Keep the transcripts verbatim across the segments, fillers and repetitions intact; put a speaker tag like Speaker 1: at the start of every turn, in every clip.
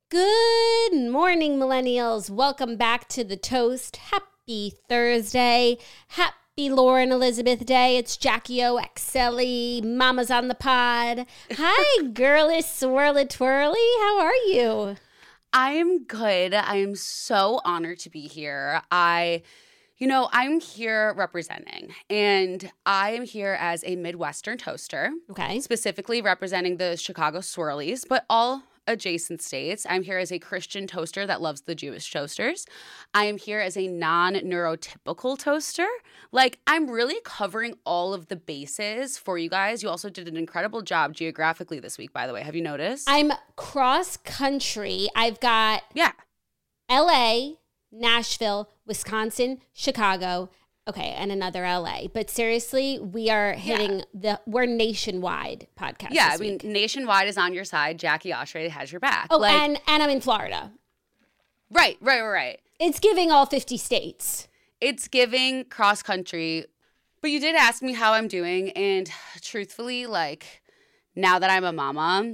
Speaker 1: Good morning, millennials. Welcome back to The Toast. Happy Thursday. Happy Lauren Elizabeth Day. It's Jackie O. Excelli. Mama's on the pod. Hi, girly swirly twirly. How are you?
Speaker 2: I am good. I am so honored to be here. I, you know, I'm here representing, and I am here as a Midwestern toaster.
Speaker 1: Okay.
Speaker 2: Specifically representing the Chicago Swirlies, but all adjacent states. I'm here as a Christian toaster that loves the Jewish toasters. I am here as a non-neurotypical toaster. Like, I'm really covering all of the bases for you guys. You also did an incredible job geographically this week, by the way. Have you noticed?
Speaker 1: I'm cross country. I've got
Speaker 2: yeah.
Speaker 1: L A, Nashville, Wisconsin, Chicago. Okay, and another L A. But seriously, we are hitting yeah. the, we're nationwide podcast
Speaker 2: Yeah,
Speaker 1: this
Speaker 2: I mean,
Speaker 1: week.
Speaker 2: Nationwide is on your side. Jackie Oshray has your back.
Speaker 1: Oh,
Speaker 2: like,
Speaker 1: and, and I'm in Florida.
Speaker 2: Right, right, right, right.
Speaker 1: It's giving all fifty states.
Speaker 2: It's giving cross country. But you did ask me how I'm doing. And truthfully, like, now that I'm a mama,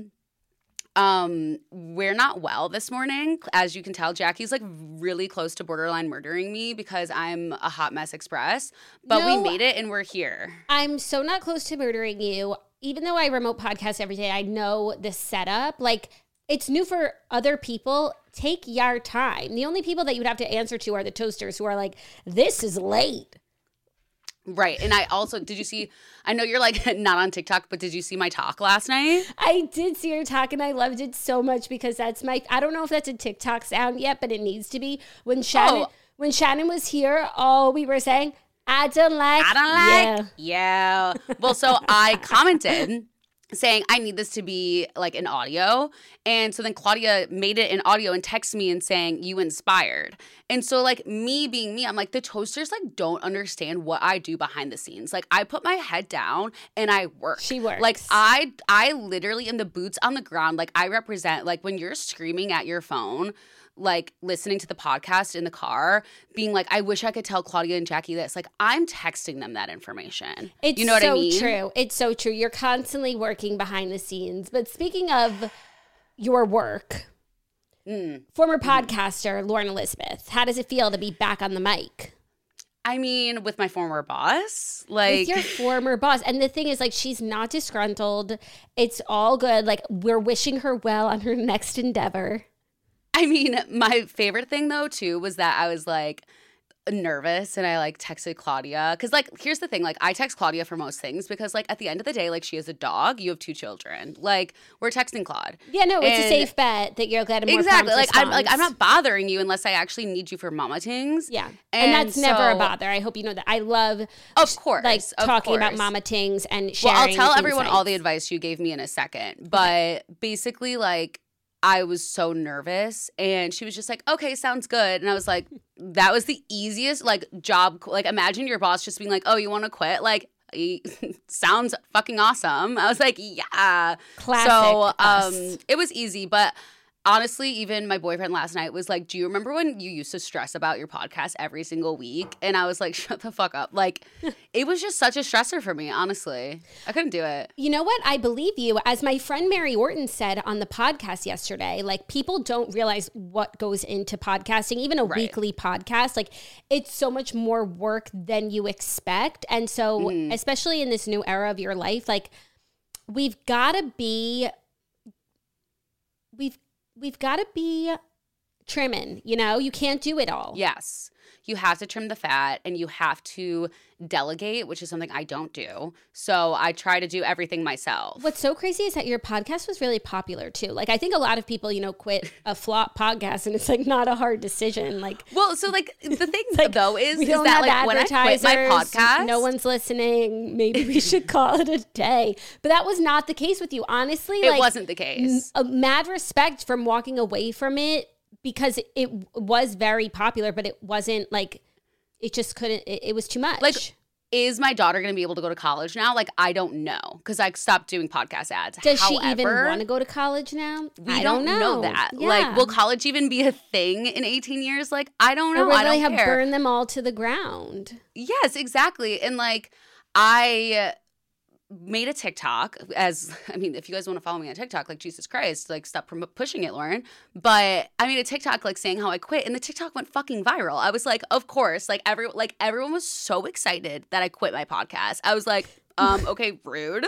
Speaker 2: Um, we're not well this morning. As you can tell, Jackie's like really close to borderline murdering me because I'm a hot mess express. But
Speaker 1: No,
Speaker 2: we made it and we're here.
Speaker 1: I'm so not close to murdering you. Even though I remote podcast every day, I know the setup. Like, it's new for other people. Take your time. The only people that you would have to answer to are the toasters who are like, this is late.
Speaker 2: Right. And I also, did you see, I know you're like not on TikTok, but did you see my talk last night?
Speaker 1: I did see your talk and I loved it so much because that's my, I don't know if that's a TikTok sound yet, but it needs to be. When Shannon,
Speaker 2: Oh.
Speaker 1: when Shannon was here, all we were saying, I don't like.
Speaker 2: I don't like. Yeah. yeah. Well, so I commented saying I need this to be like an audio. And so then Claudia made it an audio and texted me and saying, you inspired. And so like me being me, I'm like, the toasters like don't understand what I do behind the scenes. Like I put my head down and I work.
Speaker 1: She works.
Speaker 2: Like I, I literally am the boots on the ground. Like I represent, like when you're screaming at your phone, like listening to the podcast in the car, being like, I wish I could tell Claudia and Jackie this. Like I'm texting them that information.
Speaker 1: It's
Speaker 2: you know what
Speaker 1: so
Speaker 2: I mean?
Speaker 1: true. It's so true. You're constantly working behind the scenes. But speaking of your work,
Speaker 2: Mm.
Speaker 1: former podcaster Lauren Elizabeth, how does it feel to be back on the mic?
Speaker 2: I mean, with my former boss, like
Speaker 1: With your former boss. And the thing is, like, she's not disgruntled. It's all good. Like, we're wishing her well on her next endeavor.
Speaker 2: I mean, my favorite thing though too was that I was like nervous and I like texted Claudia because like here's the thing, like I text Claudia for most things because like at the end of the day, like she has a dog, you have two children, like we're texting Claude.
Speaker 1: Yeah, no, it's
Speaker 2: And-
Speaker 1: a safe bet that you'll get a more
Speaker 2: exactly
Speaker 1: prompt
Speaker 2: like I'm like I'm
Speaker 1: response.
Speaker 2: not bothering you unless I actually need you for mama tings.
Speaker 1: Yeah, and,
Speaker 2: And
Speaker 1: that's never a
Speaker 2: so-
Speaker 1: bother. I hope you know that. I love,
Speaker 2: Of course,
Speaker 1: like
Speaker 2: of
Speaker 1: talking about
Speaker 2: course.
Speaker 1: mama tings and
Speaker 2: Well,
Speaker 1: sharing.
Speaker 2: I'll tell everyone all the
Speaker 1: insights.
Speaker 2: advice you gave me in a second. But basically, like, I was so nervous. And she was just like, okay, sounds good. And I was like, that was the easiest, like, job. Like, imagine your boss just being like, oh, you want to quit? Like, sounds fucking awesome. I was like, yeah.
Speaker 1: Classic
Speaker 2: So
Speaker 1: us.
Speaker 2: um, it was easy. But honestly, even my boyfriend last night was like, do you remember when you used to stress about your podcast every single week? And I was like, shut the fuck up. Like, it was just such a stressor for me, honestly. I couldn't do it.
Speaker 1: You know what? I believe you. As my friend Mary Orton said on the podcast yesterday, like people don't realize what goes into podcasting, even a
Speaker 2: Right.
Speaker 1: weekly podcast. Like it's so much more work than you expect. And so,
Speaker 2: Mm-hmm.
Speaker 1: especially in this new era of your life, like we've got to be, we've, we've got to be trimming, you know, you can't do it all.
Speaker 2: Yes. You have to trim the fat and you have to delegate, which is something I don't do. So I try to do everything myself.
Speaker 1: What's so crazy is that your podcast was really popular too. Like I think a lot of people, you know, quit a flop podcast and it's like not a hard decision. Like
Speaker 2: Well, so like the thing
Speaker 1: like,
Speaker 2: though is,
Speaker 1: we
Speaker 2: is
Speaker 1: don't
Speaker 2: that
Speaker 1: have
Speaker 2: like when I quit my
Speaker 1: advertisers,
Speaker 2: podcast,
Speaker 1: no one's listening. Maybe we should call it a day. But that was not the case with you. Honestly,
Speaker 2: it
Speaker 1: like
Speaker 2: wasn't the case.
Speaker 1: a mad respect from walking away from it because it was very popular, but it wasn't like it just couldn't. It, it was too much.
Speaker 2: Like, is my daughter going to be able to go to college now? Like, I don't know because I stopped doing podcast ads.
Speaker 1: Does
Speaker 2: However,
Speaker 1: she even want to go to college now?
Speaker 2: We
Speaker 1: I
Speaker 2: don't,
Speaker 1: don't
Speaker 2: know. that.
Speaker 1: Yeah.
Speaker 2: Like, will college even be a thing in eighteen years? Like, I don't know.
Speaker 1: Or will
Speaker 2: I
Speaker 1: they
Speaker 2: don't
Speaker 1: have
Speaker 2: care.
Speaker 1: burned them all to the ground?
Speaker 2: Yes, exactly. And like, I made a TikTok as, I mean, if you guys want to follow me on TikTok, like Jesus Christ, like stop prom- pushing it, Lauren. But I made a TikTok like saying how I quit, and the TikTok went fucking viral. I was like, of course, like every like everyone was so excited that I quit my podcast. I was like, um, okay, rude.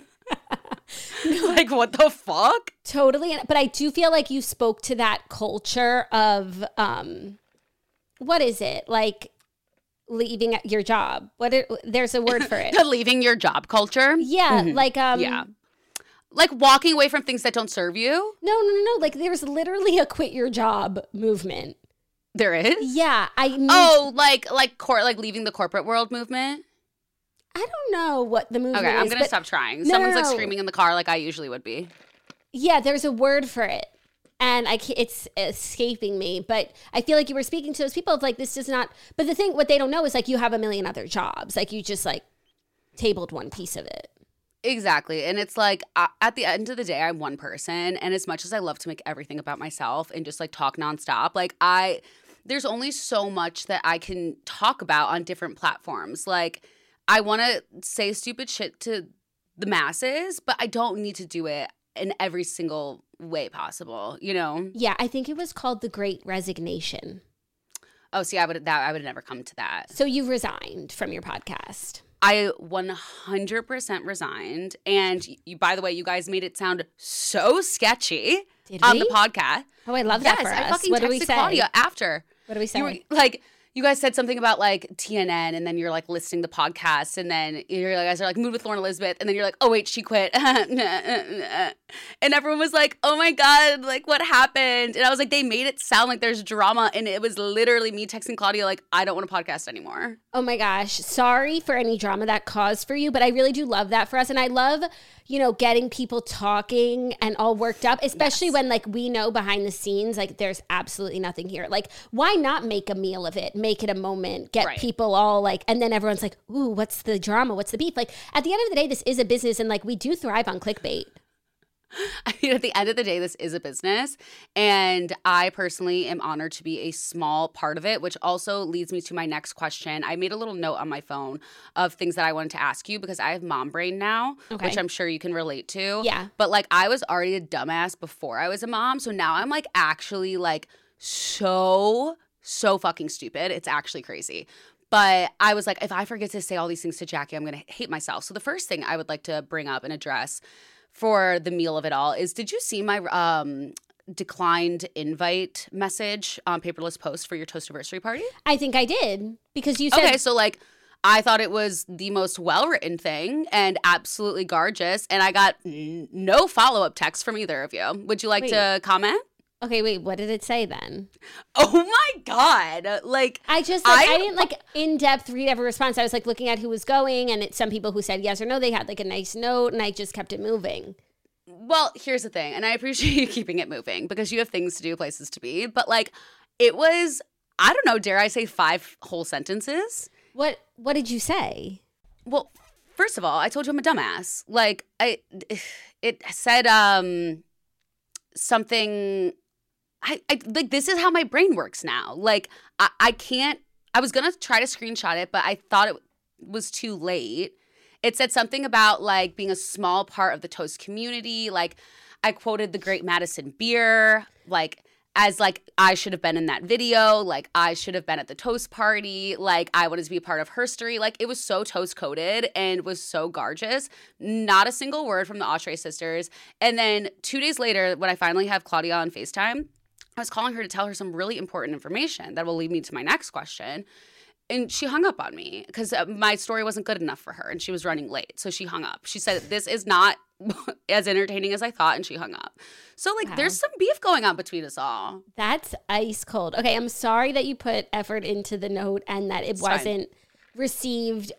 Speaker 2: Like, what the fuck?
Speaker 1: Totally. But I do feel like you spoke to that culture of, um, what is it? Like leaving your job. What? It, there's a word for it.
Speaker 2: The leaving your job culture.
Speaker 1: Yeah. Mm-hmm. Like, um,
Speaker 2: yeah. Like walking away from things that don't serve you.
Speaker 1: No, no, no, no. Like there's literally a quit your job movement.
Speaker 2: There is?
Speaker 1: Yeah. I need-
Speaker 2: Oh, like, like, cor- like leaving the corporate world movement?
Speaker 1: I don't know what the movement
Speaker 2: okay,
Speaker 1: is.
Speaker 2: I'm going to stop trying.
Speaker 1: No,
Speaker 2: Someone's
Speaker 1: no,
Speaker 2: like
Speaker 1: no.
Speaker 2: screaming in the car like I usually would be.
Speaker 1: Yeah, there's a word for it. And I can't, it's escaping me. But I feel like you were speaking to those people of like, this does not, but the thing, what they don't know is like you have a million other jobs. Like you just like tabled one piece of it.
Speaker 2: Exactly. And it's like, uh, at the end of the day, I'm one person. And as much as I love to make everything about myself and just like talk nonstop, like I, there's only so much that I can talk about on different platforms. Like, I want to say stupid shit to the masses, but I don't need to do it in every single way possible, you know?
Speaker 1: Yeah, I think it was called The Great Resignation.
Speaker 2: Oh, see, I would that I would have never come to that.
Speaker 1: So you resigned from your podcast.
Speaker 2: I one hundred percent resigned. And you, by the way, you guys made it sound so sketchy
Speaker 1: Did
Speaker 2: on
Speaker 1: we?
Speaker 2: the podcast.
Speaker 1: Oh, I love
Speaker 2: yes,
Speaker 1: that for
Speaker 2: I
Speaker 1: us.
Speaker 2: fucking
Speaker 1: What
Speaker 2: texted
Speaker 1: do we say?
Speaker 2: Claudia after.
Speaker 1: What do we say?
Speaker 2: You were like, you guys said something about like T N N, and then you're like listing the podcast, and then you guys are like Mood with Lauren Elizabeth, and then you're like, oh wait, she quit, and everyone was like, oh my god, like what happened? And I was like, they made it sound like there's drama, and it was literally me texting Claudia like, I don't want to podcast anymore.
Speaker 1: Oh my gosh. Sorry for any drama that caused for you, but I really do love that for us. And I love, you know, getting people talking and all worked up, especially
Speaker 2: Yes.
Speaker 1: when like we know behind the scenes, like there's absolutely nothing here. Like, why not make a meal of it? Make it a moment, get
Speaker 2: Right.
Speaker 1: people all like, and then everyone's like, ooh, what's the drama? What's the beef? Like at the end of the day, this is a business and like we do thrive on clickbait.
Speaker 2: I mean, at the end of the day, this is a business, and I personally am honored to be a small part of it, which also leads me to my next question. I made a little note on my phone of things that I wanted to ask you because I have mom brain now,
Speaker 1: Okay.
Speaker 2: which I'm sure you can relate to.
Speaker 1: Yeah.
Speaker 2: But like, I was already a dumbass before I was a mom, so now I'm like actually like so, so fucking stupid. It's actually crazy. But I was like, if I forget to say all these things to Jackie, I'm going to hate myself. So the first thing I would like to bring up and address for the meal of it all is, did you see my um, declined invite message on Paperless Post for your Toastiversary party?
Speaker 1: I think I did because you said,
Speaker 2: Okay, so like I thought it was the most well-written thing and absolutely gorgeous, and I got n- no follow-up text from either of you. Would you like
Speaker 1: Wait.
Speaker 2: to comment?
Speaker 1: okay, wait, what did it say then?
Speaker 2: Oh my God. Like,
Speaker 1: I just like I,
Speaker 2: I-
Speaker 1: didn't like in depth read every response. I was like looking at who was going, and it's some people who said yes or no. They had like a nice note, and I just kept it moving.
Speaker 2: well, here's the thing, and I appreciate you keeping it moving because you have things to do, places to be, but like it was, I don't know, dare I say five whole sentences?
Speaker 1: What What did you say?
Speaker 2: Well, first of all, I told you I'm a dumbass. Like, I, it said um something. I, I like this is how my brain works now. Like, I, I can't. I was gonna try to screenshot it, but I thought it was too late. It said something about like being a small part of the toast community. Like, I quoted the Great Madison Beer. Like, as like I should have been in that video, like I should have been at the toast party, like I wanted to be a part of herstory. Like it was so toast coded and was so gorgeous. Not a single word from the Autry sisters. And then two days later, when I finally have Claudia on FaceTime, I was calling her to tell her some really important information that will lead me to my next question. And she hung up on me because my story wasn't good enough for her and she was running late. So she hung up. She said, this is not as entertaining as I thought, and she hung up. So, like,
Speaker 1: Wow.
Speaker 2: there's some beef going on between us all.
Speaker 1: That's ice cold. Okay, I'm sorry that you put effort into the note and that it
Speaker 2: It's fine.
Speaker 1: wasn't received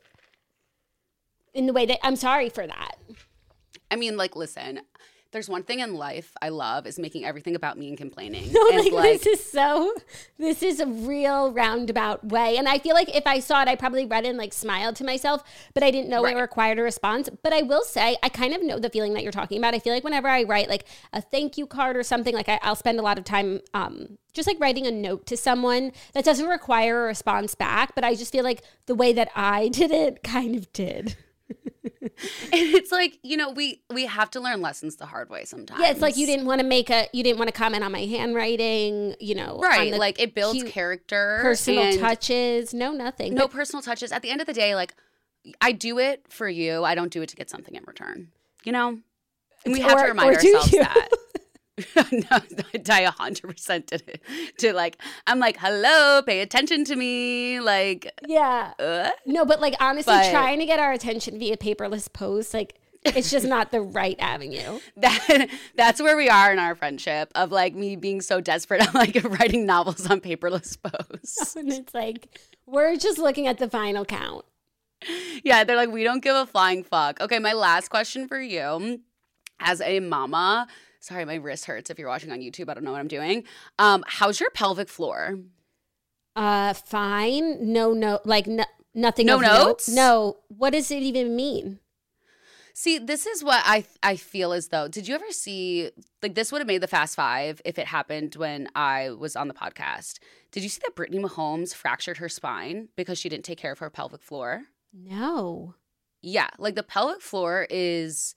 Speaker 1: in the way that I'm sorry for that.
Speaker 2: I mean, like, listen, there's one thing in life I love is making everything about me and complaining.
Speaker 1: No,
Speaker 2: and
Speaker 1: like, this is so, this is a real roundabout way. And I feel like if I saw it, I probably read it and like smiled to myself, but I didn't know
Speaker 2: Right.
Speaker 1: it required a response. But I will say, I kind of know the feeling that you're talking about. I feel like whenever I write like a thank you card or something, like I, I'll spend a lot of time um, just like writing a note to someone that doesn't require a response back. But I just feel like the way that I did it kind of did.
Speaker 2: it's like, you know, we we have to learn lessons the hard way sometimes.
Speaker 1: Yeah, it's like you didn't want to make a, you didn't want to comment on my handwriting, you know.
Speaker 2: Right, like it builds character.
Speaker 1: Personal touches, no nothing.
Speaker 2: No
Speaker 1: but,
Speaker 2: personal touches. At the end of the day, like, I do it for you. I don't do it to get something in return, you know? And we have
Speaker 1: or,
Speaker 2: to remind ourselves
Speaker 1: you?
Speaker 2: that. No, I one hundred percent did it. To like, I'm like, hello, pay attention to me. Like,
Speaker 1: yeah.
Speaker 2: Uh?
Speaker 1: No, but like, honestly,
Speaker 2: But-
Speaker 1: trying to get our attention via paperless posts, like, it's just not the right avenue.
Speaker 2: That That's where we are in our friendship of like me being so desperate. I'm like writing novels on paperless posts.
Speaker 1: And it's like, we're just looking at the final count.
Speaker 2: Yeah, they're like, we don't give a flying fuck. Okay, my last question for you as a mama. Sorry, my wrist hurts if you're watching on YouTube. I don't know what I'm doing. Um, how's your pelvic floor?
Speaker 1: Uh, fine. No, no, like no, nothing.
Speaker 2: No
Speaker 1: of note.
Speaker 2: notes?
Speaker 1: No. What does it even mean?
Speaker 2: See, this is what I I feel as though, did you ever see, like this would have made the Fast Five if it happened when I was on the podcast. Did you see that Brittany Mahomes fractured her spine because she didn't take care of her pelvic floor?
Speaker 1: No.
Speaker 2: Yeah, like the pelvic floor is,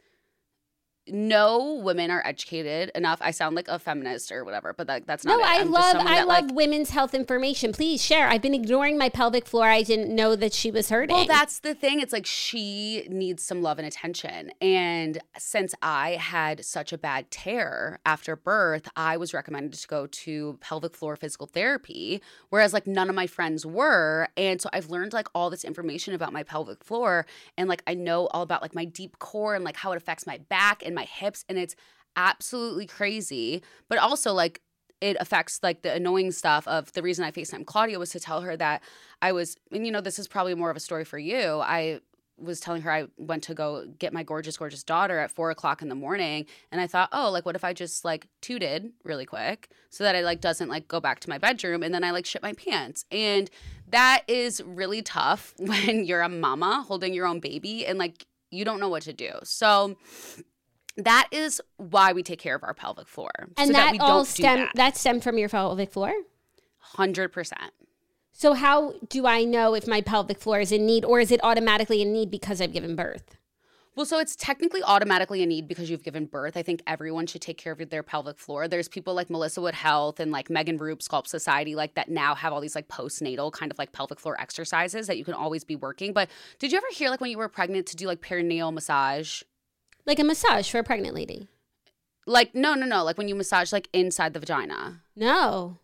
Speaker 2: no women are educated enough. I sound like a feminist or whatever, but that, that's not
Speaker 1: No,
Speaker 2: it.
Speaker 1: I
Speaker 2: I'm just
Speaker 1: love
Speaker 2: someone
Speaker 1: I
Speaker 2: that,
Speaker 1: love
Speaker 2: like,
Speaker 1: women's health information. Please share. I've been ignoring my pelvic floor. I didn't know that she was hurting.
Speaker 2: Well, that's the thing. It's like she needs some love and attention. And since I had such a bad tear after birth, I was recommended to go to pelvic floor physical therapy, whereas like none of my friends were. And so I've learned like all this information about my pelvic floor. And like I know all about like my deep core and like how it affects my back and my hips. And it's absolutely crazy. But also like it affects like the annoying stuff of the reason I FaceTime Claudia was to tell her that I was, and you know, this is probably more of a story for you. I was telling her I went to go get my gorgeous, gorgeous daughter at four o'clock in the morning. And I thought, oh, like, what if I just like tooted really quick so that it like doesn't like go back to my bedroom and then I like shit my pants. And that is really tough when you're a mama holding your own baby and like you don't know what to do. So that is why we take care of our pelvic floor.
Speaker 1: and
Speaker 2: so
Speaker 1: that,
Speaker 2: that we
Speaker 1: all
Speaker 2: don't
Speaker 1: stem
Speaker 2: do that.
Speaker 1: that stemmed from your pelvic floor.
Speaker 2: one hundred percent.
Speaker 1: So how do I know if my pelvic floor is in need, or is it automatically in need because I've given birth?
Speaker 2: Well, so it's technically automatically a need because you've given birth. I think everyone should take care of their pelvic floor. There's people like Melissa Wood Health and like Megan Roop Sculpt Society like that now have all these like postnatal kind of like pelvic floor exercises that you can always be working. But did you ever hear like when you were pregnant to do like perineal massage?
Speaker 1: Like a massage for a pregnant lady?
Speaker 2: Like, no, no, no. Like when you massage like inside the vagina.
Speaker 1: No.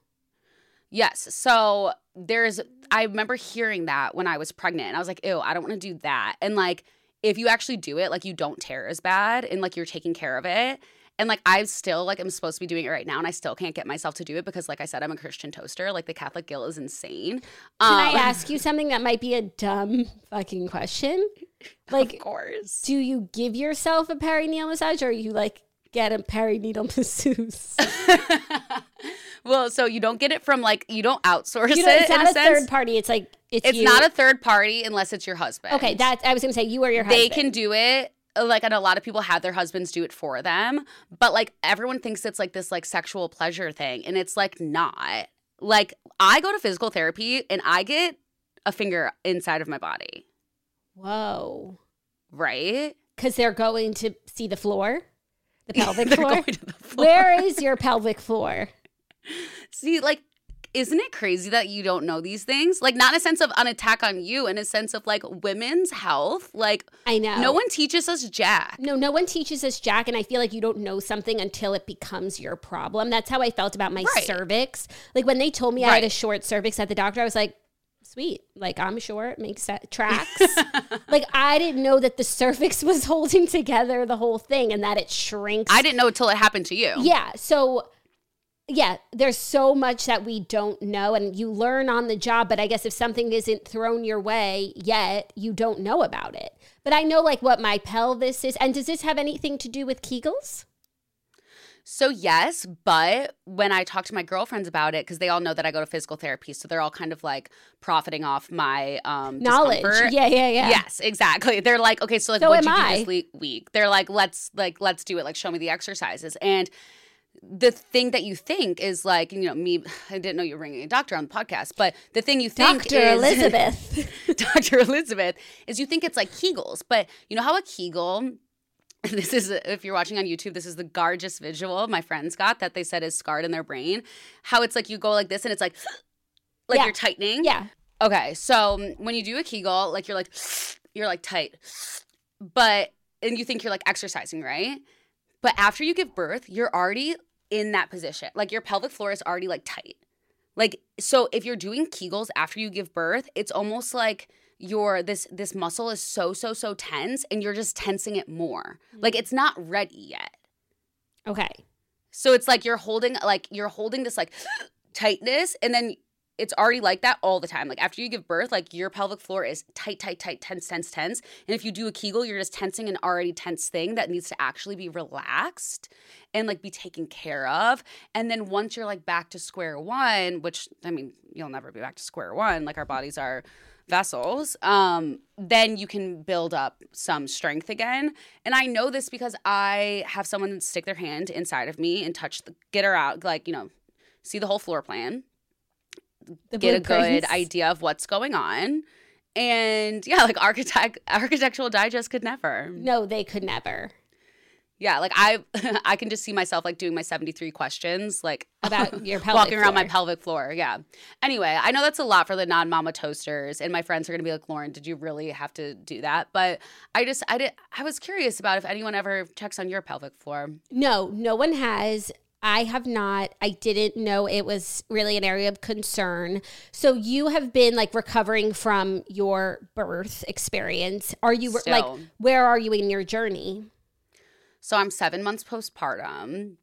Speaker 2: Yes. So there's, I remember hearing that when I was pregnant and I was like, ew, I don't want to do that. And like, if you actually do it, like you don't tear as bad and like you're taking care of it. And like, I still like, I'm supposed to be doing it right now and I still can't get myself to do it because like I said, I'm a Christian toaster. Like the Catholic Gill is insane.
Speaker 1: Can
Speaker 2: Um,
Speaker 1: I ask you something that might be a dumb fucking question? Like,
Speaker 2: of course.
Speaker 1: do you give yourself a perineal massage, or you like get a perineal masseuse?
Speaker 2: Well, so you don't get it from like, you don't outsource
Speaker 1: You know,
Speaker 2: it
Speaker 1: it's
Speaker 2: in
Speaker 1: not
Speaker 2: a
Speaker 1: a
Speaker 2: sense.
Speaker 1: third party. It's like it's,
Speaker 2: It's
Speaker 1: you.
Speaker 2: not a third party unless it's your husband.
Speaker 1: Okay, that I was gonna say you or your
Speaker 2: They
Speaker 1: husband.
Speaker 2: can do it. Like, and a lot of people have their husbands do it for them. But like everyone thinks it's like this like sexual pleasure thing. And it's like not. Like I go to physical therapy and I get a finger inside of my body.
Speaker 1: Whoa.
Speaker 2: Right?
Speaker 1: Because they're going to see the floor, the pelvic
Speaker 2: They're
Speaker 1: floor.
Speaker 2: going to the floor.
Speaker 1: Where is your pelvic floor?
Speaker 2: See, like, isn't it crazy that you don't know these things? Like, not in a sense of an attack on you, in a sense of like women's health. Like,
Speaker 1: I know.
Speaker 2: no one teaches us jack.
Speaker 1: No, no one teaches us jack, and I feel like you don't know something until it becomes your problem. That's how I felt about my
Speaker 2: Right.
Speaker 1: cervix. Like when they told me I had a
Speaker 2: Right.
Speaker 1: short cervix at the doctor, I was like, sweet. Like I'm short, makes se- tracks. Like I didn't know that the cervix was holding together the whole thing and that it shrinks.
Speaker 2: I didn't know until it happened to you.
Speaker 1: Yeah. So yeah, there's so much that we don't know and you learn on the job, but I guess if something isn't thrown your way yet, you don't know about it. But I know like what my pelvis is. And does this have anything to do with Kegels?
Speaker 2: So yes, but when I talk to my girlfriends about it, because they all know that I go to physical therapy, so they're all kind of like profiting off my um,
Speaker 1: Knowledge.
Speaker 2: discomfort.
Speaker 1: Yeah, yeah, yeah.
Speaker 2: Yes, exactly. They're like, okay, so like,
Speaker 1: So
Speaker 2: what'd
Speaker 1: am
Speaker 2: you do
Speaker 1: I.
Speaker 2: this le- week? They're like, let's like let's do it. Like, show me the exercises. And the thing that you think is like, you know, me, I didn't know you were bringing a doctor on the podcast, but the thing you think
Speaker 1: Doctor
Speaker 2: is,
Speaker 1: Elizabeth.
Speaker 2: Doctor Elizabeth, is you think it's like Kegels. But you know how a Kegel, this is, if you're watching on YouTube, this is the gorgeous visual my friends got that they said is scarred in their brain. How it's like you go like this and it's like, like
Speaker 1: Yeah.
Speaker 2: you're tightening.
Speaker 1: Yeah.
Speaker 2: Okay, so when you do a Kegel, like you're like, you're like tight. But, and you think you're like exercising, right? But after you give birth, you're already in that position. Like your pelvic floor is already like tight. Like, so if you're doing Kegels after you give birth, it's almost like your this this muscle is so, so, so tense and you're just tensing it more. Mm-hmm. Like it's not ready yet.
Speaker 1: Okay.
Speaker 2: So it's like you're holding like you're holding this like tightness and then it's already like that all the time. Like after you give birth, like your pelvic floor is tight, tight, tight, tense, tense, tense. And if you do a Kegel, you're just tensing an already tense thing that needs to actually be relaxed and like be taken care of. And then once you're like back to square one, which I mean, you'll never be back to square one. Like our bodies are vessels. Um, then you can build up some strength again. And I know this because I have someone stick their hand inside of me and touch the, get her out, like, you know, see the whole floor plan.
Speaker 1: The
Speaker 2: get a good idea of what's going on. And yeah, like architect Architectural Digest could never.
Speaker 1: No, they could never.
Speaker 2: Yeah, like I I can just see myself like doing my seventy-three questions like
Speaker 1: about your pelvic
Speaker 2: walking
Speaker 1: floor.
Speaker 2: around my pelvic floor. Yeah. Anyway, I know that's a lot for the non-mama toasters and my friends are going to be like, "Lauren, did you really have to do that?" But I just I did I was curious about if anyone ever checks on your pelvic floor.
Speaker 1: No, no one has. I have not. I didn't know it was really an area of concern. So you have been like recovering from your birth experience. Are you
Speaker 2: Still.
Speaker 1: like, where are you in your journey?
Speaker 2: So I'm seven months postpartum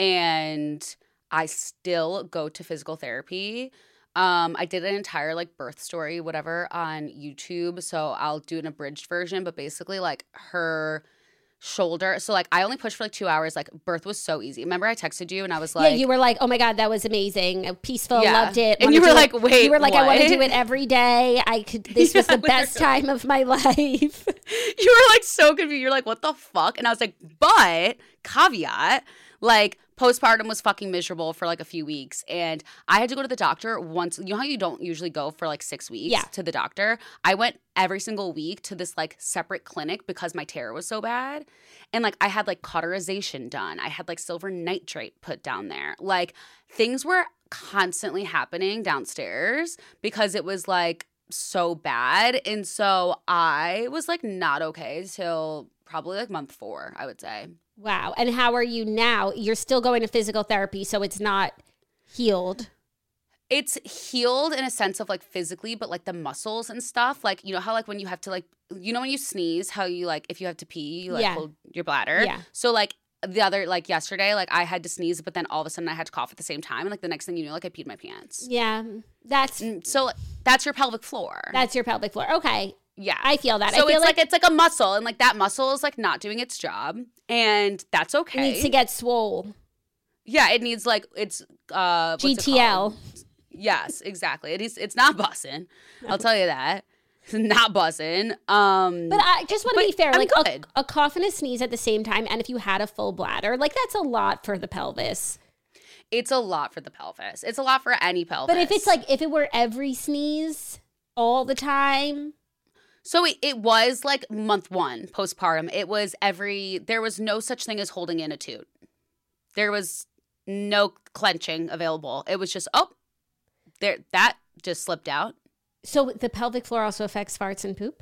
Speaker 2: and I still go to physical therapy. Um, I did an entire like birth story, whatever, on YouTube. So I'll do an abridged version, but basically like her shoulder. So like I only pushed for like two hours. Like birth was so easy. Remember I texted you and I was like,
Speaker 1: yeah, you were like, oh my God, that was amazing. Peaceful,
Speaker 2: yeah.
Speaker 1: loved it.
Speaker 2: And you were like,
Speaker 1: it.
Speaker 2: wait,
Speaker 1: You were like,
Speaker 2: what?
Speaker 1: I want to do it every day. I could, this
Speaker 2: yeah,
Speaker 1: was the best time of my life.
Speaker 2: You were like so confused. You're like, what the fuck? And I was like, but caveat, like postpartum was fucking miserable for like a few weeks. And I had to go to the doctor once. You know how you don't usually go for like six weeks
Speaker 1: yeah.
Speaker 2: to the doctor? I went every single week to this like separate clinic because my tear was so bad. And like I had like cauterization done. I had like silver nitrate put down there. Like things were constantly happening downstairs because it was like so bad. And so I was like not okay till probably like month four, I would say.
Speaker 1: Wow. And how are you now? You're still going to physical therapy, so it's not healed.
Speaker 2: It's healed in a sense of like physically, but like the muscles and stuff. Like, you know how like when you have to like, you know when you sneeze, how you like, if you have to pee, you like
Speaker 1: Yeah.
Speaker 2: hold your bladder.
Speaker 1: Yeah.
Speaker 2: So like the other, like yesterday, like I had to sneeze, but then all of a sudden I had to cough at the same time. And like the next thing you know, like I peed my pants.
Speaker 1: Yeah. That's
Speaker 2: And so that's your pelvic floor.
Speaker 1: that's your pelvic floor. Okay.
Speaker 2: Yeah.
Speaker 1: I feel that.
Speaker 2: So
Speaker 1: I feel
Speaker 2: it's like, it's like a muscle and like that muscle is like not doing its job and that's
Speaker 1: it
Speaker 2: okay.
Speaker 1: needs to get swole.
Speaker 2: Yeah, it needs like it's uh what's it
Speaker 1: G T L.
Speaker 2: called? Yes, exactly. It is it's not bussing. I'll tell you that. It's not bussing. Um
Speaker 1: But I just want to
Speaker 2: But
Speaker 1: be fair.
Speaker 2: I'm
Speaker 1: Like a,
Speaker 2: good.
Speaker 1: a cough and a sneeze at the same time, and if you had a full bladder, like that's a lot for the pelvis.
Speaker 2: it's a lot for the pelvis. It's a lot for any pelvis.
Speaker 1: But if it's like if it were every sneeze all the time,
Speaker 2: So it, it was like month one postpartum. It was every there was no such thing as holding in a toot. There was no clenching available. It was just, oh, there that just slipped out.
Speaker 1: so the pelvic floor also affects farts and poop.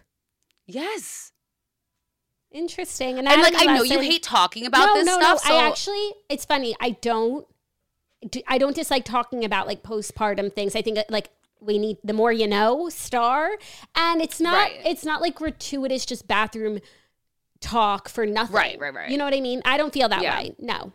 Speaker 2: Yes.
Speaker 1: Interesting. And,
Speaker 2: And like
Speaker 1: anatomy
Speaker 2: I know you
Speaker 1: lesson.
Speaker 2: hate talking about
Speaker 1: no,
Speaker 2: this
Speaker 1: no,
Speaker 2: stuff.
Speaker 1: No,
Speaker 2: so
Speaker 1: I actually, it's funny. I don't, I don't dislike talking about like postpartum things. I think like we need the more you know, star, and it's not,
Speaker 2: Right.
Speaker 1: it's not like gratuitous just bathroom talk for nothing.
Speaker 2: Right, right, right.
Speaker 1: You know what I mean? I don't feel that
Speaker 2: Yeah.
Speaker 1: way. No.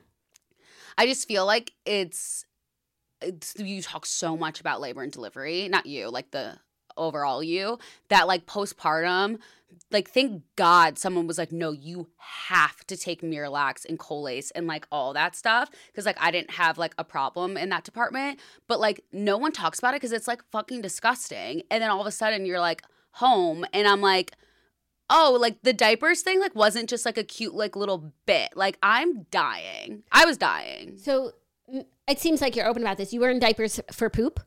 Speaker 2: I just feel like it's, it's you talk so much about labor and delivery, not you, like the overall you, that like postpartum, like thank God someone was like, no, you have to take Miralax and Colace and like all that stuff. Cause like I didn't have like a problem in that department, but like no one talks about it because it's like fucking disgusting. And then all of a sudden you're like home and I'm like, oh, like the diapers thing like wasn't just like a cute like little bit. Like I'm dying. I was dying.
Speaker 1: So it seems like you're open about this. You were in diapers for poop?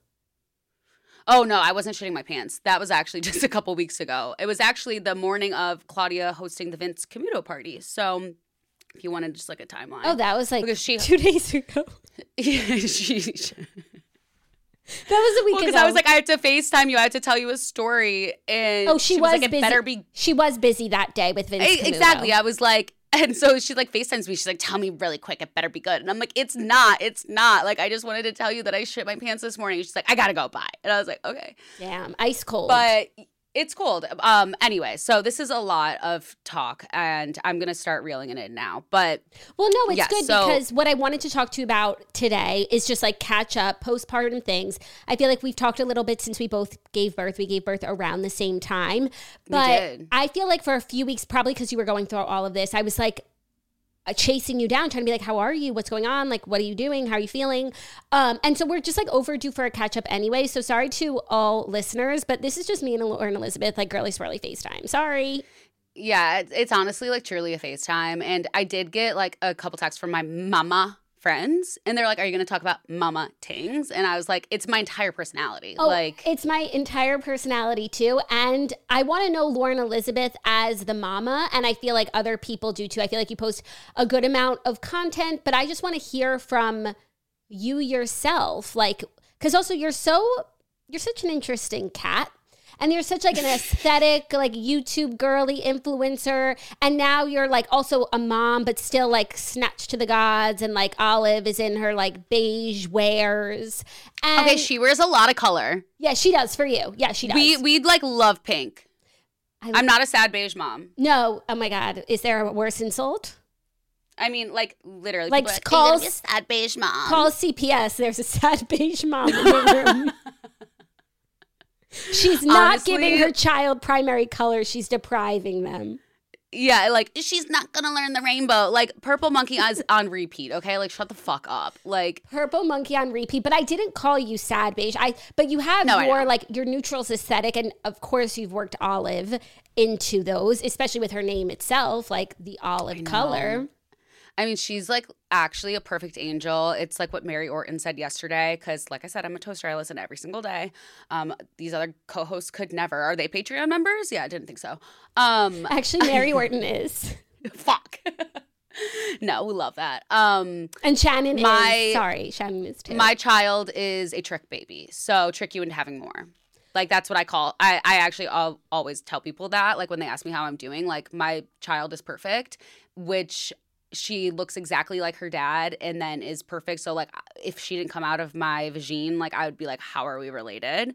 Speaker 2: Oh, no, I wasn't shitting my pants. That was actually just a couple weeks ago. It was actually the morning of Claudia hosting the Vince Camuto party. So if you wanted just like a timeline.
Speaker 1: Oh, that was like
Speaker 2: because she,
Speaker 1: two days ago.
Speaker 2: Yeah, she, she
Speaker 1: that was a week
Speaker 2: well,
Speaker 1: ago.
Speaker 2: Because I was like, I had to FaceTime you. I had to tell you a story. And
Speaker 1: oh, she,
Speaker 2: she
Speaker 1: was,
Speaker 2: was like,
Speaker 1: busy.
Speaker 2: it better be.
Speaker 1: She was busy that day with Vince Camuto.
Speaker 2: Exactly. I was like, and so she like FaceTimes me. She's like, tell me really quick. It better be good. And I'm like, it's not. It's not. Like, I just wanted to tell you that I shit my pants this morning. She's like, I got to go. Bye. And I was like, okay.
Speaker 1: Damn. Ice cold.
Speaker 2: But it's cold. Um. Anyway, so this is a lot of talk, and I'm going to start reeling it in now. But
Speaker 1: well, no, it's
Speaker 2: yeah,
Speaker 1: good
Speaker 2: so,
Speaker 1: because what I wanted to talk to you about today is just like catch up, postpartum things. I feel like we've talked a little bit since we both gave birth. We gave birth around the same time. But
Speaker 2: we did.
Speaker 1: I feel like for a few weeks, probably because you were going through all of this, I was like, chasing you down, trying to be like, how are you? What's going on? Like, what are you doing? How are you feeling? Um, and so we're just like overdue for a catch up anyway. So sorry to all listeners, but this is just me and Lauren Elizabeth, like girly swirly FaceTime. Sorry.
Speaker 2: Yeah, it's, it's honestly like truly a FaceTime. And I did get like a couple texts from my mama friends, and they're like, are you going to talk about mama tings? And I was like, it's my entire personality.
Speaker 1: Oh,
Speaker 2: like
Speaker 1: it's my entire personality too. And I want to know Lauren Elizabeth as the mama, and I feel like other people do too. I feel like you post a good amount of content, but I just want to hear from you yourself, like, because also you're so you're such an interesting cat. And you're such like an aesthetic, like YouTube girly influencer. And now you're like also a mom, but still like snatched to the gods. And like Olive is in her like beige wears. And
Speaker 2: okay, she wears a lot of color.
Speaker 1: yeah, she does for you. Yeah, she does.
Speaker 2: We we'd like love pink.
Speaker 1: I,
Speaker 2: I'm not a sad beige mom.
Speaker 1: No. Oh my God. Is there a worse insult?
Speaker 2: I mean, like literally,
Speaker 1: like,
Speaker 2: like
Speaker 1: call
Speaker 2: a sad beige mom.
Speaker 1: Call C P S. There's a sad beige mom in the room. She's not
Speaker 2: Honestly,
Speaker 1: giving her child primary color. She's depriving them.
Speaker 2: Yeah, like, she's not gonna learn the rainbow. Like, Purple Monkey is on repeat, okay? Like, shut the fuck up. Like,
Speaker 1: Purple Monkey on repeat. But I didn't call you sad beige. I but you have
Speaker 2: no,
Speaker 1: your like your neutrals aesthetic, and of course you've worked Olive into those, especially with her name itself, like the olive color.
Speaker 2: I mean, she's like actually a perfect angel. It's like what Mary Orton said yesterday, because like I said, I'm a toaster. I listen every single day. Um, these other co-hosts could never. Are they Patreon members? Yeah, I didn't think so. Um,
Speaker 1: Actually, Mary Orton is.
Speaker 2: Fuck. No, we love that. Um,
Speaker 1: and Shannon
Speaker 2: my,
Speaker 1: is. Sorry, Shannon is too.
Speaker 2: My child is a trick baby. So trick you into having more. Like, that's what I call, I, I actually al- always tell people that, like when they ask me how I'm doing, like my child is perfect, which she looks exactly like her dad and then is perfect. So like if she didn't come out of my vagine, like I would be like, how are we related?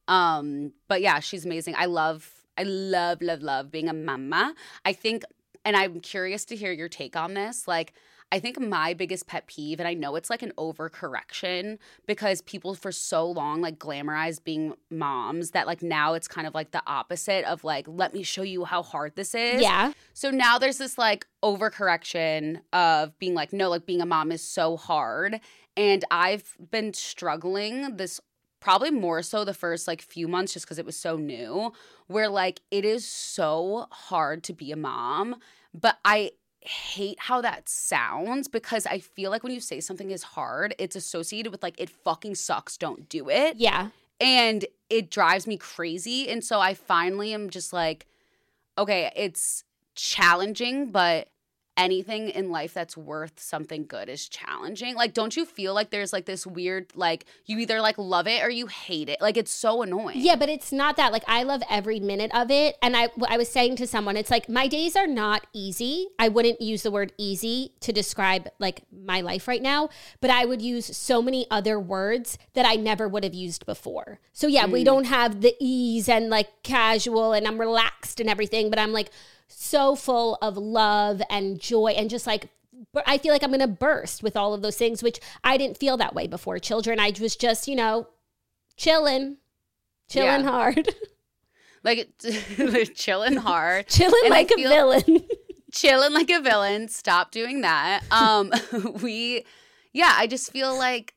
Speaker 2: Um, but yeah, she's amazing. I love, I love, love, love being a mama. I think, and I'm curious to hear your take on this. Like, I think my biggest pet peeve, and I know it's like an overcorrection because people for so long like glamorized being moms that like now it's kind of like the opposite of like, let me show you how hard this is.
Speaker 1: Yeah.
Speaker 2: So now there's this like overcorrection of being like, no, like being a mom is so hard. And I've been struggling this probably more so the first like few months just because it was so new, where like it is so hard to be a mom. But I hate how that sounds because I feel like when you say something is hard, it's associated with like, it fucking sucks, don't do it.
Speaker 1: Yeah.
Speaker 2: And it drives me crazy. And so I finally am just like, okay, it's challenging, but anything in life that's worth something good is challenging. Like, don't you feel like there's like this weird, like you either like love it or you hate it? Like, it's so annoying.
Speaker 1: Yeah, but it's not that. Like, I love every minute of it. And I, I was saying to someone, it's like my days are not easy. I wouldn't use the word easy to describe like my life right now, but I would use so many other words that I never would have used before. So yeah, mm. we don't have the ease and like casual and I'm relaxed and everything, but I'm like so full of love and joy and just like, I feel like I'm going to burst with all of those things, which I didn't feel that way before children. I was just, you know, chilling, chilling yeah. hard.
Speaker 2: Like, chilling hard.
Speaker 1: Chilling and like a villain.
Speaker 2: Chilling like a villain. Stop doing that. Um, we, yeah, I just feel like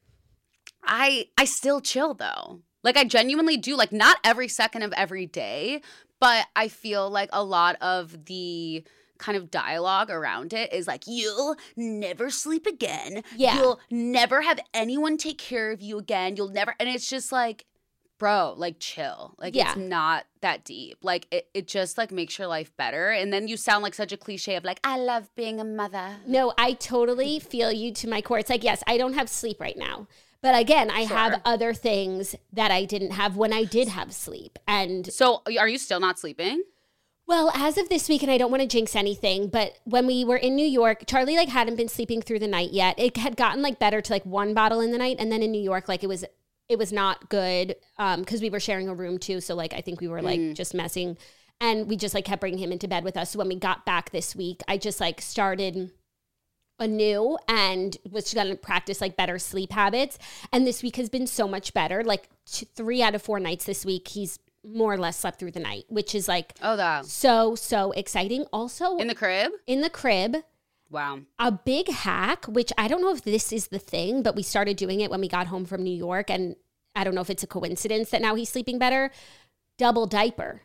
Speaker 2: I, I still chill though. Like I genuinely do, like not every second of every day, but I feel like a lot of the kind of dialogue around it is like, you'll never sleep again.
Speaker 1: Yeah.
Speaker 2: You'll never have anyone take care of you again. You'll never, and it's just like, bro, like chill. Like
Speaker 1: Yeah.
Speaker 2: it's not that deep. Like it, it just like makes your life better. And then you sound like such a cliche of like, I love being a mother.
Speaker 1: No, I totally feel you to my core. It's like, yes, I don't have sleep right now. But again, I
Speaker 2: Sure.
Speaker 1: have other things that I didn't have when I did have sleep. And
Speaker 2: So are you still not sleeping?
Speaker 1: well, as of this week, and I don't want to jinx anything, but when we were in New York, Charlie like hadn't been sleeping through the night yet. It had gotten like better to like one bottle in the night. And then in New York, like it was it was not good um, because we were sharing a room too. So like I think we were like
Speaker 2: Mm.
Speaker 1: just messing. And we just like kept bringing him into bed with us. So when we got back this week, I just like started anew and was going to practice like better sleep habits. And this week has been so much better. Like t- three out of four nights this week, he's more or less slept through the night, which is like
Speaker 2: Oh, that.
Speaker 1: so, so exciting. Also
Speaker 2: In the crib?
Speaker 1: in the crib,
Speaker 2: Wow.
Speaker 1: a big hack, which I don't know if this is the thing, but we started doing it when we got home from New York. And I don't know if it's a coincidence that now he's sleeping better. Double diaper.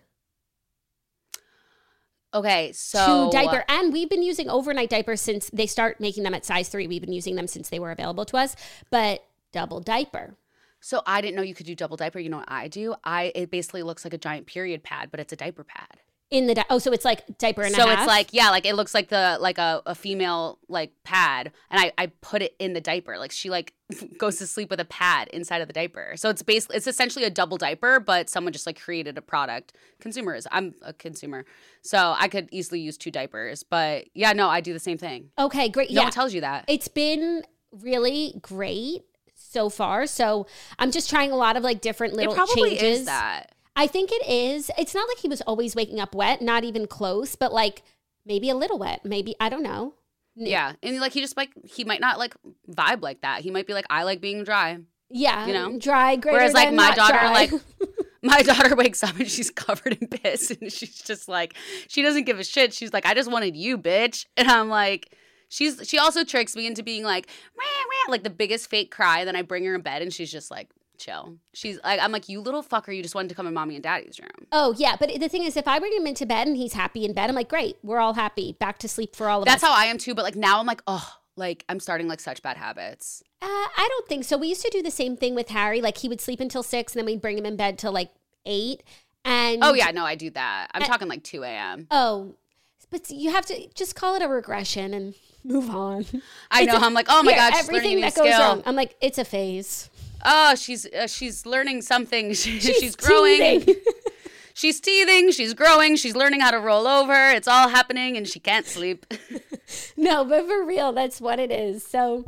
Speaker 2: Okay, so.
Speaker 1: Two diaper. And we've been using overnight diapers since they start making them at size three. We've been using them since they were available to us. But double diaper.
Speaker 2: So I didn't know you could do double diaper. You know what I do? I It basically looks like a giant period pad, but it's a diaper pad.
Speaker 1: In the di- oh, so it's like diaper and
Speaker 2: So
Speaker 1: a half.
Speaker 2: it's like, yeah, like it looks like the like a, a female like pad, and I, I put it in the diaper. Like she like goes to sleep with a pad inside of the diaper. So it's basically it's essentially a double diaper, but someone just like created a product. Consumers, I'm a consumer, so I could easily use two diapers. But yeah, no, I do the same thing.
Speaker 1: Okay, great.
Speaker 2: No
Speaker 1: Yeah,
Speaker 2: one tells you that.
Speaker 1: it's been really great so far. So I'm just trying a lot of like different little
Speaker 2: It probably
Speaker 1: changes.
Speaker 2: is that.
Speaker 1: I think it is. It's not like he was always waking up wet, not even close, but like maybe a little wet. Maybe, I don't know.
Speaker 2: Yeah, and like he just like he might not like vibe like that. He might be like, I like being dry.
Speaker 1: Yeah,
Speaker 2: You know?
Speaker 1: dry, greater
Speaker 2: Whereas like
Speaker 1: than
Speaker 2: my
Speaker 1: not
Speaker 2: daughter,
Speaker 1: dry.
Speaker 2: like my daughter wakes up and she's covered in piss and she's just like, she doesn't give a shit. She's like, I just wanted you, bitch. And I'm like, she's she also tricks me into being like, wah, wah, like the biggest fake cry. And then I bring her in bed and she's just like, chill. She's like, I'm like, you little fucker, you just wanted to come in mommy and daddy's room.
Speaker 1: Oh, yeah. But the thing is, if I bring him into bed and he's happy in bed, I'm like, great, we're all happy. Back to sleep for all of
Speaker 2: That's
Speaker 1: us.
Speaker 2: how I am too. But like now I'm like, oh, like I'm starting like such bad habits.
Speaker 1: Uh, I don't think so. We used to do the same thing with Harry. Like he would sleep until six and then we'd bring him in bed till like eight. And
Speaker 2: Oh, yeah, no, I do that. I'm
Speaker 1: I-
Speaker 2: talking like two a.m.
Speaker 1: Oh, but you have to just call it a regression and move on.
Speaker 2: I
Speaker 1: It's
Speaker 2: know.
Speaker 1: a-
Speaker 2: I'm like, oh my
Speaker 1: Here,
Speaker 2: God, she's learning a
Speaker 1: everything
Speaker 2: new
Speaker 1: that goes
Speaker 2: skill.
Speaker 1: wrong. I'm like, it's a phase.
Speaker 2: Oh, she's uh, she's learning something. She-
Speaker 1: She's,
Speaker 2: she's growing.
Speaker 1: teething.
Speaker 2: She's teething. She's growing. She's learning how to roll over. It's all happening, and she can't sleep.
Speaker 1: No, but for real, that's what it is. So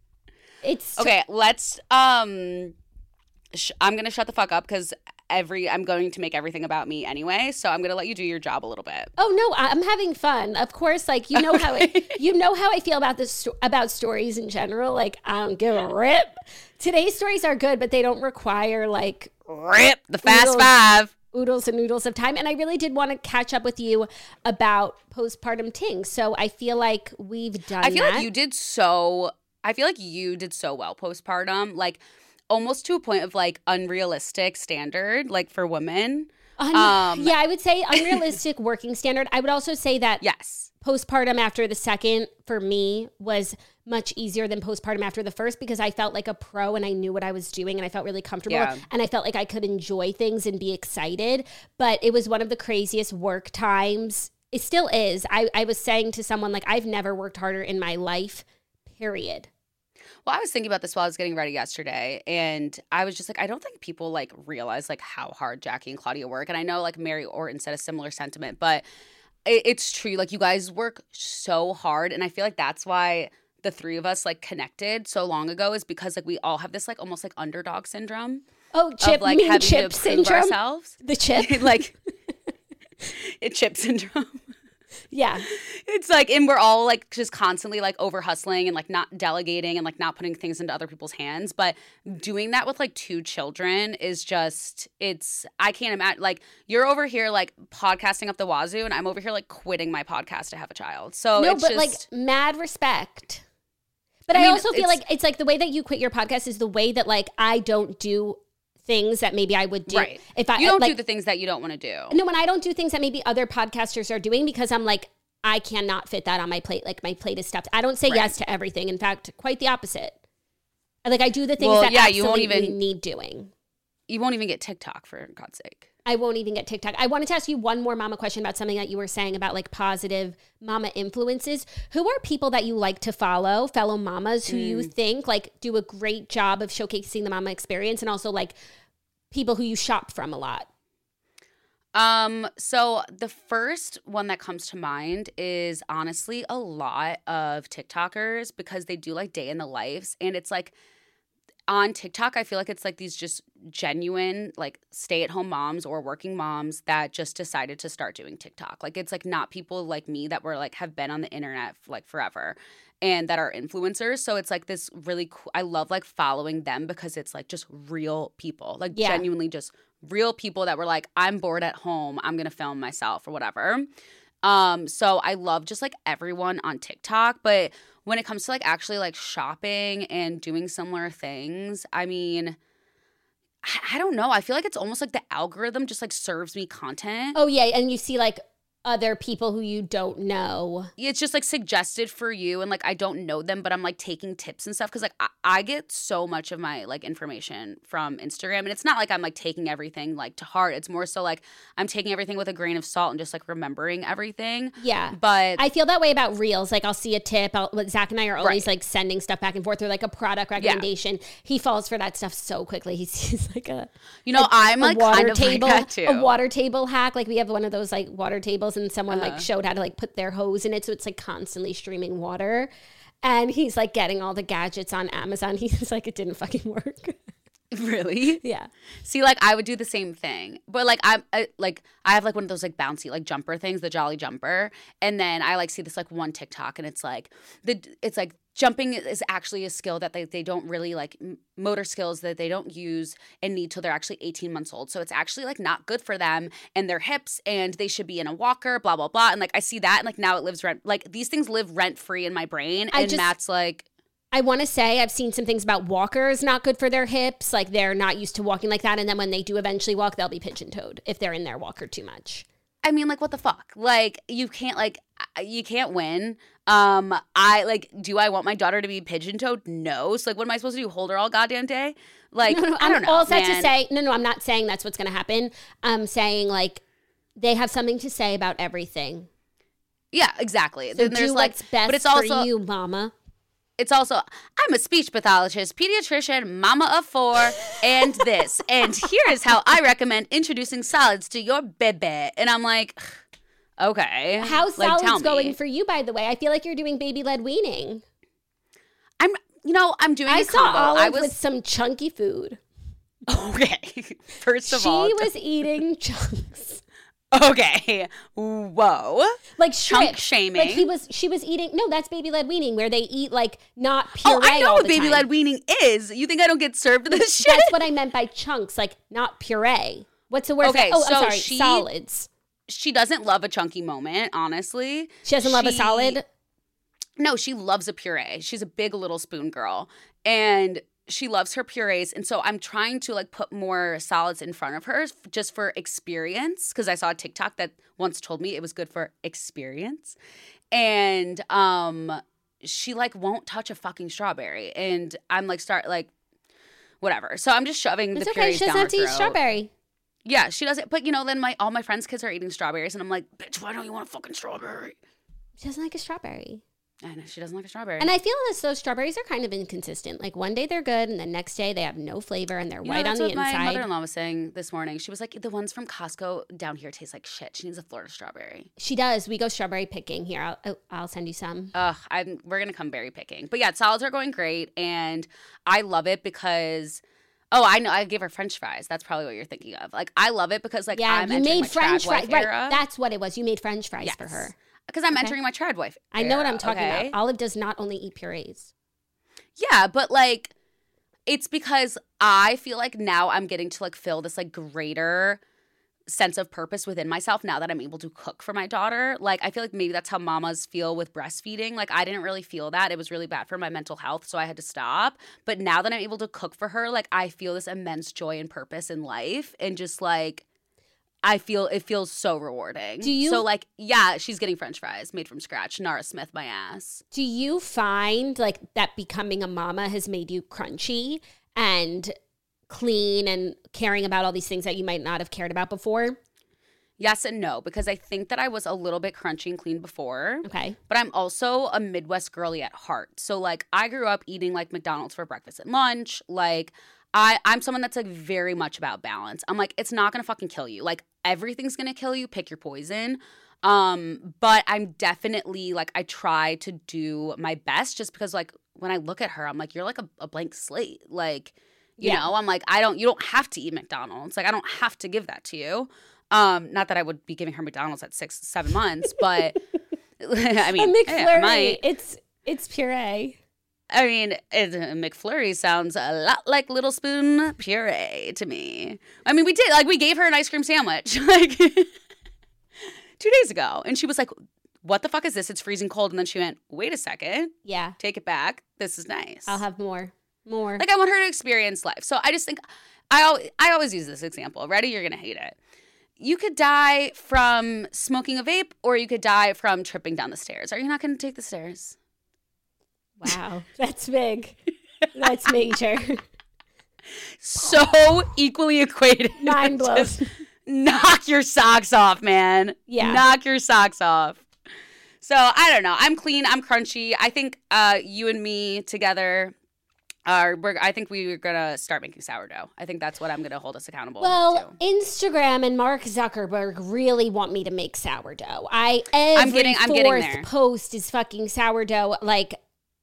Speaker 1: it's
Speaker 2: Okay, let's. Um, sh- I'm gonna shut the fuck up because every I'm going to make everything about me anyway. So I'm gonna let you do your job a little bit.
Speaker 1: Oh no, I- I'm having fun. Of course, like you know how it, you know how I feel about this sto- about stories in general. Like I don't give a rip. Today's stories are good, but they don't require like
Speaker 2: Rip the fast
Speaker 1: Oodles.
Speaker 2: five.
Speaker 1: oodles and noodles of time. And I really did want to catch up with you about postpartum ting. So I feel like we've done.
Speaker 2: I feel
Speaker 1: that.
Speaker 2: like you did so. I feel like you did so well postpartum, like almost to a point of like unrealistic standard, like for women.
Speaker 1: Un-
Speaker 2: um,
Speaker 1: yeah, I would say unrealistic working standard. I would also say that
Speaker 2: Yes.
Speaker 1: postpartum after the second for me was much easier than postpartum after the first because I felt like a pro and I knew what I was doing and I felt really comfortable
Speaker 2: Yeah.
Speaker 1: and I felt like I could enjoy things and be excited. But it was one of the craziest work times. It still is. I, I was saying to someone, like, I've never worked harder in my life, period.
Speaker 2: Well, I was thinking about this while I was getting ready yesterday, and I was just like, I don't think people like realize like how hard Jackie and Claudia work. And I know like Mary Orton said a similar sentiment, but it, it's true. Like you guys work so hard, and I feel like that's why the three of us like connected so long ago is because like we all have this like almost like underdog syndrome
Speaker 1: Oh, chip,
Speaker 2: of like
Speaker 1: mean
Speaker 2: having
Speaker 1: chip
Speaker 2: to prove
Speaker 1: syndrome.
Speaker 2: ourselves.
Speaker 1: The chip.
Speaker 2: like it chip syndrome.
Speaker 1: Yeah.
Speaker 2: It's like, and we're all like just constantly like over hustling and like not delegating and like not putting things into other people's hands. But doing that with like two children is just, it's, I can't imagine. Like, you're over here like podcasting up the wazoo, and I'm over here like quitting my podcast to have a child. So
Speaker 1: No,
Speaker 2: it's
Speaker 1: but
Speaker 2: just,
Speaker 1: like mad respect. But
Speaker 2: I
Speaker 1: I,
Speaker 2: mean,
Speaker 1: also feel
Speaker 2: it's-
Speaker 1: like it's like the way that you quit your podcast is the way that like I don't do things that maybe I would do
Speaker 2: right.
Speaker 1: if I
Speaker 2: You don't
Speaker 1: like,
Speaker 2: do the things that you don't want to do.
Speaker 1: No, when I don't do things that maybe other podcasters are doing because I'm like, I cannot fit that on my plate. Like my plate is stuffed. I don't say
Speaker 2: Right.
Speaker 1: yes to everything. In fact, quite the opposite. Like I do the things
Speaker 2: Well,
Speaker 1: that
Speaker 2: yeah, you won't
Speaker 1: absolutely
Speaker 2: even-
Speaker 1: need doing.
Speaker 2: You won't even get TikTok, for God's sake.
Speaker 1: I won't even get TikTok. I wanted to ask you one more mama question about something that you were saying about like positive mama influences. Who are people that you like to follow, fellow mamas who mm. you think like do a great job of showcasing the mama experience, and also like people who you shop from a lot?
Speaker 2: Um, so the first one that comes to mind is honestly a lot of TikTokers, because they do like day in the lives, and it's like on TikTok, I feel like it's like these just genuine like stay-at-home moms or working moms that just decided to start doing TikTok. Like it's like not people like me that were like have been on the internet like forever and that are influencers. So it's like this really cool, I love like following them because it's like just real people, like
Speaker 1: yeah.
Speaker 2: genuinely just real people that were like, I'm bored at home, I'm gonna film myself or whatever. Um, so I love just like everyone on TikTok, but when it comes to like actually like shopping and doing similar things, I mean, I, I don't know. I feel like it's almost like the algorithm just like serves me content.
Speaker 1: Oh yeah, and you see like other people who you don't know.
Speaker 2: It's just like suggested for you, and like I don't know them, but I'm like taking tips and stuff because like I, I get so much of my like information from Instagram, and it's not like I'm like taking everything like to heart. It's more so like I'm taking everything with a grain of salt and just like remembering everything.
Speaker 1: Yeah,
Speaker 2: but
Speaker 1: I feel that way about reels. Like I'll see a tip. I'll, Zach and I are always
Speaker 2: right.
Speaker 1: like sending stuff back and forth, or like a product recommendation. Yeah. He falls for that stuff so quickly. He sees like a
Speaker 2: you know
Speaker 1: a,
Speaker 2: I'm like
Speaker 1: water
Speaker 2: kind of
Speaker 1: table,
Speaker 2: like that too.
Speaker 1: A water table hack. Like we have one of those like water tables, and someone
Speaker 2: uh-huh.
Speaker 1: like showed how to like put their hose in it, so it's like constantly streaming water. And he's like getting all the gadgets on Amazon. He's like, it didn't fucking work.
Speaker 2: Really?
Speaker 1: Yeah.
Speaker 2: See, like I would do the same thing, but like I'm I, like I have like one of those like bouncy like jumper things, the Jolly Jumper, and then I like see this like one TikTok, and it's like the it's like jumping is actually a skill that they they don't really like motor skills that they don't use and need till they're actually eighteen months old. So it's actually like not good for them and their hips, and they should be in a walker, blah blah blah. And like I see that, and like now it lives rent like these things live rent free in my brain,
Speaker 1: I
Speaker 2: and
Speaker 1: just,
Speaker 2: Matt's like.
Speaker 1: I want to say I've seen some things about walkers not good for their hips. Like they're not used to walking like that. And then when they do eventually walk, they'll be pigeon-toed if they're in their walker too much.
Speaker 2: I mean, like, what the fuck? Like, you can't, like, you can't win. Um, I, like, do I want my daughter to be pigeon-toed? No. So, like, what am I supposed to do? Hold her all goddamn day? Like,
Speaker 1: no, no,
Speaker 2: I don't
Speaker 1: I'm
Speaker 2: know,
Speaker 1: all set
Speaker 2: man.
Speaker 1: to say, no, no, I'm not saying that's what's going to happen. I'm saying, like, they have something to say about everything.
Speaker 2: Yeah, exactly.
Speaker 1: So
Speaker 2: then
Speaker 1: do
Speaker 2: there's, like,
Speaker 1: what's best
Speaker 2: but it's also,
Speaker 1: for you, mama.
Speaker 2: It's also, I'm a speech pathologist, pediatrician, mama of four, and this. And here is how I recommend introducing solids to your baby. And I'm like, okay.
Speaker 1: How's
Speaker 2: like,
Speaker 1: solids going
Speaker 2: me.
Speaker 1: for you, by the way? I feel like you're doing baby-led weaning.
Speaker 2: I'm, you know, I'm doing
Speaker 1: I
Speaker 2: a
Speaker 1: saw
Speaker 2: combo.
Speaker 1: Olive
Speaker 2: I was
Speaker 1: with some chunky food.
Speaker 2: Okay. First of
Speaker 1: she
Speaker 2: all.
Speaker 1: She was eating chunks.
Speaker 2: Okay. Whoa.
Speaker 1: Like shrimp.
Speaker 2: Chunk shaming.
Speaker 1: Like he was she was eating no, that's baby led weaning, where they eat like not puree.
Speaker 2: Oh, I know
Speaker 1: all
Speaker 2: what
Speaker 1: the
Speaker 2: baby
Speaker 1: time.
Speaker 2: led weaning is. You think I don't get served this shit?
Speaker 1: That's what I meant by chunks, like not puree. What's the word
Speaker 2: okay,
Speaker 1: for Oh,
Speaker 2: so
Speaker 1: I'm sorry,
Speaker 2: she,
Speaker 1: solids.
Speaker 2: She doesn't love a chunky moment, honestly.
Speaker 1: She doesn't love
Speaker 2: she,
Speaker 1: a solid?
Speaker 2: No, she loves a puree. She's a big little spoon girl. And she loves her purees, and so I'm trying to like put more solids in front of her just for experience, because I saw a TikTok that once told me it was good for experience, and um she like won't touch a fucking strawberry, and I'm like start like whatever. So I'm just shoving
Speaker 1: It's
Speaker 2: the
Speaker 1: okay.
Speaker 2: purees
Speaker 1: She
Speaker 2: down
Speaker 1: doesn't
Speaker 2: her
Speaker 1: have to eat
Speaker 2: throat.
Speaker 1: strawberry.
Speaker 2: Yeah, she doesn't. But you know, then my all my friends' kids are eating strawberries, and I'm like, bitch, why don't you want a fucking strawberry?
Speaker 1: She doesn't like a strawberry.
Speaker 2: I know she doesn't like a strawberry.
Speaker 1: And I feel as though strawberries are kind of inconsistent. Like one day they're good, and the next day they have no flavor, and they're
Speaker 2: You
Speaker 1: white
Speaker 2: know,
Speaker 1: on
Speaker 2: that's
Speaker 1: the
Speaker 2: what
Speaker 1: inside.
Speaker 2: my mother-in-law was saying this morning. She was like, the ones from Costco down here taste like shit. She needs a Florida strawberry.
Speaker 1: She does. We go strawberry picking here. I'll oh, I'll send you some.
Speaker 2: Ugh, I'm, we're gonna come berry picking. But yeah, solids are going great, and I love it because. Oh, I know. I gave her French fries. That's probably what you're thinking of. Like, I love it because, like,
Speaker 1: Yeah,
Speaker 2: I'm
Speaker 1: you
Speaker 2: entering
Speaker 1: made
Speaker 2: my
Speaker 1: French
Speaker 2: trad
Speaker 1: fries.
Speaker 2: wife
Speaker 1: Right,
Speaker 2: era.
Speaker 1: that's what it was. You made French fries
Speaker 2: Yes.
Speaker 1: for her.
Speaker 2: Because I'm
Speaker 1: Okay.
Speaker 2: entering my trad wife.
Speaker 1: I know what
Speaker 2: era,
Speaker 1: I'm talking
Speaker 2: okay?
Speaker 1: about. Olive does not only eat purees.
Speaker 2: Yeah, but like, it's because I feel like now I'm getting to like feel this like greater sense of purpose within myself now that I'm able to cook for my daughter. Like, I feel like maybe that's how mamas feel with breastfeeding. Like, I didn't really feel that. It was really bad for my mental health, so I had to stop. But now that I'm able to cook for her, like, I feel this immense joy and purpose in life, and just like, I feel it feels so rewarding.
Speaker 1: Do you-
Speaker 2: So like, yeah, she's getting French fries made from scratch. Nara Smith, my ass.
Speaker 1: Do you find like that becoming a mama has made you crunchy and clean and caring about all these things that you might not have cared about before?
Speaker 2: Yes and no, because I think that I was a little bit crunchy and clean before.
Speaker 1: Okay.
Speaker 2: But I'm also a Midwest girly at heart. So like I grew up eating like McDonald's for breakfast and lunch. Like I, I'm someone that's like very much about balance. I'm like, it's not gonna fucking kill you. Like everything's gonna kill you. Pick your poison. Um, but I'm definitely like I try to do my best just because like when I look at her, I'm like, you're like a, a blank slate. Like, you
Speaker 1: Yeah.
Speaker 2: know, I'm like, I don't you don't have to eat McDonald's. Like I don't have to give that to you. Um, not that I would be giving her McDonald's at six, seven months, but I mean,
Speaker 1: A McFlurry.
Speaker 2: yeah, I might.
Speaker 1: It's it's puree.
Speaker 2: I mean, it, McFlurry sounds a lot like Little Spoon puree to me. I mean, we did like we gave her an ice cream sandwich like two days ago, and she was like, "What the fuck is this? It's freezing cold." And then she went, "Wait a second,
Speaker 1: Yeah.
Speaker 2: take it back. This is nice."
Speaker 1: I'll have more. More.
Speaker 2: Like I want her to experience life. So I just think I al- I always use this example. Ready? You're gonna hate it. You could die from smoking a vape, or you could die from tripping down the stairs. Are you not going to take the stairs?
Speaker 1: Wow. That's big. That's major.
Speaker 2: So equally equated.
Speaker 1: Mind blows.
Speaker 2: Just knock your socks off, man.
Speaker 1: Yeah.
Speaker 2: Knock your socks off. So I don't know. I'm clean. I'm crunchy. I think uh, you and me together are. We're, I think we're gonna start making sourdough. I think that's what I'm gonna hold us accountable
Speaker 1: Well,
Speaker 2: to.
Speaker 1: Instagram and Mark Zuckerberg really want me to make sourdough. I every
Speaker 2: I'm getting- I'm
Speaker 1: fourth
Speaker 2: getting there.
Speaker 1: post is fucking sourdough. Like,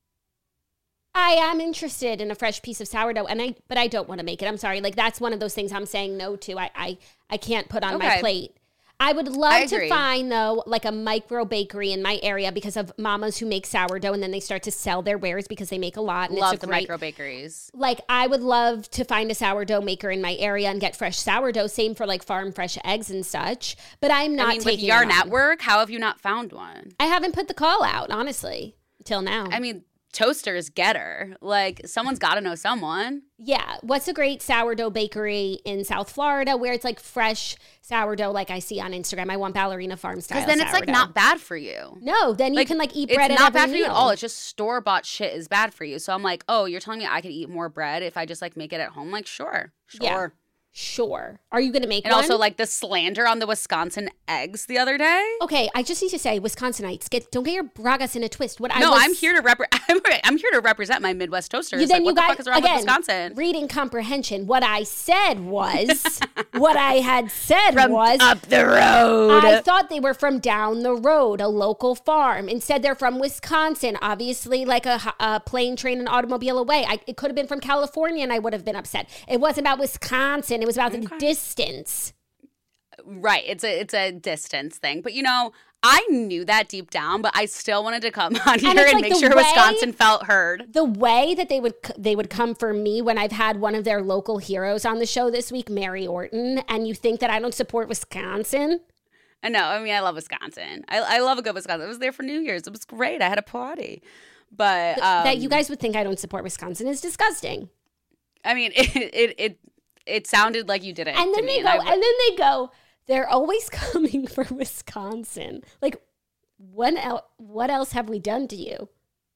Speaker 1: I am interested in a fresh piece of sourdough, and I but I don't want to make it. I'm sorry. Like that's one of those things I'm saying no to. I I, I can't put on my
Speaker 2: Okay.
Speaker 1: plate. I would love
Speaker 2: I
Speaker 1: to
Speaker 2: agree.
Speaker 1: find, though, like a micro bakery in my area because of mamas who make sourdough and then they start to sell their wares because they make a lot. And
Speaker 2: Love
Speaker 1: it's a
Speaker 2: the
Speaker 1: great,
Speaker 2: micro bakeries.
Speaker 1: like, I would love to find a sourdough maker in my area and get fresh sourdough. Same for like farm fresh eggs and such. But I'm not
Speaker 2: I mean, with
Speaker 1: taking
Speaker 2: Yarn
Speaker 1: it on.
Speaker 2: at Work, how have you not found one?
Speaker 1: I haven't put the call out, honestly, till now.
Speaker 2: I mean, toasters get her. Like, someone's got to know someone.
Speaker 1: Yeah. What's a great sourdough bakery in South Florida where it's like fresh sourdough like I see on Instagram? I want Ballerina Farm style
Speaker 2: Because then it's like
Speaker 1: sourdough.
Speaker 2: not bad for you.
Speaker 1: No, then you
Speaker 2: Like,
Speaker 1: can like eat
Speaker 2: It's
Speaker 1: bread at
Speaker 2: not
Speaker 1: every
Speaker 2: bad for you at
Speaker 1: meal.
Speaker 2: all. It's just store bought shit is bad for you. So I'm like, oh, you're telling me I could eat more bread if I just like make it at home? Like, sure, sure.
Speaker 1: Yeah. Sure. Are you going to make
Speaker 2: And
Speaker 1: one?
Speaker 2: also like the slander on the Wisconsin eggs the other day.
Speaker 1: Okay, I just need to say, Wisconsinites, get don't get your bragas in a twist. What
Speaker 2: No,
Speaker 1: I was,
Speaker 2: I'm here to rep- I'm, I'm here to represent my Midwest toasters.
Speaker 1: You, then
Speaker 2: like,
Speaker 1: you
Speaker 2: what the
Speaker 1: guys
Speaker 2: fuck is wrong
Speaker 1: again
Speaker 2: with Wisconsin?
Speaker 1: reading comprehension. What I said was, what I had said
Speaker 2: From
Speaker 1: was,
Speaker 2: up the road.
Speaker 1: I thought they were from down the road, a local farm. Instead, they're from Wisconsin, obviously, like a, a plane, train, and automobile away. I, it could have been from California, and I would have been upset. It wasn't about Wisconsin. It was about the distance.
Speaker 2: Right. It's a it's a distance thing. But you know, I knew that deep down, but I still wanted to come on here and,
Speaker 1: it's like
Speaker 2: make
Speaker 1: the
Speaker 2: sure
Speaker 1: way-
Speaker 2: Wisconsin felt heard.
Speaker 1: The way that they would they would come for me when I've had one of their local heroes on the show this week, Mary Orton, and you think that I don't support Wisconsin?
Speaker 2: I know. I mean, I love Wisconsin. I, I love a good Wisconsin. I was there for New Year's. It was great. I had a party. But um,
Speaker 1: that you guys would think I don't support Wisconsin is disgusting.
Speaker 2: I mean, it it it, it sounded like you did it.
Speaker 1: And
Speaker 2: to
Speaker 1: then
Speaker 2: me,
Speaker 1: they go,
Speaker 2: I would-
Speaker 1: and then they go, they're always coming for Wisconsin. Like, what else? What else have we done to you?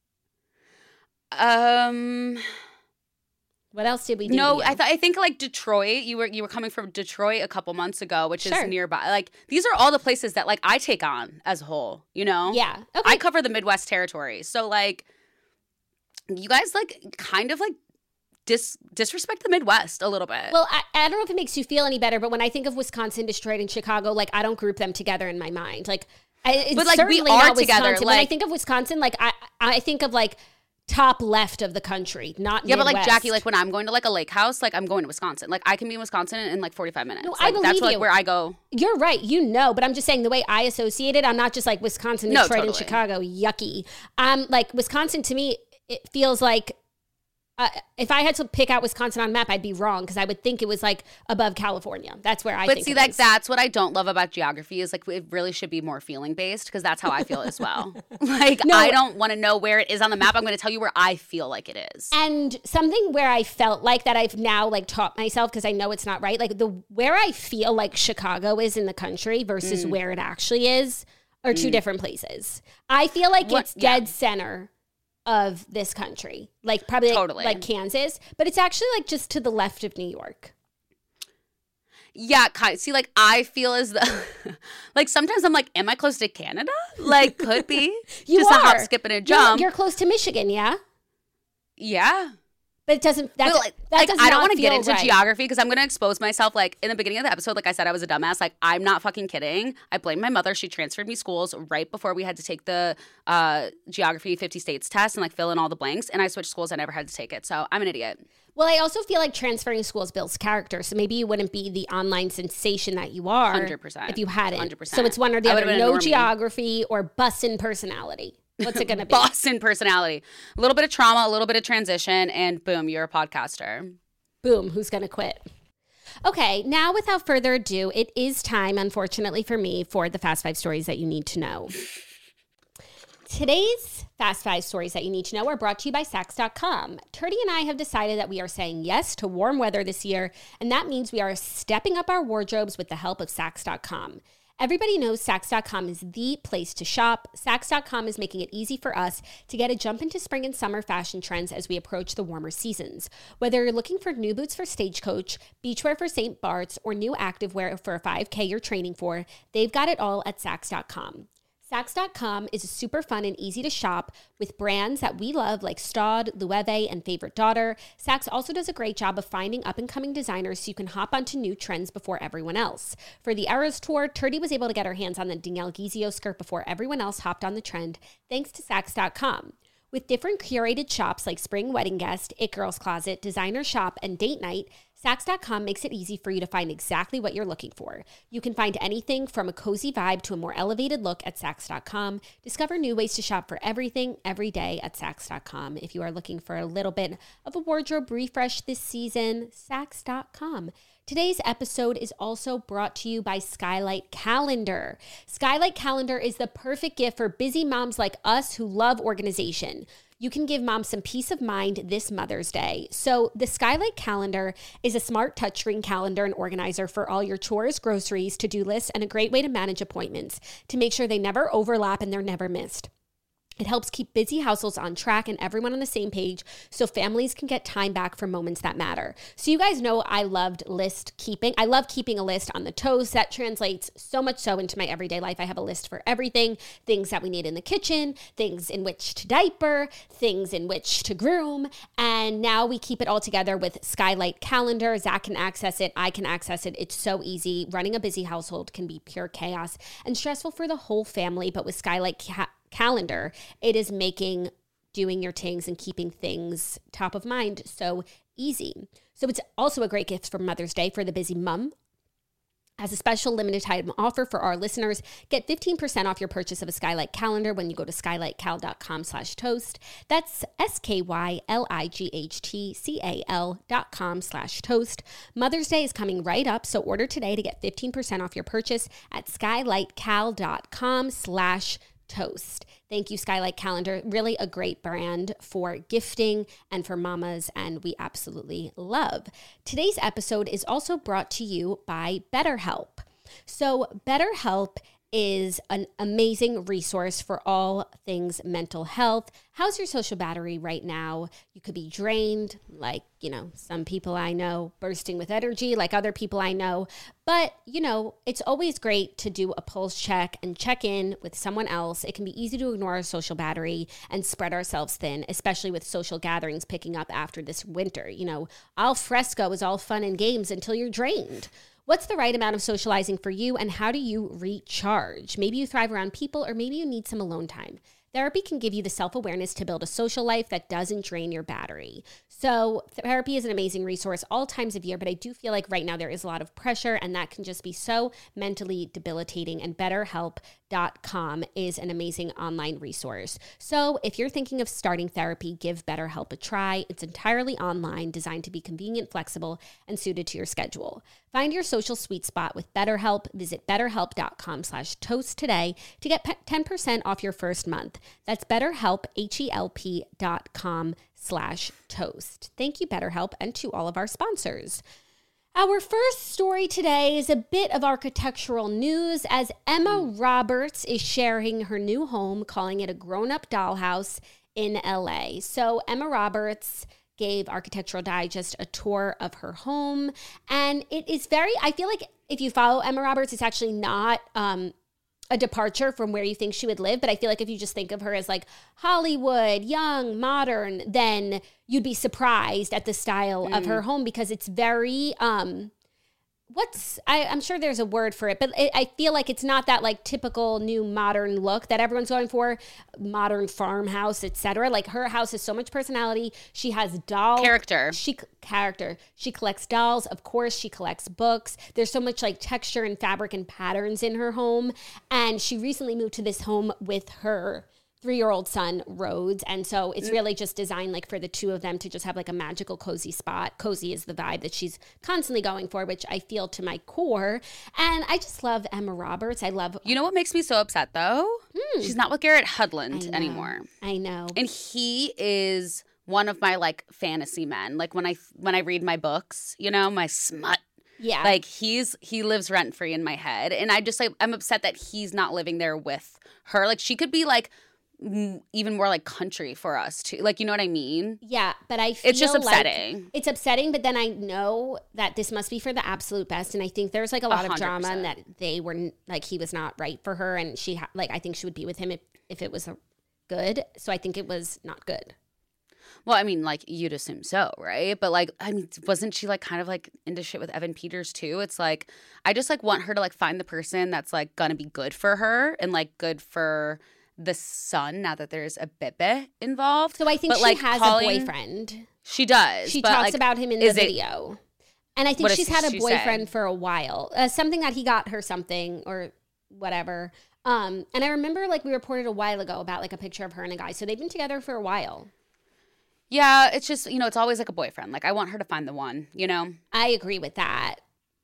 Speaker 2: um.
Speaker 1: What else did we do?
Speaker 2: No,
Speaker 1: to you?
Speaker 2: I thought I think like Detroit. You were you were coming from Detroit a couple months ago, which
Speaker 1: Sure.
Speaker 2: is nearby. Like these are all the places that like I take on as a whole. You know.
Speaker 1: Yeah. Okay.
Speaker 2: I cover the Midwest territory, so like you guys like kind of like dis disrespect the Midwest a little bit.
Speaker 1: Well, I, I don't know if it makes you feel any better, but when I think of Wisconsin, Detroit, and Chicago, like I don't group them together in my mind. Like, I, it's
Speaker 2: But, like, we
Speaker 1: certainly
Speaker 2: are
Speaker 1: not
Speaker 2: together,
Speaker 1: Wisconsin. When I
Speaker 2: like-
Speaker 1: think of Wisconsin, like I, I think of like top left of the country, not
Speaker 2: yeah, but like
Speaker 1: Midwest.
Speaker 2: Jackie, like when I'm going to like a lake house, like I'm going to Wisconsin. Like I can be in Wisconsin in like forty-five minutes.
Speaker 1: No, I
Speaker 2: like, that's
Speaker 1: believe
Speaker 2: like
Speaker 1: you.
Speaker 2: where I go.
Speaker 1: You're right, you know, but I'm just saying the way I associate it, I'm not just like Wisconsin,
Speaker 2: No,
Speaker 1: Detroit, and
Speaker 2: totally.
Speaker 1: Chicago, yucky. Um, like Wisconsin to me, it feels like Uh, if I had to pick out Wisconsin on a map, I'd be wrong because I would think it was like above California. That's where I
Speaker 2: but
Speaker 1: think
Speaker 2: see,
Speaker 1: it
Speaker 2: like
Speaker 1: is.
Speaker 2: that's what I don't love about geography is like it really should be more feeling based because that's how I feel as well. Like
Speaker 1: No.
Speaker 2: I don't want to know where it is on the map. I'm going to tell you where I feel like it is.
Speaker 1: And something where I felt like that I've now like taught myself because I know it's not right. Like the where I feel like Chicago is in the country versus
Speaker 2: Mm.
Speaker 1: where it actually is are two
Speaker 2: Mm.
Speaker 1: different places. I feel like
Speaker 2: What-
Speaker 1: it's dead
Speaker 2: yeah.
Speaker 1: center of this country, like probably like,
Speaker 2: Totally.
Speaker 1: like Kansas, but it's actually like just to the left of New York.
Speaker 2: Yeah, kind. See, like I feel as though, like sometimes I'm like, am I close to Canada? Like, could be.
Speaker 1: You
Speaker 2: Just
Speaker 1: are.
Speaker 2: a hop, skip, and a
Speaker 1: You're,
Speaker 2: jump.
Speaker 1: you're close to Michigan, yeah,
Speaker 2: yeah.
Speaker 1: but it doesn't. That,
Speaker 2: But, like,
Speaker 1: that
Speaker 2: like,
Speaker 1: does
Speaker 2: I don't
Speaker 1: not
Speaker 2: want to get
Speaker 1: feel
Speaker 2: into
Speaker 1: right.
Speaker 2: geography because I'm going to expose myself. Like in the beginning of the episode, like I said, I was a dumbass. Like I'm not fucking kidding. I blame my mother. She transferred me schools right before we had to take the uh, geography fifty states test and like fill in all the blanks. And I switched schools. I never had to take it. So I'm an idiot.
Speaker 1: Well, I also feel like transferring schools builds character. So maybe you wouldn't be the online sensation that you are
Speaker 2: one hundred percent.
Speaker 1: if you hadn't.
Speaker 2: one hundred percent.
Speaker 1: So it's one or the
Speaker 2: I
Speaker 1: other.
Speaker 2: would've been a
Speaker 1: No
Speaker 2: normie.
Speaker 1: geography or bussin' personality. What's it going to be?
Speaker 2: Boston personality. A little bit of trauma, a little bit of transition, and boom, you're a podcaster.
Speaker 1: Boom, who's going to quit? Okay, now without further ado, it is time, unfortunately for me, for the Fast Five Stories that you need to know. Today's Fast Five Stories that you need to know are brought to you by Saks dot com. Turdy and I have decided that we are saying yes to warm weather this year, and that means we are stepping up our wardrobes with the help of Saks dot com. Everybody knows Saks dot com is the place to shop. Saks dot com is making it easy for us to get a jump into spring and summer fashion trends as we approach the warmer seasons. Whether you're looking for new boots for Stagecoach, beachwear for Saint Bart's, or new activewear for a five K you're training for, they've got it all at Saks dot com. Saks dot com is super fun and easy to shop with brands that we love like Staud, Loewe, and Favorite Daughter. Saks also does a great job of finding up-and-coming designers so you can hop onto new trends before everyone else. For the Eras Tour, Turdy was able to get her hands on the Danielle Guizio skirt before everyone else hopped on the trend, thanks to Saks dot com. With different curated shops like Spring Wedding Guest, It Girls Closet, Designer Shop, and Date Night, Saks dot com makes it easy for you to find exactly what you're looking for. You can find anything from a cozy vibe to a more elevated look at Saks dot com. Discover new ways to shop for everything, every day at Saks dot com. If you are looking for a little bit of a wardrobe refresh this season, Saks dot com. Today's episode is also brought to you by Skylight Calendar. Skylight Calendar is the perfect gift for busy moms like us who love organization. You can give mom some peace of mind this Mother's Day. So the Skylight Calendar is a smart touchscreen calendar and organizer for all your chores, groceries, to-do lists, and a great way to manage appointments to make sure they never overlap and they're never missed. It helps keep busy households on track and everyone on the same page so families can get time back for moments that matter. So you guys know I loved list keeping. I love keeping a list on the toast. That translates so much so into my everyday life. I have a list for everything, things that we need in the kitchen, things in which to diaper, things in which to groom. And now we keep it all together with Skylight Calendar. Zach can access it. I can access it. It's so easy. Running a busy household can be pure chaos and stressful for the whole family. But with Skylight Ca- Calendar, it is making doing your things and keeping things top of mind so easy. So it's also a great gift for Mother's Day for the busy mom. As a special limited time offer for our listeners, get fifteen percent off your purchase of a Skylight Calendar when you go to skylight cal dot com slash toast. That's S K Y L I G H T C A L dot com slash toast. Mother's Day is coming right up, so order today to get fifteen percent off your purchase at skylight cal dot com slash toast. Thank you, Skylight Calendar. Really a great brand for gifting and for mamas, and we absolutely love. Today's episode is also brought to you by BetterHelp. So BetterHelp is an amazing resource for all things mental health. How's your social battery right now? You could be drained, like, you know, some people I know, bursting with energy, like other people I know. But, you know, it's always great to do a pulse check and check in with someone else. It can be easy to ignore our social battery and spread ourselves thin, especially with social gatherings picking up after this winter. You know, al fresco is all fun and games until you're drained. What's the right amount of socializing for you, and how do you recharge? Maybe you thrive around people, or maybe you need some alone time. Therapy can give you the self-awareness to build a social life that doesn't drain your battery. So therapy is an amazing resource all times of year, but I do feel like right now there is a lot of pressure, and that can just be so mentally debilitating, and BetterHelp dot com is an amazing online resource. So if you're thinking of starting therapy, give BetterHelp a try. It's entirely online, designed to be convenient, flexible, and suited to your schedule. Find your social sweet spot with BetterHelp. Visit BetterHelp dot com slash toast today to get ten percent off your first month. That's BetterHelp, H-E-L-P dot com slash toast. Thank you, BetterHelp, and to all of our sponsors. Our first story today is a bit of architectural news, as Emma Roberts is sharing her new home, calling it a grown-up dollhouse in L A. So Emma Roberts gave Architectural Digest a tour of her home, and it is very, I feel like if you follow Emma Roberts, it's actually not um, a departure from where you think she would live, but I feel like if you just think of her as like Hollywood, young, modern, then you'd be surprised at the style mm. of her home, because it's very, um, what's, I, I'm sure there's a word for it, but it, I feel like it's not that like typical new modern look that everyone's going for, modern farmhouse, et cetera. Like her house has so much personality. She has doll
Speaker 2: character.
Speaker 1: She character. She collects dolls. Of course, she collects books. There's so much like texture and fabric and patterns in her home. And she recently moved to this home with her three-year-old son, Rhodes. And so it's really just designed like for the two of them to just have like a magical, cozy spot. Cozy is the vibe that she's constantly going for, which I feel to my core. And I just love Emma Roberts. I love...
Speaker 2: You know what makes me so upset, though? Hmm. She's not with Garrett Hudland
Speaker 1: I
Speaker 2: anymore.
Speaker 1: I know.
Speaker 2: And he is one of my, like, fantasy men. Like, when I when I read my books, you know, my smut.
Speaker 1: Yeah.
Speaker 2: Like, he's he lives rent-free in my head. And I just, like, I'm upset that he's not living there with her. Like, she could be, like... even more like country for us too, like, you know what I mean?
Speaker 1: Yeah, but I feel
Speaker 2: it's just upsetting.
Speaker 1: Like it's upsetting, but then I know that this must be for the absolute best, and I think there's like a lot one hundred percent of drama and that they were like he was not right for her, and she ha- like I think she would be with him if if it was a good. So I think it was not good.
Speaker 2: Well, I mean, like, you'd assume so, right? But, like, I mean, wasn't she, like, kind of, like, into shit with Evan Peters, too? It's, like, I just, like, want her to, like, find the person that's, like, gonna be good for her and, like, good for the son, now that there's a bebe involved.
Speaker 1: So I think
Speaker 2: but,
Speaker 1: she
Speaker 2: like,
Speaker 1: has
Speaker 2: calling,
Speaker 1: a boyfriend.
Speaker 2: She does.
Speaker 1: She
Speaker 2: but,
Speaker 1: talks
Speaker 2: like,
Speaker 1: about him in the video. It, and I think she's had a
Speaker 2: she
Speaker 1: boyfriend
Speaker 2: say?
Speaker 1: for a while. Uh, something that he got her something or whatever. Um, and I remember, like, we reported a while ago about, like, a picture of her and a guy. So they've been together for a while.
Speaker 2: Yeah, it's just, you know, it's always like a boyfriend. Like, I want her to find the one, you know?
Speaker 1: I agree with that.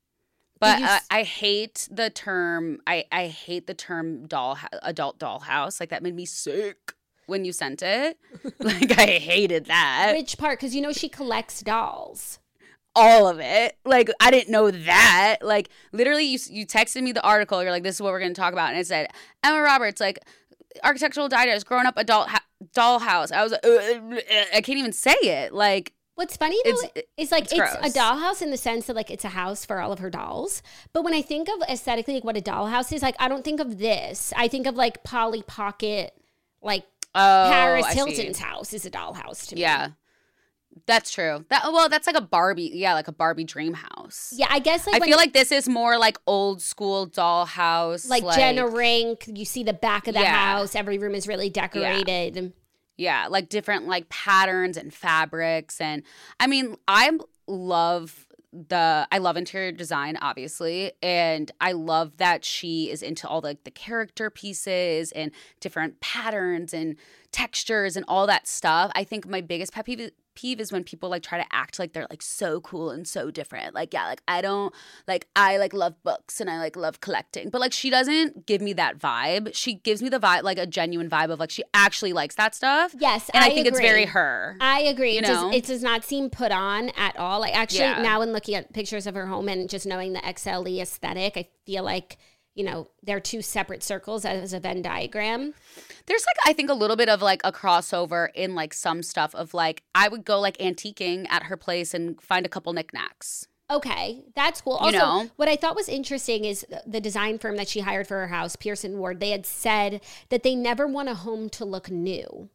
Speaker 2: But uh, I hate the term, I, I hate the term doll, adult dollhouse. Like, that made me sick when you sent it. Like, I hated that.
Speaker 1: Which part? Because, you know, she collects dolls.
Speaker 2: All of it. Like, I didn't know that. Like, literally, you you texted me the article. You're like, this is what we're going to talk about. And it said, Emma Roberts, like, Architectural Digest, grown up adult ha- dollhouse. I was like, uh, I can't even say it. Like,
Speaker 1: what's funny though
Speaker 2: it's,
Speaker 1: is like
Speaker 2: it's,
Speaker 1: it's a dollhouse in the sense that like it's a house for all of her dolls. But when I think of aesthetically like what a dollhouse is, like I don't think of this. I think of like Polly Pocket, like
Speaker 2: oh,
Speaker 1: Paris
Speaker 2: I
Speaker 1: Hilton's
Speaker 2: see.
Speaker 1: house is a dollhouse to me.
Speaker 2: Yeah. That's true. That well, that's like a Barbie, yeah, like a Barbie dream house.
Speaker 1: Yeah, I guess like
Speaker 2: I
Speaker 1: when,
Speaker 2: feel like this is more like old school dollhouse.
Speaker 1: Like,
Speaker 2: like
Speaker 1: Jenna Rink, you see the back of the
Speaker 2: yeah.
Speaker 1: house, every room is really decorated.
Speaker 2: Yeah. yeah, like different like patterns and fabrics. And I mean, I love the I love interior design, obviously, and I love that she is into all the the character pieces and different patterns and textures and all that stuff. I think my biggest pet peeve peeve is when people like try to act like they're like so cool and so different. Like, yeah, like I don't like I like love books and I like love collecting, but like she doesn't give me that vibe. She gives me the vibe, like a genuine vibe of like she actually likes that stuff.
Speaker 1: Yes,
Speaker 2: and I,
Speaker 1: I
Speaker 2: think
Speaker 1: agree.
Speaker 2: it's very her.
Speaker 1: I agree.
Speaker 2: You
Speaker 1: it,
Speaker 2: know?
Speaker 1: does, it does not seem put on at all. Like actually,
Speaker 2: Yeah.
Speaker 1: now in looking at pictures of her home and just knowing the X L E aesthetic, I feel like you know they're two separate circles as a Venn diagram.
Speaker 2: There's like I think a little bit of like a crossover in like some stuff of like I would go like antiquing at her place and find a couple knickknacks.
Speaker 1: Okay, that's cool. Also,
Speaker 2: You know?
Speaker 1: what I thought was interesting is the design firm that she hired for her house, Pearson Ward, they had said that they never want a home to look new.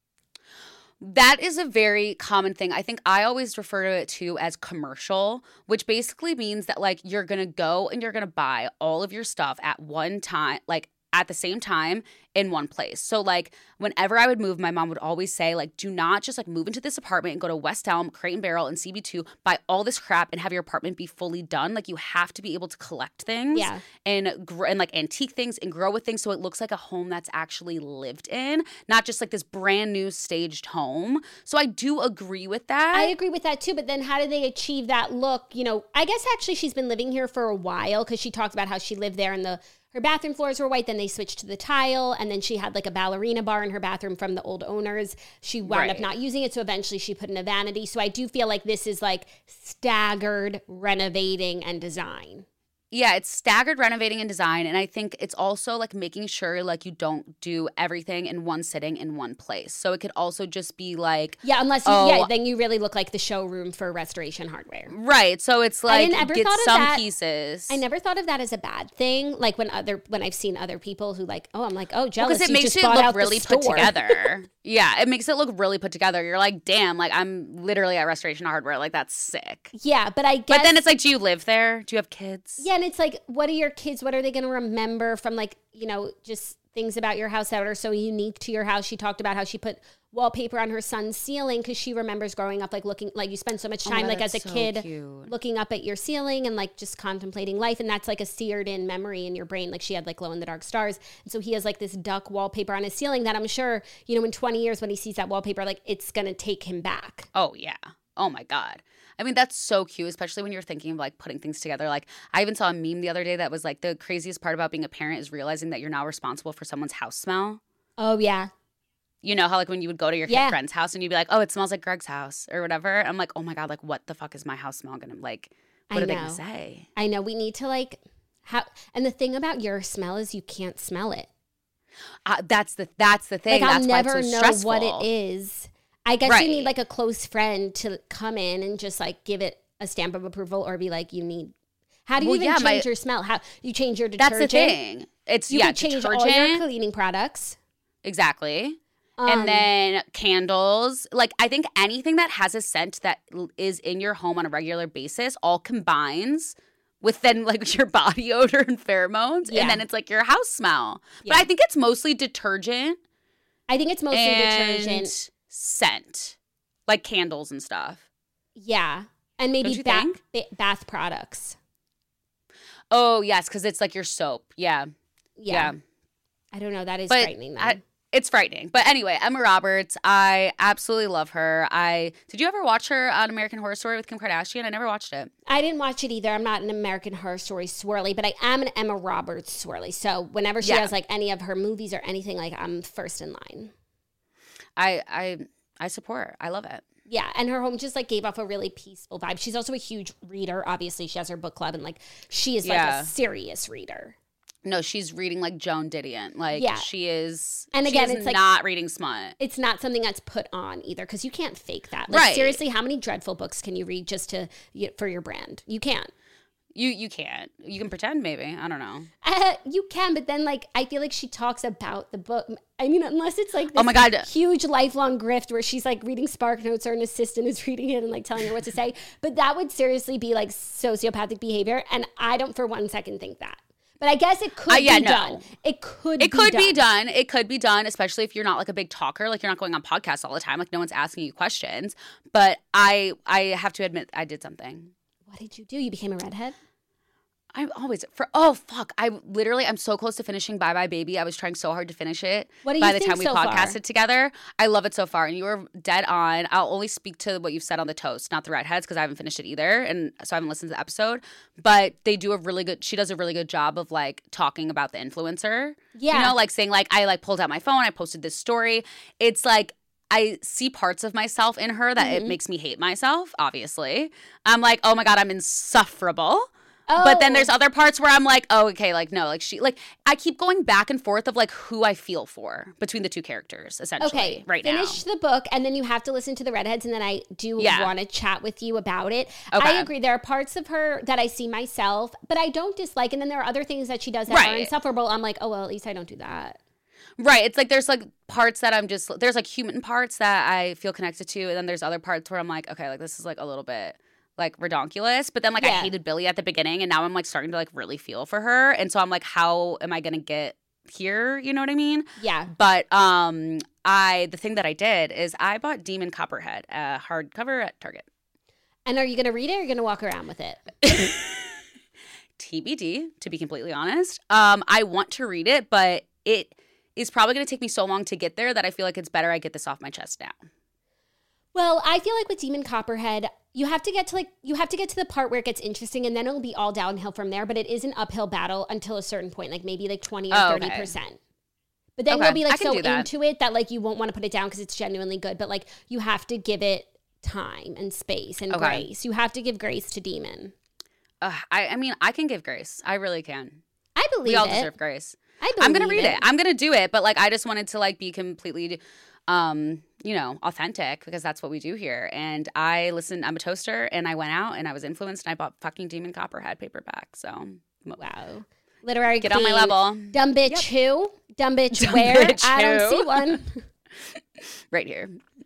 Speaker 2: That is a very common thing. I think I always refer to it too as commercial, which basically means that like you're going to go and you're going to buy all of your stuff at one time, like at the same time in one place. So like whenever I would move, my mom would always say like, do not just like move into this apartment and go to West Elm, Crate and Barrel, and C B two, buy all this crap and have your apartment be fully done. Like you have to be able to collect things
Speaker 1: Yeah.
Speaker 2: and gr- and like antique things and grow with things so it looks like a home that's actually lived in, not just like this brand new staged home. So I do agree with that.
Speaker 1: I agree with that too, but then how do they achieve that look? You know, I guess actually she's been living here for a while because she talked about how she lived there and the her bathroom floors were white, then they switched to the tile, and then she had like a ballerina bar in her bathroom from the old owners. She wound
Speaker 2: Right.
Speaker 1: up not using it, so eventually she put in a vanity. So I do feel like this is like staggered renovating and design.
Speaker 2: Yeah, it's staggered renovating and design. And I think it's also like making sure like you don't do everything in one sitting in one place. So it could also just be like,
Speaker 1: Yeah, unless you,
Speaker 2: Oh.
Speaker 1: yeah, then you really look like the showroom for Restoration Hardware.
Speaker 2: right. So it's like
Speaker 1: didn't ever
Speaker 2: get
Speaker 1: thought of
Speaker 2: some
Speaker 1: that.
Speaker 2: pieces.
Speaker 1: I never thought of that as a bad thing. Like when other when I've seen other people who like, oh, I'm like, oh, jealous.
Speaker 2: Because it
Speaker 1: you
Speaker 2: makes
Speaker 1: just
Speaker 2: it
Speaker 1: bought
Speaker 2: look
Speaker 1: out the
Speaker 2: really put
Speaker 1: store.
Speaker 2: together. Yeah, it makes it look really put together. You're like, damn, like I'm literally at Restoration Hardware. Like that's sick.
Speaker 1: Yeah, but I guess.
Speaker 2: But then it's like, do you live there? Do you have kids?
Speaker 1: Yeah, and it's like, what are your kids? What are they going to remember from like, you know, just things about your house that are so unique to your house? She talked about how she put wallpaper on her son's ceiling because she remembers growing up, like looking, like you spend so much
Speaker 2: Oh my
Speaker 1: time,
Speaker 2: God,
Speaker 1: like as a
Speaker 2: that's so
Speaker 1: kid,
Speaker 2: cute.
Speaker 1: looking up at your ceiling and like just contemplating life. And that's like a seared in memory in your brain. Like she had like glow in the dark stars. And so he has like this duck wallpaper on his ceiling that I'm sure, you know, in twenty years when he sees that wallpaper, like it's going to take him back.
Speaker 2: Oh, yeah. Oh, my God. I mean, that's so cute, especially when you're thinking of like putting things together. Like, I even saw a meme the other day that was like the craziest part about being a parent is realizing that you're now responsible for someone's house smell.
Speaker 1: Oh, yeah.
Speaker 2: You know how like when you would go to your
Speaker 1: Yeah.
Speaker 2: kid friend's house and you'd be like, oh, it smells like Greg's house or whatever. I'm like, oh my God, like what the fuck is my house smell gonna like? What
Speaker 1: I
Speaker 2: are they
Speaker 1: know.
Speaker 2: gonna say?
Speaker 1: I know. We need to like have, and the thing about your smell is you can't smell it.
Speaker 2: Uh, that's the that's the thing.
Speaker 1: Like I'll
Speaker 2: that's
Speaker 1: never
Speaker 2: why it's so
Speaker 1: know
Speaker 2: stressful.
Speaker 1: what it is. I guess
Speaker 2: Right.
Speaker 1: you need like a close friend to come in and just like give it a stamp of approval or be like, you need. How do you
Speaker 2: Well,
Speaker 1: even
Speaker 2: yeah,
Speaker 1: change
Speaker 2: my-
Speaker 1: your smell? How you change your
Speaker 2: That's
Speaker 1: detergent?
Speaker 2: the thing. It's
Speaker 1: You
Speaker 2: yeah,
Speaker 1: could change
Speaker 2: detergent.
Speaker 1: all your cleaning products.
Speaker 2: Exactly.
Speaker 1: Um,
Speaker 2: And then candles. Like I think anything that has a scent that l- is in your home on a regular basis all combines with then like your body odor and pheromones.
Speaker 1: Yeah.
Speaker 2: And then it's like your house smell.
Speaker 1: Yeah.
Speaker 2: But I think it's mostly detergent
Speaker 1: I think it's mostly
Speaker 2: and
Speaker 1: detergent.
Speaker 2: scent. Like candles and stuff.
Speaker 1: Yeah, and maybe
Speaker 2: Don't you
Speaker 1: bath
Speaker 2: think?
Speaker 1: ba- bath products.
Speaker 2: Oh, yes, because it's like your soap. Yeah.
Speaker 1: Yeah.
Speaker 2: Yeah.
Speaker 1: I don't know. That is
Speaker 2: But
Speaker 1: frightening. Then.
Speaker 2: I, it's frightening. But anyway, Emma Roberts, I absolutely love her. I did you ever watch her on American Horror Story with Kim Kardashian? I never watched it.
Speaker 1: I didn't watch it either. I'm not an American Horror Story swirly, but I am an Emma Roberts swirly. So whenever she
Speaker 2: Yeah.
Speaker 1: has like any of her movies or anything, like I'm first in line.
Speaker 2: I I I support. I love it.
Speaker 1: Yeah, and her home just like gave off a really peaceful vibe. She's also a huge reader. Obviously, she has her book club, and like she is like
Speaker 2: Yeah.
Speaker 1: a serious reader.
Speaker 2: No, she's reading like Joan Didion. Like
Speaker 1: Yeah.
Speaker 2: she is.
Speaker 1: And
Speaker 2: she
Speaker 1: again,
Speaker 2: is
Speaker 1: it's like-
Speaker 2: not reading smut.
Speaker 1: It's not something that's put on either because you can't fake that. Like
Speaker 2: Right.
Speaker 1: seriously, how many dreadful books can you read just to for your brand? You can't.
Speaker 2: You you can't. You can pretend maybe. I don't know.
Speaker 1: Uh, you can, but then like I feel like she talks about the book. I mean, unless it's like this
Speaker 2: Oh my God.
Speaker 1: huge lifelong grift where she's like reading Spark Notes or an assistant is reading it and like telling her what to say. But that would seriously be like sociopathic behavior, and I don't for one second think that. But I guess it could
Speaker 2: Uh, yeah,
Speaker 1: be
Speaker 2: no.
Speaker 1: done. It could.
Speaker 2: It
Speaker 1: be
Speaker 2: could
Speaker 1: done.
Speaker 2: be done. It could be done, especially if you're not like a big talker. Like you're not going on podcasts all the time. Like no one's asking you questions. But I I have to admit I did something.
Speaker 1: What did you do? You became a redhead.
Speaker 2: I'm always for oh fuck. I literally I'm so close to finishing Bye Bye Baby. I was trying so hard to finish it.
Speaker 1: What do
Speaker 2: by
Speaker 1: you
Speaker 2: the
Speaker 1: think
Speaker 2: time we
Speaker 1: so far?
Speaker 2: podcasted together. I love it so far. And you were dead on. I'll only speak to what you've said on the toast, not the redheads, because I haven't finished it either. And so I haven't listened to the episode. But they do a really good she does a really good job of like talking about the influencer.
Speaker 1: Yeah.
Speaker 2: You know, like saying like I like pulled out my phone, I posted this story. It's like I see parts of myself in her that
Speaker 1: Mm-hmm.
Speaker 2: it makes me hate myself, obviously. I'm like, oh my God, I'm insufferable.
Speaker 1: Oh.
Speaker 2: But then there's other parts where I'm like, oh, okay, like, no, like she, like, I keep going back and forth of like who I feel for between the two characters, essentially,
Speaker 1: Okay,
Speaker 2: right
Speaker 1: finish
Speaker 2: now.
Speaker 1: the book, and then you have to listen to the redheads, and then I do
Speaker 2: Yeah.
Speaker 1: want to chat with you about it.
Speaker 2: Okay.
Speaker 1: I agree. There are parts of her that I see myself, but I don't dislike, and then there are other things that she does that are
Speaker 2: Right.
Speaker 1: insufferable. I'm like, oh, well, at least I don't do that.
Speaker 2: Right. It's like there's like parts that I'm just, there's like human parts that I feel connected to. And then there's other parts where I'm like, okay, like this is like a little bit like redonkulous. But then like I
Speaker 1: Yeah.
Speaker 2: hated Billy at the beginning and now I'm like starting to like really feel for her. And so I'm like, how am I going to get here, you know what I mean?
Speaker 1: Yeah.
Speaker 2: But um, I the thing that I did is I bought Demon Copperhead, a hardcover at Target.
Speaker 1: And are you going to read it or are you going to walk around with it?
Speaker 2: T B D, to be completely honest. Um, I want to read it, but it is probably going to take me so long to get there that I feel like it's better I get this off my chest now.
Speaker 1: Well, I feel like with Demon Copperhead, you have to get to like you have to get to the part where it gets interesting, and then it'll be all downhill from there. But it is an uphill battle until a certain point, like maybe like twenty or
Speaker 2: oh,
Speaker 1: thirty
Speaker 2: okay.
Speaker 1: percent. But then
Speaker 2: okay.
Speaker 1: you'll be like so
Speaker 2: that.
Speaker 1: into it that like you won't want to put it down because it's genuinely good. But like you have to give it time and space and
Speaker 2: okay.
Speaker 1: grace. You have to give grace to Demon.
Speaker 2: Uh, I, I mean, I can give grace. I really can.
Speaker 1: I believe
Speaker 2: we all
Speaker 1: it.
Speaker 2: deserve grace.
Speaker 1: I believe
Speaker 2: I'm gonna read
Speaker 1: it.
Speaker 2: it. I'm gonna do it. But like, I just wanted to like be completely, um, you know, authentic because that's what we do here. And I listened. I'm a toaster, and I went out and I was influenced, and I bought fucking Demon Copperhead paperback. So
Speaker 1: wow, literary
Speaker 2: get
Speaker 1: queen.
Speaker 2: on my level.
Speaker 1: Dumb bitch
Speaker 2: Yep.
Speaker 1: who? Dumb bitch
Speaker 2: Dumb
Speaker 1: where?
Speaker 2: bitch
Speaker 1: I don't
Speaker 2: who?
Speaker 1: see one.
Speaker 2: Right here.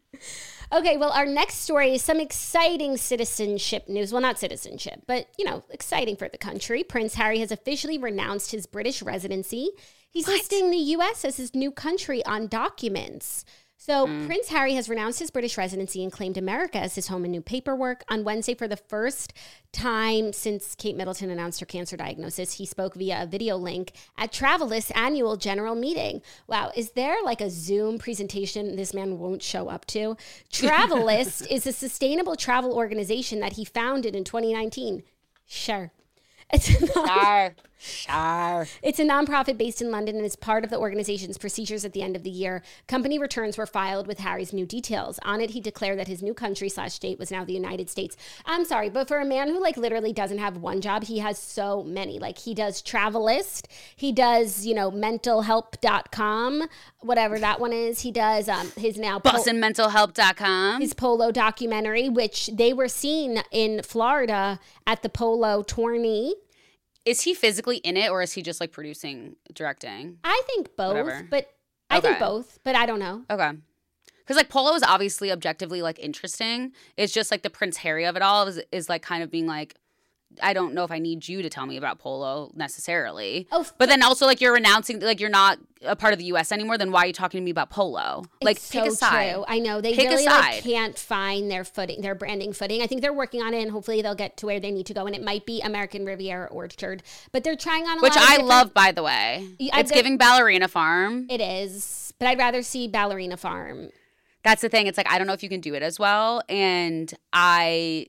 Speaker 1: Okay, well, our next story is some exciting citizenship news. Well, not citizenship, but, you know, exciting for the country. Prince Harry has officially renounced his British residency. He's
Speaker 2: What?
Speaker 1: listing the U S as his new country on documents. So
Speaker 2: Mm.
Speaker 1: Prince Harry has renounced his British residency and claimed America as his home in new paperwork. On Wednesday, for the first time since Kate Middleton announced her cancer diagnosis, he spoke via a video link at Travelist's annual general meeting. Wow, is there like a Zoom presentation this man won't show up to? Travelist is a sustainable travel organization that he founded in twenty nineteen. Sure. It's not-
Speaker 2: Sure. Sure.
Speaker 1: It's a nonprofit based in London and is part of the organization's procedures at the end of the year. Company returns were filed with Harry's new details. On it, he declared that his new country slash state was now the United States. I'm sorry, but for a man who like literally doesn't have one job, he has so many. Like he does Travelist, he does, you know, mental help dot com, whatever that one is. He does um, his now
Speaker 2: Boston Mental Help dot com.
Speaker 1: his polo documentary, which they were seen in Florida at the polo tourney.
Speaker 2: Is he physically in it or is he just like producing, directing?
Speaker 1: I think both,
Speaker 2: Whatever.
Speaker 1: but I think
Speaker 2: Okay.
Speaker 1: both, but I don't know.
Speaker 2: Okay. Because like polo is obviously objectively like interesting. It's just like the Prince Harry of it all is, is like kind of being like, I don't know if I need you to tell me about polo necessarily.
Speaker 1: Oh,
Speaker 2: but then also like you're renouncing, like you're not a part of the U S anymore. Then why are you talking to me about polo? Like
Speaker 1: it's
Speaker 2: pick
Speaker 1: so
Speaker 2: a side.
Speaker 1: true. I know they
Speaker 2: Pick a
Speaker 1: really like
Speaker 2: side.
Speaker 1: can't find their footing, their branding footing. I think they're working on it, and hopefully they'll get to where they need to go. And it might be American Riviera Orchard, but they're trying on a
Speaker 2: Which
Speaker 1: lot of
Speaker 2: I
Speaker 1: different-
Speaker 2: love, by the way.
Speaker 1: Yeah,
Speaker 2: It's
Speaker 1: they're-
Speaker 2: giving Ballerina Farm.
Speaker 1: It is, but I'd rather see Ballerina Farm.
Speaker 2: That's the thing. It's like I don't know if you can do it as well, and I.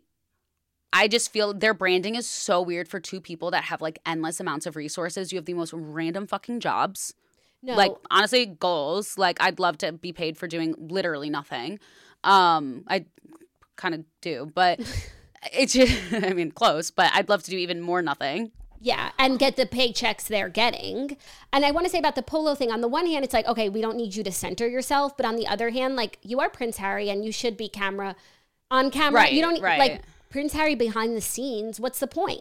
Speaker 2: I just feel their branding is so weird for two people that have like endless amounts of resources. You have the most random fucking jobs.
Speaker 1: No,
Speaker 2: Like honestly, goals. Like I'd love to be paid for doing literally nothing. Um, I kind of do, but it's just, I mean, close. But I'd love to do even more nothing.
Speaker 1: yeah, and get the paychecks they're getting. And I want to say about the polo thing, on the one hand, it's like, okay, we don't need you to center yourself. But on the other hand, like you are Prince Harry and you should be camera on camera.
Speaker 2: Right,
Speaker 1: you don't
Speaker 2: right.
Speaker 1: like Prince Harry behind the scenes. What's the point?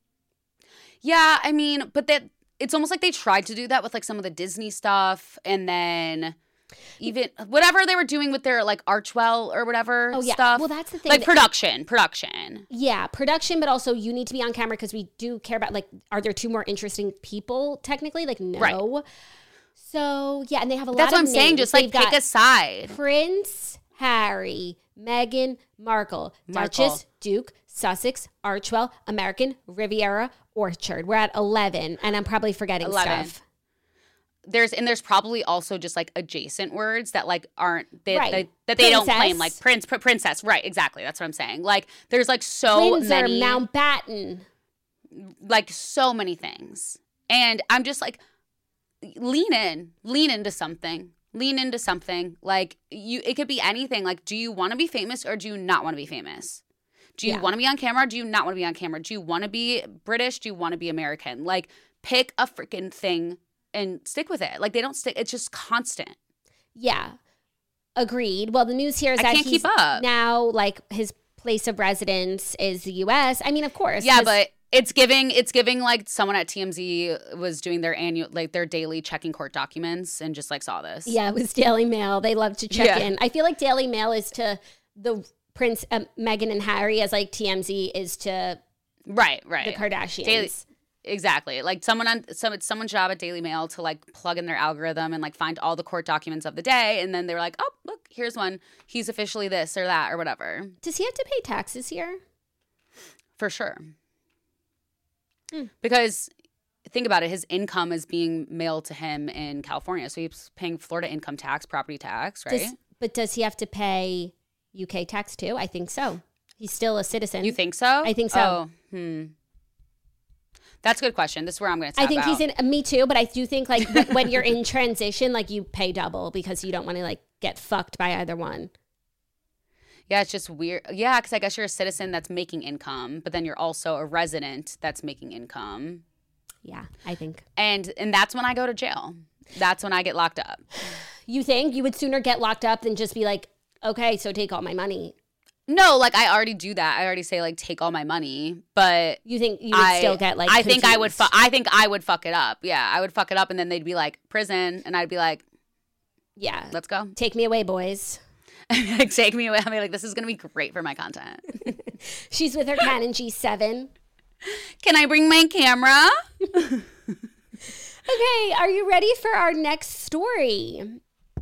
Speaker 2: Yeah, I mean, but that it's almost like they tried to do that with like some of the Disney stuff, and then even whatever they were doing with their like Archwell or whatever
Speaker 1: Oh, yeah.
Speaker 2: stuff.
Speaker 1: Well, that's the thing
Speaker 2: Like
Speaker 1: that-
Speaker 2: production, production.
Speaker 1: Yeah, production, but also you need to be on camera because we do care about, like, are there two more interesting people technically? Like, no.
Speaker 2: Right.
Speaker 1: So, yeah, and they have a lot
Speaker 2: That's what
Speaker 1: of
Speaker 2: I'm saying.
Speaker 1: names.
Speaker 2: Just like
Speaker 1: They've
Speaker 2: pick
Speaker 1: got
Speaker 2: a side.
Speaker 1: Prince Harry, Meghan Markle,
Speaker 2: Markle.
Speaker 1: Duchess, Duke, Sussex, Archwell, American, Riviera, Orchard. We're at eleven, and I'm probably forgetting
Speaker 2: eleven.
Speaker 1: stuff.
Speaker 2: There's and there's probably also just like adjacent words that like aren't they,
Speaker 1: Right.
Speaker 2: they, that they don't
Speaker 1: Princess.
Speaker 2: claim like prince pr- princess right exactly that's what I'm saying like there's like so
Speaker 1: Windsor,
Speaker 2: many
Speaker 1: Mountbatten.
Speaker 2: like so many things and I'm just like lean in lean into something lean into something like you it could be anything like do you want to be famous or do you not want to be famous do you
Speaker 1: Yeah.
Speaker 2: want to be on camera or do you not want to be on camera do you want to be British do you want to be American like pick a freaking thing and stick with it. Like they don't stick. It's just constant.
Speaker 1: Yeah. Agreed. Well, the news here is
Speaker 2: I
Speaker 1: that
Speaker 2: can't
Speaker 1: he's
Speaker 2: keep up.
Speaker 1: now, like, his place of residence is the U S. I mean, of course.
Speaker 2: Yeah,
Speaker 1: 'cause-
Speaker 2: but it's giving. It's giving like someone at T M Z was doing their annual, like their daily checking court documents, and just like saw this.
Speaker 1: Yeah, it was Daily Mail. They love to check
Speaker 2: Yeah.
Speaker 1: in. I feel like Daily Mail is to the Prince, um, Meghan and Harry, as like T M Z is to
Speaker 2: Right. Right.
Speaker 1: the Kardashians.
Speaker 2: Daily- Exactly. Like someone on some it's someone's job at Daily Mail to like plug in their algorithm and like find all the court documents of the day, and then they were like, "Oh, look, here's one. He's officially this or that or whatever."
Speaker 1: Does he have to pay taxes here?
Speaker 2: For sure.
Speaker 1: Hmm.
Speaker 2: Because think about it, his income is being mailed to him in California, so he's paying Florida income tax, property tax, right?
Speaker 1: Does, but does he have to pay U K tax too? I think so. He's still a citizen.
Speaker 2: You think so?
Speaker 1: I think so.
Speaker 2: Oh, hmm. That's a good question. This is where I'm going to tap
Speaker 1: I think
Speaker 2: out.
Speaker 1: he's in, me too, but I do think like when you're in transition, like you pay double because you don't want to like get fucked by either one.
Speaker 2: Yeah, it's just weird. Yeah, because I guess you're a citizen that's making income, but then you're also a resident that's making income.
Speaker 1: Yeah, I think.
Speaker 2: And and that's when I go to jail. That's when I get locked up.
Speaker 1: You think you would sooner get locked up than just be like, okay, so take all my money?
Speaker 2: No, like I already do that. I already say like take all my money, but
Speaker 1: you think you would
Speaker 2: I,
Speaker 1: still get like?
Speaker 2: I think
Speaker 1: confused.
Speaker 2: I would. Fu- I think I would fuck it up. Yeah, I would fuck it up, and then they'd be like prison, and I'd be like,
Speaker 1: yeah,
Speaker 2: let's go.
Speaker 1: Take me away, boys.
Speaker 2: Like, take me away. I mean, like this is gonna be great for my content.
Speaker 1: She's with her Canon G seven.
Speaker 2: Can I bring my camera?
Speaker 1: Okay, are you ready for our next story?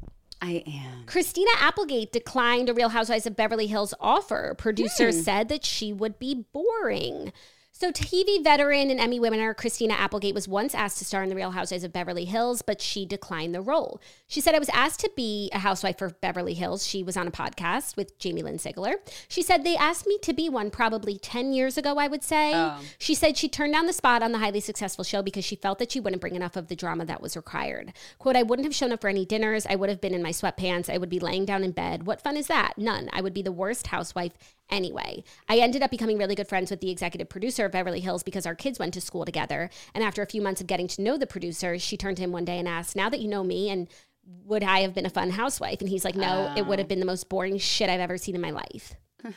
Speaker 2: I am.
Speaker 1: Christina Applegate declined a Real Housewives of Beverly Hills offer. Producers hmm. said that she would be boring. So T V veteran and Emmy winner Christina Applegate was once asked to star in the Real Housewives of Beverly Hills, but she declined the role. She said, I was asked to be a housewife for Beverly Hills. She was on a podcast with Jamie Lynn Sigler. She said, they asked me to be one probably ten years ago, I would say. Oh. She said she turned down the spot on the highly successful show because she felt that she wouldn't bring enough of the drama that was required. Quote, I wouldn't have shown up for any dinners. I would have been in my sweatpants. I would be laying down in bed. What fun is that? None. I would be the worst housewife anyway. I ended up becoming really good friends with the executive producer of Beverly Hills because our kids went to school together. And after a few months of getting to know the producer, she turned to him one day and asked, now that you know me, and would I have been a fun housewife? And he's like, no, oh. It would have been the most boring shit I've ever seen in my life.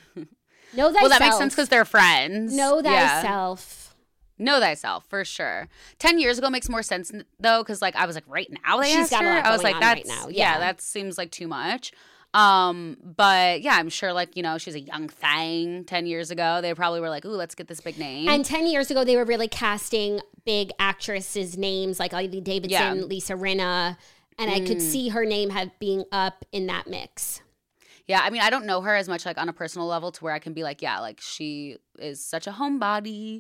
Speaker 1: Know thyself.
Speaker 2: Well, that makes sense because they're friends.
Speaker 1: Know thyself.
Speaker 2: Yeah. Know thyself, for sure. Ten years ago makes more sense, though, because like I was like, right now they
Speaker 1: She's
Speaker 2: asked
Speaker 1: got
Speaker 2: her?
Speaker 1: a lot
Speaker 2: I was
Speaker 1: going
Speaker 2: like,
Speaker 1: on
Speaker 2: that's,
Speaker 1: right now.
Speaker 2: Yeah.
Speaker 1: yeah,
Speaker 2: that seems like too much. Um, but yeah, I'm sure like, you know, she's a young thing ten years ago. They probably were like, ooh, let's get this big name.
Speaker 1: And ten years ago, they were really casting big actresses' names like Lily Davidson, yeah. Lisa Rinna. And mm. I could see her name have being up in that mix.
Speaker 2: Yeah, I mean, I don't know her as much like on a personal level to where I can be like, yeah, like she is such a homebody.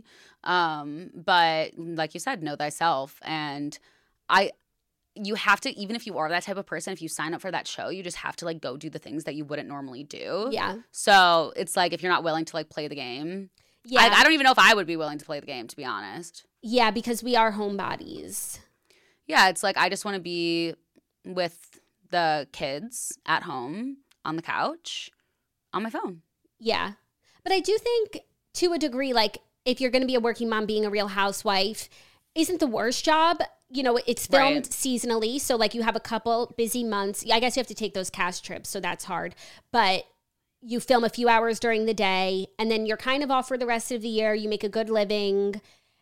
Speaker 2: Um, but like you said, know thyself. And I... you have to, even if you are that type of person, if you sign up for that show, you just have to like go do the things that you wouldn't normally do.
Speaker 1: Yeah.
Speaker 2: So it's like if you're not willing to like play the game.
Speaker 1: Yeah.
Speaker 2: I, I don't even know if I would be willing to play the game, to be honest.
Speaker 1: Yeah, because we are homebodies.
Speaker 2: Yeah, it's like I just want to be with the kids at home on the couch on my phone.
Speaker 1: Yeah. But I do think to a degree, like if you're going to be a working mom, being a Real Housewife isn't the worst job. You know, it's filmed right. seasonally. So like you have a couple busy months. I guess you have to take those cast trips. So that's hard. But you film a few hours during the day and then you're kind of off for the rest of the year. You make a good living.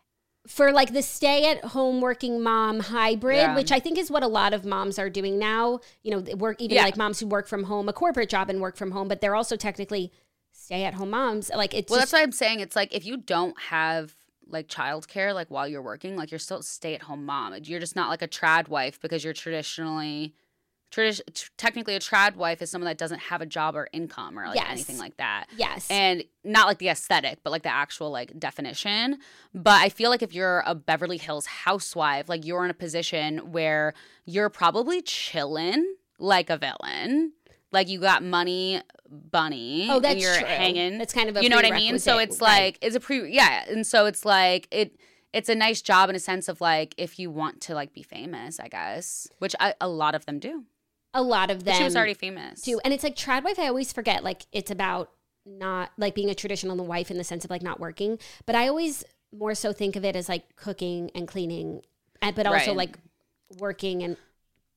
Speaker 1: For like the stay at home working mom hybrid, yeah. which I think is what a lot of moms are doing now. You know, work even yeah. like moms who work from home, a corporate job and work from home, but they're also technically stay at home moms. Like it's
Speaker 2: Well,
Speaker 1: just,
Speaker 2: that's what I'm saying. It's like if you don't have like childcare, like while you're working, like you're still a stay-at-home mom. You're just not like a trad wife because you're traditionally, tradi- t- technically a trad wife is someone that doesn't have a job or income or like
Speaker 1: yes.
Speaker 2: anything like that.
Speaker 1: Yes.
Speaker 2: And not like the aesthetic, but like the actual like definition. But I feel like if you're a Beverly Hills housewife, like you're in a position where you're probably chilling like a villain. Like you got money, bunny.
Speaker 1: Oh, that's
Speaker 2: and you're
Speaker 1: true.
Speaker 2: hanging.
Speaker 1: That's kind of a
Speaker 2: you know what I mean. So it's
Speaker 1: right.
Speaker 2: like it's a pre yeah, and so it's like it. It's a nice job in a sense of like if you want to like be famous, I guess, which I, a lot of them do.
Speaker 1: A lot of them.
Speaker 2: But she was already famous
Speaker 1: too, and it's like trad wife. I always forget like it's about not like being a traditional wife in the sense of like not working, but I always more so think of it as like cooking and cleaning, but also
Speaker 2: right.
Speaker 1: like working and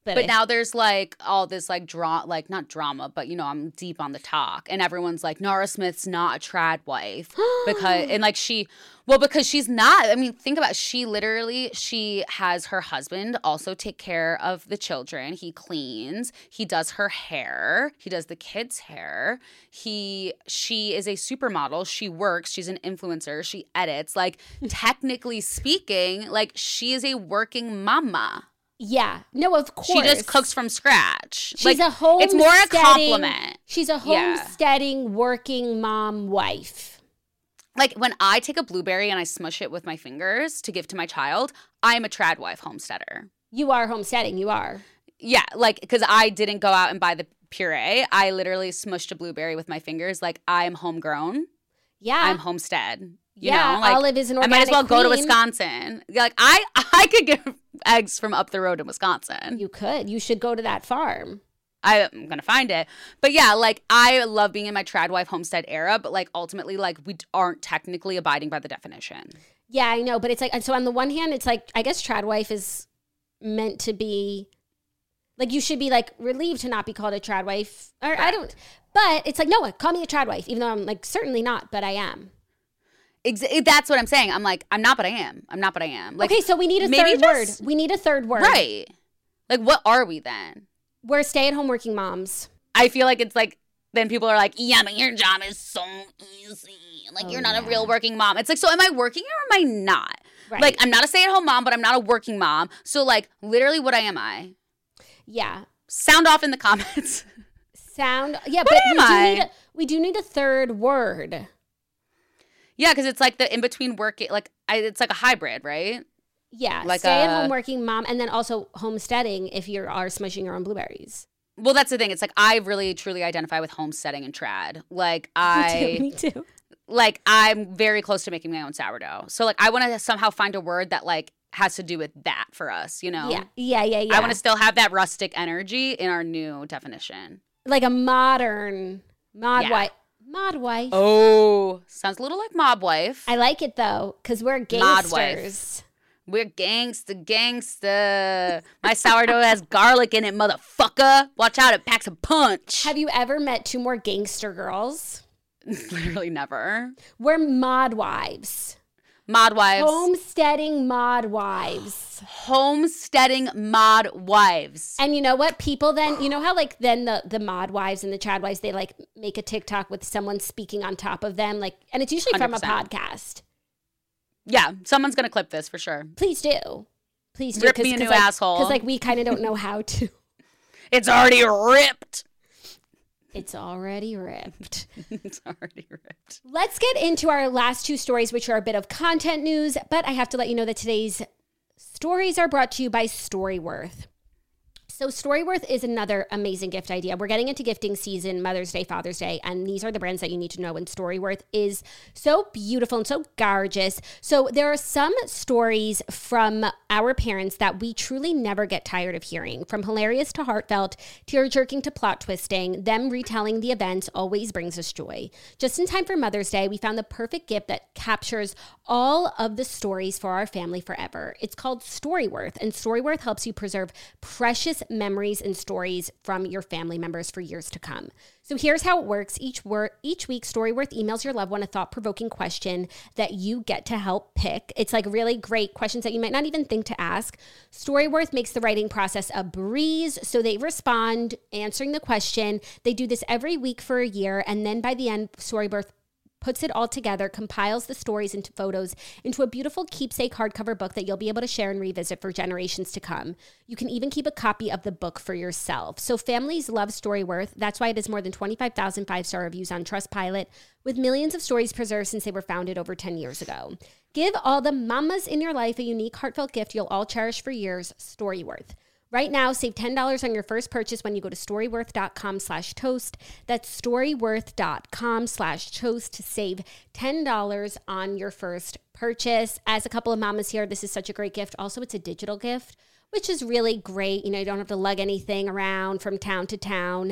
Speaker 1: But,
Speaker 2: But
Speaker 1: I-
Speaker 2: now there's like all this like drama, like not drama, but you know, I'm deep on the talk, and everyone's like, Nara Smith's not a trad wife because, and like she, well, because she's not. I mean, think about it. She literally, she has her husband also take care of the children. He cleans, he does her hair, he does the kids' hair. He, she is a supermodel. She works. She's an influencer. She edits. Like technically speaking, like she is a working mama.
Speaker 1: Yeah. No, of course.
Speaker 2: She just cooks from scratch.
Speaker 1: She's
Speaker 2: like,
Speaker 1: a homesteading.
Speaker 2: It's more a compliment.
Speaker 1: She's a
Speaker 2: Yeah.
Speaker 1: homesteading, working mom wife.
Speaker 2: Like when I take a blueberry and I smush it with my fingers to give to my child, I am a trad wife homesteader.
Speaker 1: You are homesteading. You are.
Speaker 2: Yeah, like because I didn't go out and buy the puree. I literally smushed a blueberry with my fingers. Like I am homegrown.
Speaker 1: Yeah.
Speaker 2: I'm homestead. You
Speaker 1: yeah.
Speaker 2: know, like,
Speaker 1: Olive is an
Speaker 2: I
Speaker 1: organic
Speaker 2: might as well go to
Speaker 1: queen.
Speaker 2: Wisconsin. Like I, I could get eggs from up the road in Wisconsin.
Speaker 1: You could. You should go to that farm.
Speaker 2: I'm gonna find it. But yeah, like I love being in my trad wife homestead era, but like ultimately, like we aren't technically abiding by the definition.
Speaker 1: Yeah, I know. But it's like, and so on the one hand, it's like, I guess trad wife is meant to be, like you should be like relieved to not be called a trad wife. Or
Speaker 2: Correct.
Speaker 1: I don't, but it's like, no, call me a trad wife, even though I'm like certainly not, but I am.
Speaker 2: Ex- that's what I'm saying. I'm like, I'm not, but I am. I'm not, but I am. Like,
Speaker 1: Okay, so we need a
Speaker 2: maybe
Speaker 1: third
Speaker 2: just-
Speaker 1: word. We need a third word.
Speaker 2: right. Like, what are we then?
Speaker 1: We're stay-at-home working moms.
Speaker 2: I feel like it's like, then people are like, yeah, but your job is so easy. Like,
Speaker 1: Oh,
Speaker 2: you're not
Speaker 1: yeah.
Speaker 2: a real working mom. It's like, so am I working or am I not?
Speaker 1: Right.
Speaker 2: Like, I'm not a stay-at-home mom, but I'm not a working mom. So, like, literally, what I am I?
Speaker 1: Yeah.
Speaker 2: Sound off in the comments.
Speaker 1: Sound. Yeah,
Speaker 2: What
Speaker 1: but
Speaker 2: am
Speaker 1: we do,
Speaker 2: I?
Speaker 1: need a, we do need a third word.
Speaker 2: Yeah, because it's like the in between work. Like I, it's like a hybrid, right?
Speaker 1: Yeah,
Speaker 2: Like
Speaker 1: stay-at-home
Speaker 2: a-
Speaker 1: working mom, and then also homesteading if you are smushing your own blueberries.
Speaker 2: Well, that's the thing. It's like I really truly identify with homesteading and trad. Like I,
Speaker 1: Me too.
Speaker 2: like I'm very close to making my own sourdough. So like I want to somehow find a word that like has to do with that for us. You know?
Speaker 1: Yeah, yeah, yeah, yeah.
Speaker 2: I want to still have that rustic energy in our new definition.
Speaker 1: like a modern mod
Speaker 2: Yeah.
Speaker 1: wife. Mod wife.
Speaker 2: Oh, sounds a little like mob wife.
Speaker 1: I like it though, because we're
Speaker 2: Mod wife.
Speaker 1: gangsters.
Speaker 2: We're gangsta, gangsta. My sourdough has garlic in it, motherfucker. Watch out, it packs a punch.
Speaker 1: Have you ever met two more gangster girls?
Speaker 2: Literally never.
Speaker 1: We're mod wives.
Speaker 2: Mod wives.
Speaker 1: Homesteading mod wives.
Speaker 2: Homesteading mod wives.
Speaker 1: And you know what? People then, you know how like then the, the mod wives and the trad wives, they like make a TikTok with someone speaking on top of them. Like, and it's usually from a
Speaker 2: one hundred percent.
Speaker 1: podcast.
Speaker 2: Yeah, someone's going to clip this for sure.
Speaker 1: Please do. Please do.
Speaker 2: Rip me a new
Speaker 1: like,
Speaker 2: asshole.
Speaker 1: Because like we kind of don't know how to.
Speaker 2: It's already ripped.
Speaker 1: It's already ripped.
Speaker 2: It's already ripped.
Speaker 1: Let's get into our last two stories, which are a bit of content news. But I have to let you know that today's stories are brought to you by Storyworth. So Storyworth is another amazing gift idea. We're getting into gifting season, Mother's Day, Father's Day, and these are the brands that you need to know. And Storyworth is so beautiful and so gorgeous. So there are some stories from our parents that we truly never get tired of hearing. From hilarious to heartfelt, tear-jerking to plot twisting, them retelling the events always brings us joy. Just in time for Mother's Day, we found the perfect gift that captures all of the stories for our family forever. It's called Storyworth, and Storyworth helps you preserve precious memories and stories from your family members for years to come. So here's how it works. Each wor- each week, Storyworth emails your loved one a thought-provoking question that you get to help pick. It's like really great questions that you might not even think to ask. Storyworth makes the writing process a breeze. So they respond, answering the question. They do this every week for a year. And then by the end, Storyworth puts it all together, compiles the stories into photos into a beautiful keepsake hardcover book that you'll be able to share and revisit for generations to come. You can even keep a copy of the book for yourself. So families love Storyworth. That's why it has more than twenty-five thousand five-star reviews on Trustpilot, with millions of stories preserved since they were founded over ten years ago. Give all the mamas in your life a unique, heartfelt gift you'll all cherish for years, Storyworth. Right now, save ten dollars on your first purchase when you go to storyworth.com slash toast. That's storyworth.com slash toast to save ten dollars on your first purchase. As a couple of mamas here, this is such a great gift. Also, it's a digital gift, which is really great. You know, you don't have to lug anything around from town to town.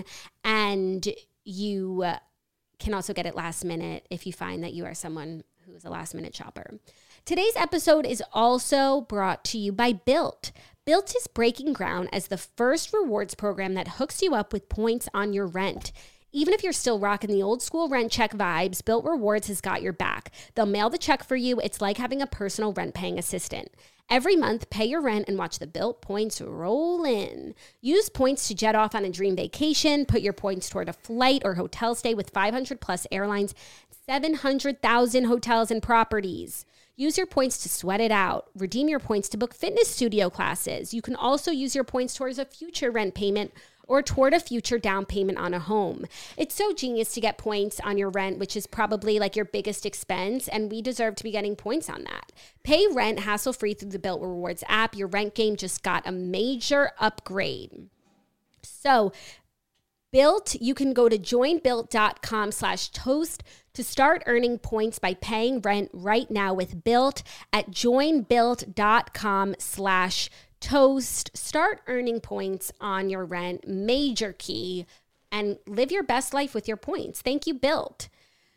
Speaker 1: And you uh, can also get it last minute if you find that you are someone who is a last minute shopper. Today's episode is also brought to you by Built. Built is breaking ground as the first rewards program that hooks you up with points on your rent. Even if you're still rocking the old school rent check vibes, Built Rewards has got your back. They'll mail the check for you. It's like having a personal rent-paying assistant. Every month, pay your rent and watch the Built points roll in. Use points to jet off on a dream vacation. Put your points toward a flight or hotel stay with five hundred plus airlines, seven hundred thousand hotels and properties. Use your points to sweat it out. Redeem your points to book fitness studio classes. You can also use your points towards a future rent payment or toward a future down payment on a home. It's so genius to get points on your rent, which is probably like your biggest expense, and we deserve to be getting points on that. Pay rent hassle-free through the Built Rewards app. Your rent game just got a major upgrade. So, Built, you can go to joinbuilt.com slash toast to start earning points by paying rent right now with Built at joinbuilt.com slash toast. Start earning points on your rent, major key, and live your best life with your points. Thank you, Built.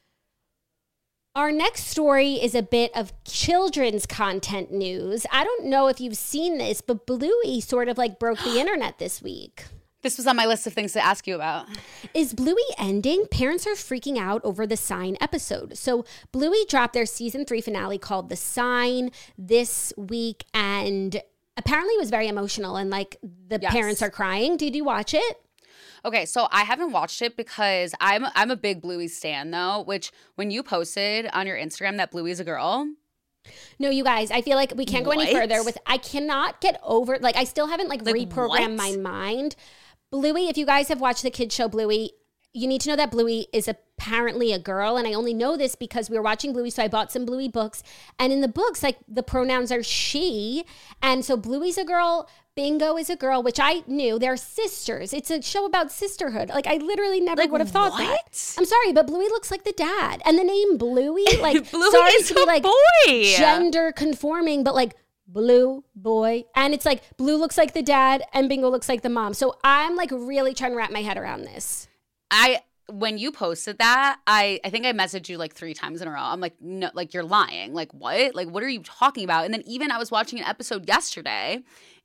Speaker 1: Our next story is a bit of children's content news. I don't know if you've seen this, but Bluey sort of like broke the internet this week.
Speaker 2: This was on my list of things to ask you about.
Speaker 1: Is Bluey ending? Parents are freaking out over the Sign episode. So Bluey dropped their season three finale called The Sign this week, and apparently it was very emotional, and like the yes. parents are crying. Did you watch it?
Speaker 2: Okay, so I haven't watched it because I'm I'm a big Bluey stan though, which when you posted on your Instagram that Bluey's a girl.
Speaker 1: No, you guys, I feel like we can't go
Speaker 2: what?
Speaker 1: any further with, I cannot get over, like I still haven't like, like reprogrammed my mind. Bluey, if you guys have watched the kids show Bluey, you need to know that Bluey is apparently a girl. And I only know this because we were watching Bluey, so I bought some Bluey books. And in the books, like the pronouns are she. And so Bluey's a girl, Bingo is a girl, which I knew. They're sisters. It's a show about sisterhood. Like I literally never
Speaker 2: like,
Speaker 1: would have thought
Speaker 2: what?
Speaker 1: that. I'm sorry, but Bluey looks like the dad. And the name Bluey, like
Speaker 2: Bluey
Speaker 1: sorry
Speaker 2: is
Speaker 1: to be
Speaker 2: a
Speaker 1: like
Speaker 2: boy.
Speaker 1: Gender conforming, but like Blue boy. And it's like Blue looks like the dad and Bingo looks like the mom. So I'm like really trying to wrap my head around this.
Speaker 2: I when you posted that, I, I think I messaged you like three times in a row. I'm like, no, like you're lying. Like what? Like what are you talking about? And then even I was watching an episode yesterday,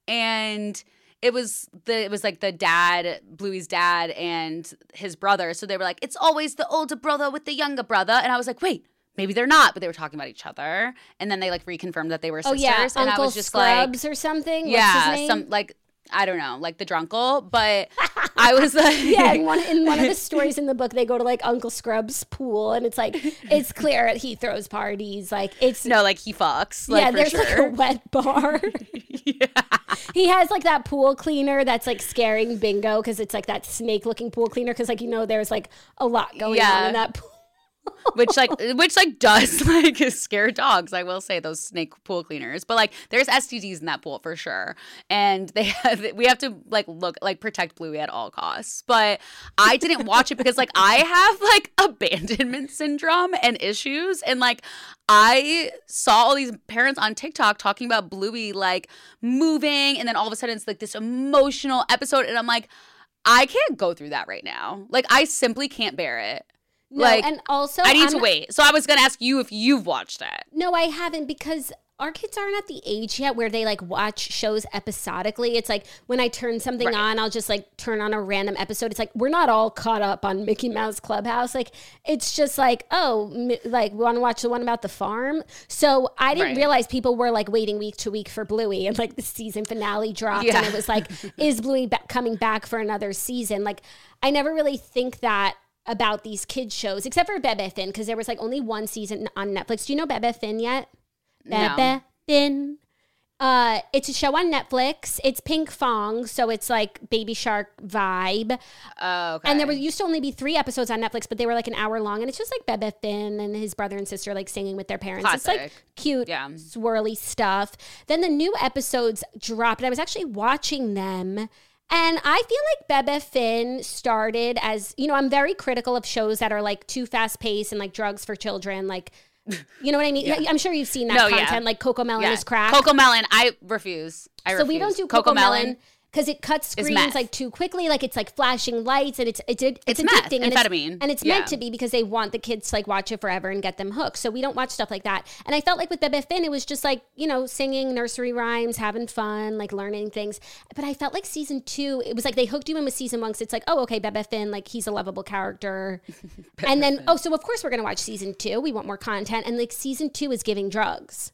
Speaker 2: and it was the it was like the dad, Bluey's dad, and his brother. So they were like, it's always the older brother with the younger brother. And I was like, wait. Maybe they're not, but they were talking about each other, and then they like reconfirmed that they were sisters.
Speaker 1: Oh yeah,
Speaker 2: and
Speaker 1: Uncle
Speaker 2: I was just
Speaker 1: Scrubs
Speaker 2: like,
Speaker 1: or something.
Speaker 2: Yeah,
Speaker 1: What's his name?
Speaker 2: some like I don't know, like the drunkle. But I was like,
Speaker 1: yeah. In one in one of the stories in the book, they go to like Uncle Scrubs' pool, and it's like it's clear he throws parties. Like it's
Speaker 2: no, like he fucks. Like,
Speaker 1: yeah,
Speaker 2: for
Speaker 1: there's
Speaker 2: sure.
Speaker 1: like a wet bar.
Speaker 2: Yeah,
Speaker 1: he has like that pool cleaner that's like scaring Bingo because it's like that snake-looking pool cleaner because like you know there's like a lot going
Speaker 2: yeah.
Speaker 1: on in that pool.
Speaker 2: which like which like does like scare dogs, I will say, those snake pool cleaners. But like there's S T Ds in that pool for sure, and they have, we have to like look like protect Bluey at all costs. But I didn't watch it because like I have like abandonment syndrome and issues, and like I saw all these parents on TikTok talking about Bluey like moving, and then all of a sudden it's like this emotional episode, and I'm like, I can't go through that right now. Like I simply can't bear it.
Speaker 1: No,
Speaker 2: like,
Speaker 1: and also
Speaker 2: I need
Speaker 1: I'm
Speaker 2: to
Speaker 1: not,
Speaker 2: wait. So I was going to ask you if you've watched it.
Speaker 1: No, I haven't because our kids aren't at the age yet where they like watch shows episodically. It's like when I turn something
Speaker 2: right.
Speaker 1: on, I'll just like turn on a random episode. It's like we're not all caught up on Mickey Mouse Clubhouse. Like it's just like, oh, mi- like we want to watch the one about the farm. So I didn't
Speaker 2: right.
Speaker 1: realize people were like waiting week to week for Bluey, and like the season finale dropped
Speaker 2: yeah.
Speaker 1: and it was like, is Bluey ba- coming back for another season? Like I never really think that about these kids shows, except for Bebe Finn, because there was like only one season on Netflix. Do you know Bebe Finn yet? Bebe
Speaker 2: no.
Speaker 1: Finn. Uh, it's a show on Netflix. It's Pink Fong, so it's like Baby Shark vibe.
Speaker 2: Oh, okay.
Speaker 1: And there were, used to only be three episodes on Netflix, but they were like an hour long, and it's just like Bebe Finn and his brother and sister like singing with their parents.
Speaker 2: Classic.
Speaker 1: It's like cute,
Speaker 2: yeah.
Speaker 1: swirly stuff. Then the new episodes dropped, and I was actually watching them. And I feel like Bebe Finn started as, you know, I'm very critical of shows that are like too fast paced and like drugs for children. Like, you know what I mean? yeah. I'm sure you've seen that
Speaker 2: no,
Speaker 1: content,
Speaker 2: yeah.
Speaker 1: like Coco Melon
Speaker 2: yeah.
Speaker 1: is crack.
Speaker 2: Coco Melon, I refuse. I
Speaker 1: so
Speaker 2: refuse.
Speaker 1: we don't do Coco, Coco Melon. Melon. because it cuts
Speaker 2: Is
Speaker 1: screens
Speaker 2: meth.
Speaker 1: like too quickly. Like it's like flashing lights, and it's it's it's,
Speaker 2: It's
Speaker 1: addicting.
Speaker 2: meth,
Speaker 1: and
Speaker 2: amphetamine.
Speaker 1: It's, and it's
Speaker 2: Yeah.
Speaker 1: meant to be because they want the kids to like watch it forever and get them hooked. So we don't watch stuff like that. And I felt like with Bebe Finn, it was just like, you know, singing nursery rhymes, having fun, like learning things. But I felt like season two, it was like they hooked you in with season one because it's like, oh, okay, Bebe Finn, like he's a lovable character. And then, oh, so of course we're going to watch season two. We want more content. And like season two is giving drugs.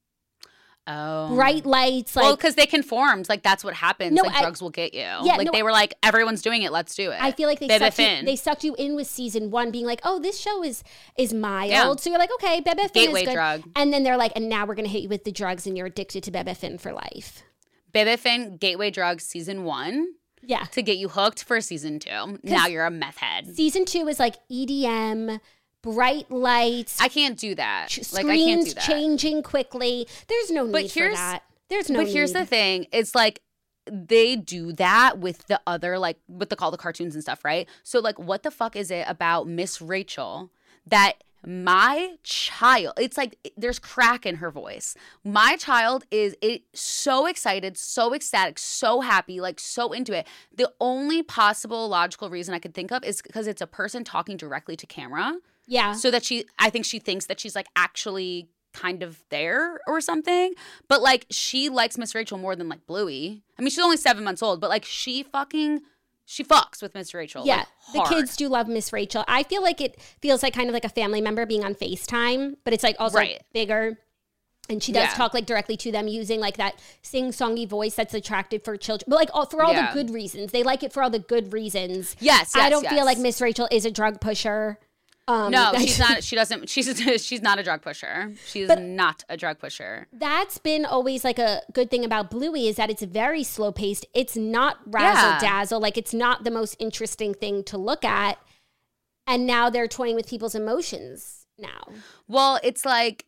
Speaker 2: Oh.
Speaker 1: Bright lights. Like,
Speaker 2: well, because they conformed. Like, that's what happens.
Speaker 1: No,
Speaker 2: like,
Speaker 1: I-
Speaker 2: drugs will get you.
Speaker 1: Yeah,
Speaker 2: like,
Speaker 1: no,
Speaker 2: they were like, everyone's doing it. Let's do it.
Speaker 1: I feel like they
Speaker 2: Bebe
Speaker 1: sucked, you,
Speaker 2: Finn.
Speaker 1: they sucked you in with season one being like, oh, this show is is mild.
Speaker 2: Yeah.
Speaker 1: So you're like, okay, Bebe Finn
Speaker 2: Gateway
Speaker 1: is good.
Speaker 2: drug.
Speaker 1: And then they're like, and now we're going to hit you with the drugs and you're addicted to Bebe Finn for life.
Speaker 2: Bebe Finn, Gateway Drug, season one
Speaker 1: Yeah.
Speaker 2: to get you hooked for season two. Now you're a meth head.
Speaker 1: Season two is like E D M, bright lights,
Speaker 2: I can't do that.
Speaker 1: ch-
Speaker 2: Like, I can't do
Speaker 1: screens
Speaker 2: that.
Speaker 1: changing quickly. There's no
Speaker 2: But
Speaker 1: need for
Speaker 2: here's-
Speaker 1: that. There's no
Speaker 2: But here's
Speaker 1: need.
Speaker 2: the thing. It's like they do that with the other, like, with the call the cartoons and stuff, right? So, like, what the fuck is it about Miss Rachel that my child, it's like there's crack in her voice. My child is it so excited, so ecstatic, so happy, like so into it. The only possible logical reason I could think of is because it's a person talking directly to camera.
Speaker 1: Yeah.
Speaker 2: So that she, I think she thinks that she's like actually kind of there or something. But like she likes Miss Rachel more than like Bluey. I mean, she's only seven months old, but like she fucking, she fucks with Miss Rachel.
Speaker 1: Yeah,
Speaker 2: like,
Speaker 1: the
Speaker 2: hard.
Speaker 1: kids do love Miss Rachel. I feel like it feels like kind of like a family member being on FaceTime, but it's like also
Speaker 2: Right.
Speaker 1: bigger. And she does
Speaker 2: Yeah.
Speaker 1: talk like directly to them using like that sing-songy voice that's attractive for children, but like all, for all
Speaker 2: Yeah.
Speaker 1: the good reasons. They like it for all the good reasons.
Speaker 2: Yes, yes,
Speaker 1: I don't
Speaker 2: yes.
Speaker 1: feel like Miss Rachel is a drug pusher. Um,
Speaker 2: No, she's not. She doesn't. She's she's not a drug pusher. She's
Speaker 1: But-
Speaker 2: not a drug pusher.
Speaker 1: That's been always like a good thing about Bluey is that it's very slow paced. It's not razzle
Speaker 2: Yeah.
Speaker 1: dazzle. Like it's not the most interesting thing to look at. And now they're toying with people's emotions now.
Speaker 2: Well, it's like,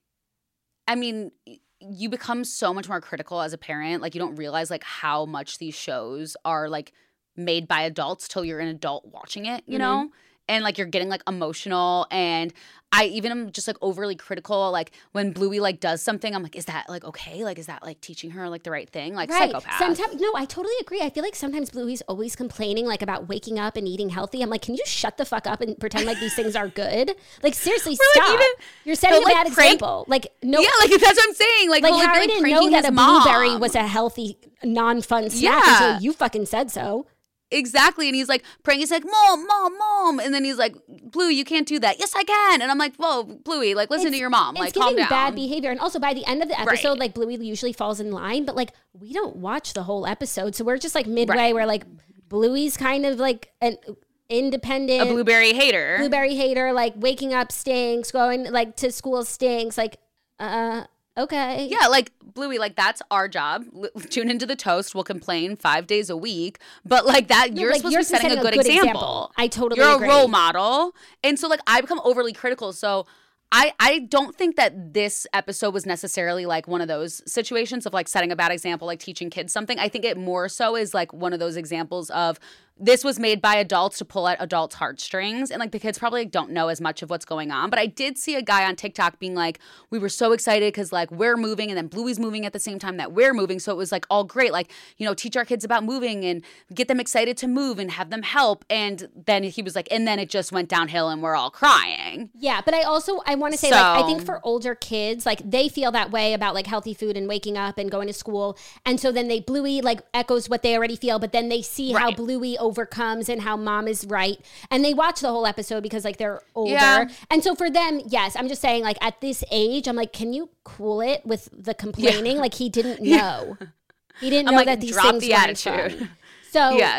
Speaker 2: I mean, y- you become so much more critical as a parent. Like you don't realize like how much these shows are like made by adults till you're an adult watching it. You
Speaker 1: Mhm.
Speaker 2: know. And like you're getting like emotional, and I even am just like overly critical. Like when Bluey like does something, I'm like, is that like okay? Like is that like teaching her like the right thing? Like
Speaker 1: Right.
Speaker 2: psychopath.
Speaker 1: Sometimes no, I totally agree. I feel like sometimes Bluey's always complaining like about waking up and eating healthy. I'm like, can you shut the fuck up and pretend like these things are good? Like seriously,
Speaker 2: Or, like,
Speaker 1: stop.
Speaker 2: even-
Speaker 1: You're setting
Speaker 2: but,
Speaker 1: a
Speaker 2: like,
Speaker 1: bad
Speaker 2: prank-
Speaker 1: example. Like no,
Speaker 2: yeah, like that's what I'm saying. Like,
Speaker 1: like
Speaker 2: well, like,
Speaker 1: Harry
Speaker 2: really
Speaker 1: didn't
Speaker 2: pranking
Speaker 1: know that
Speaker 2: his
Speaker 1: a blueberry
Speaker 2: mom.
Speaker 1: was a healthy, non-fun snack
Speaker 2: Yeah.
Speaker 1: until you fucking said so.
Speaker 2: Exactly. And he's like, praying. He's like, Mom, Mom, Mom. And then he's like, Blue, you can't do that. Yes, I can. And I'm like, whoa, Bluey, like, listen
Speaker 1: It's-
Speaker 2: to your mom.
Speaker 1: It's
Speaker 2: Like,
Speaker 1: giving
Speaker 2: calm down.
Speaker 1: bad behavior, and also by the end of the episode,
Speaker 2: Right.
Speaker 1: like Bluey usually falls in line, but like we don't watch the whole episode, so we're just like midway.
Speaker 2: Right.
Speaker 1: Where like Bluey's kind of like an independent
Speaker 2: A blueberry hater.
Speaker 1: blueberry hater, like waking up stinks, going like to school stinks, like uh okay.
Speaker 2: Yeah, like, Bluey, like, that's our job. L- tune into the toast. We'll complain five days a week. But, like, that,
Speaker 1: No,
Speaker 2: you're
Speaker 1: like,
Speaker 2: supposed
Speaker 1: you're
Speaker 2: to be setting a good, example.
Speaker 1: I totally
Speaker 2: You're
Speaker 1: agree.
Speaker 2: a role model. And so, like, I become overly critical. So, I, I don't think that this episode was necessarily like one of those situations of like setting a bad example, like teaching kids something. I think it more so is like one of those examples of this was made by adults to pull at adults' heartstrings. And like the kids probably don't know as much of what's going on. But I did see a guy on TikTok being like, we were so excited because like we're moving and then Bluey's moving at the same time that we're moving. So it was like all great. Like, you know, teach our kids about moving and get them excited to move and have them help. And then he was like, and then it just went downhill and we're all crying.
Speaker 1: Yeah, but I also I want to say like I think
Speaker 2: So-
Speaker 1: for older kids, like they feel that way about like healthy food and waking up and going to school, and so then they Bluey like echoes what they already feel, but then they see how
Speaker 2: Right.
Speaker 1: Bluey overcomes and how Mom is right, and they watch the whole episode because like they're older,
Speaker 2: Yeah.
Speaker 1: and so for them, yes, I'm just saying like at this age, I'm like, can you cool it with the complaining? Like he didn't know, he didn't
Speaker 2: I'm
Speaker 1: know
Speaker 2: like,
Speaker 1: that these
Speaker 2: drop
Speaker 1: things
Speaker 2: the
Speaker 1: weren't
Speaker 2: attitude.
Speaker 1: fun. So
Speaker 2: Yeah.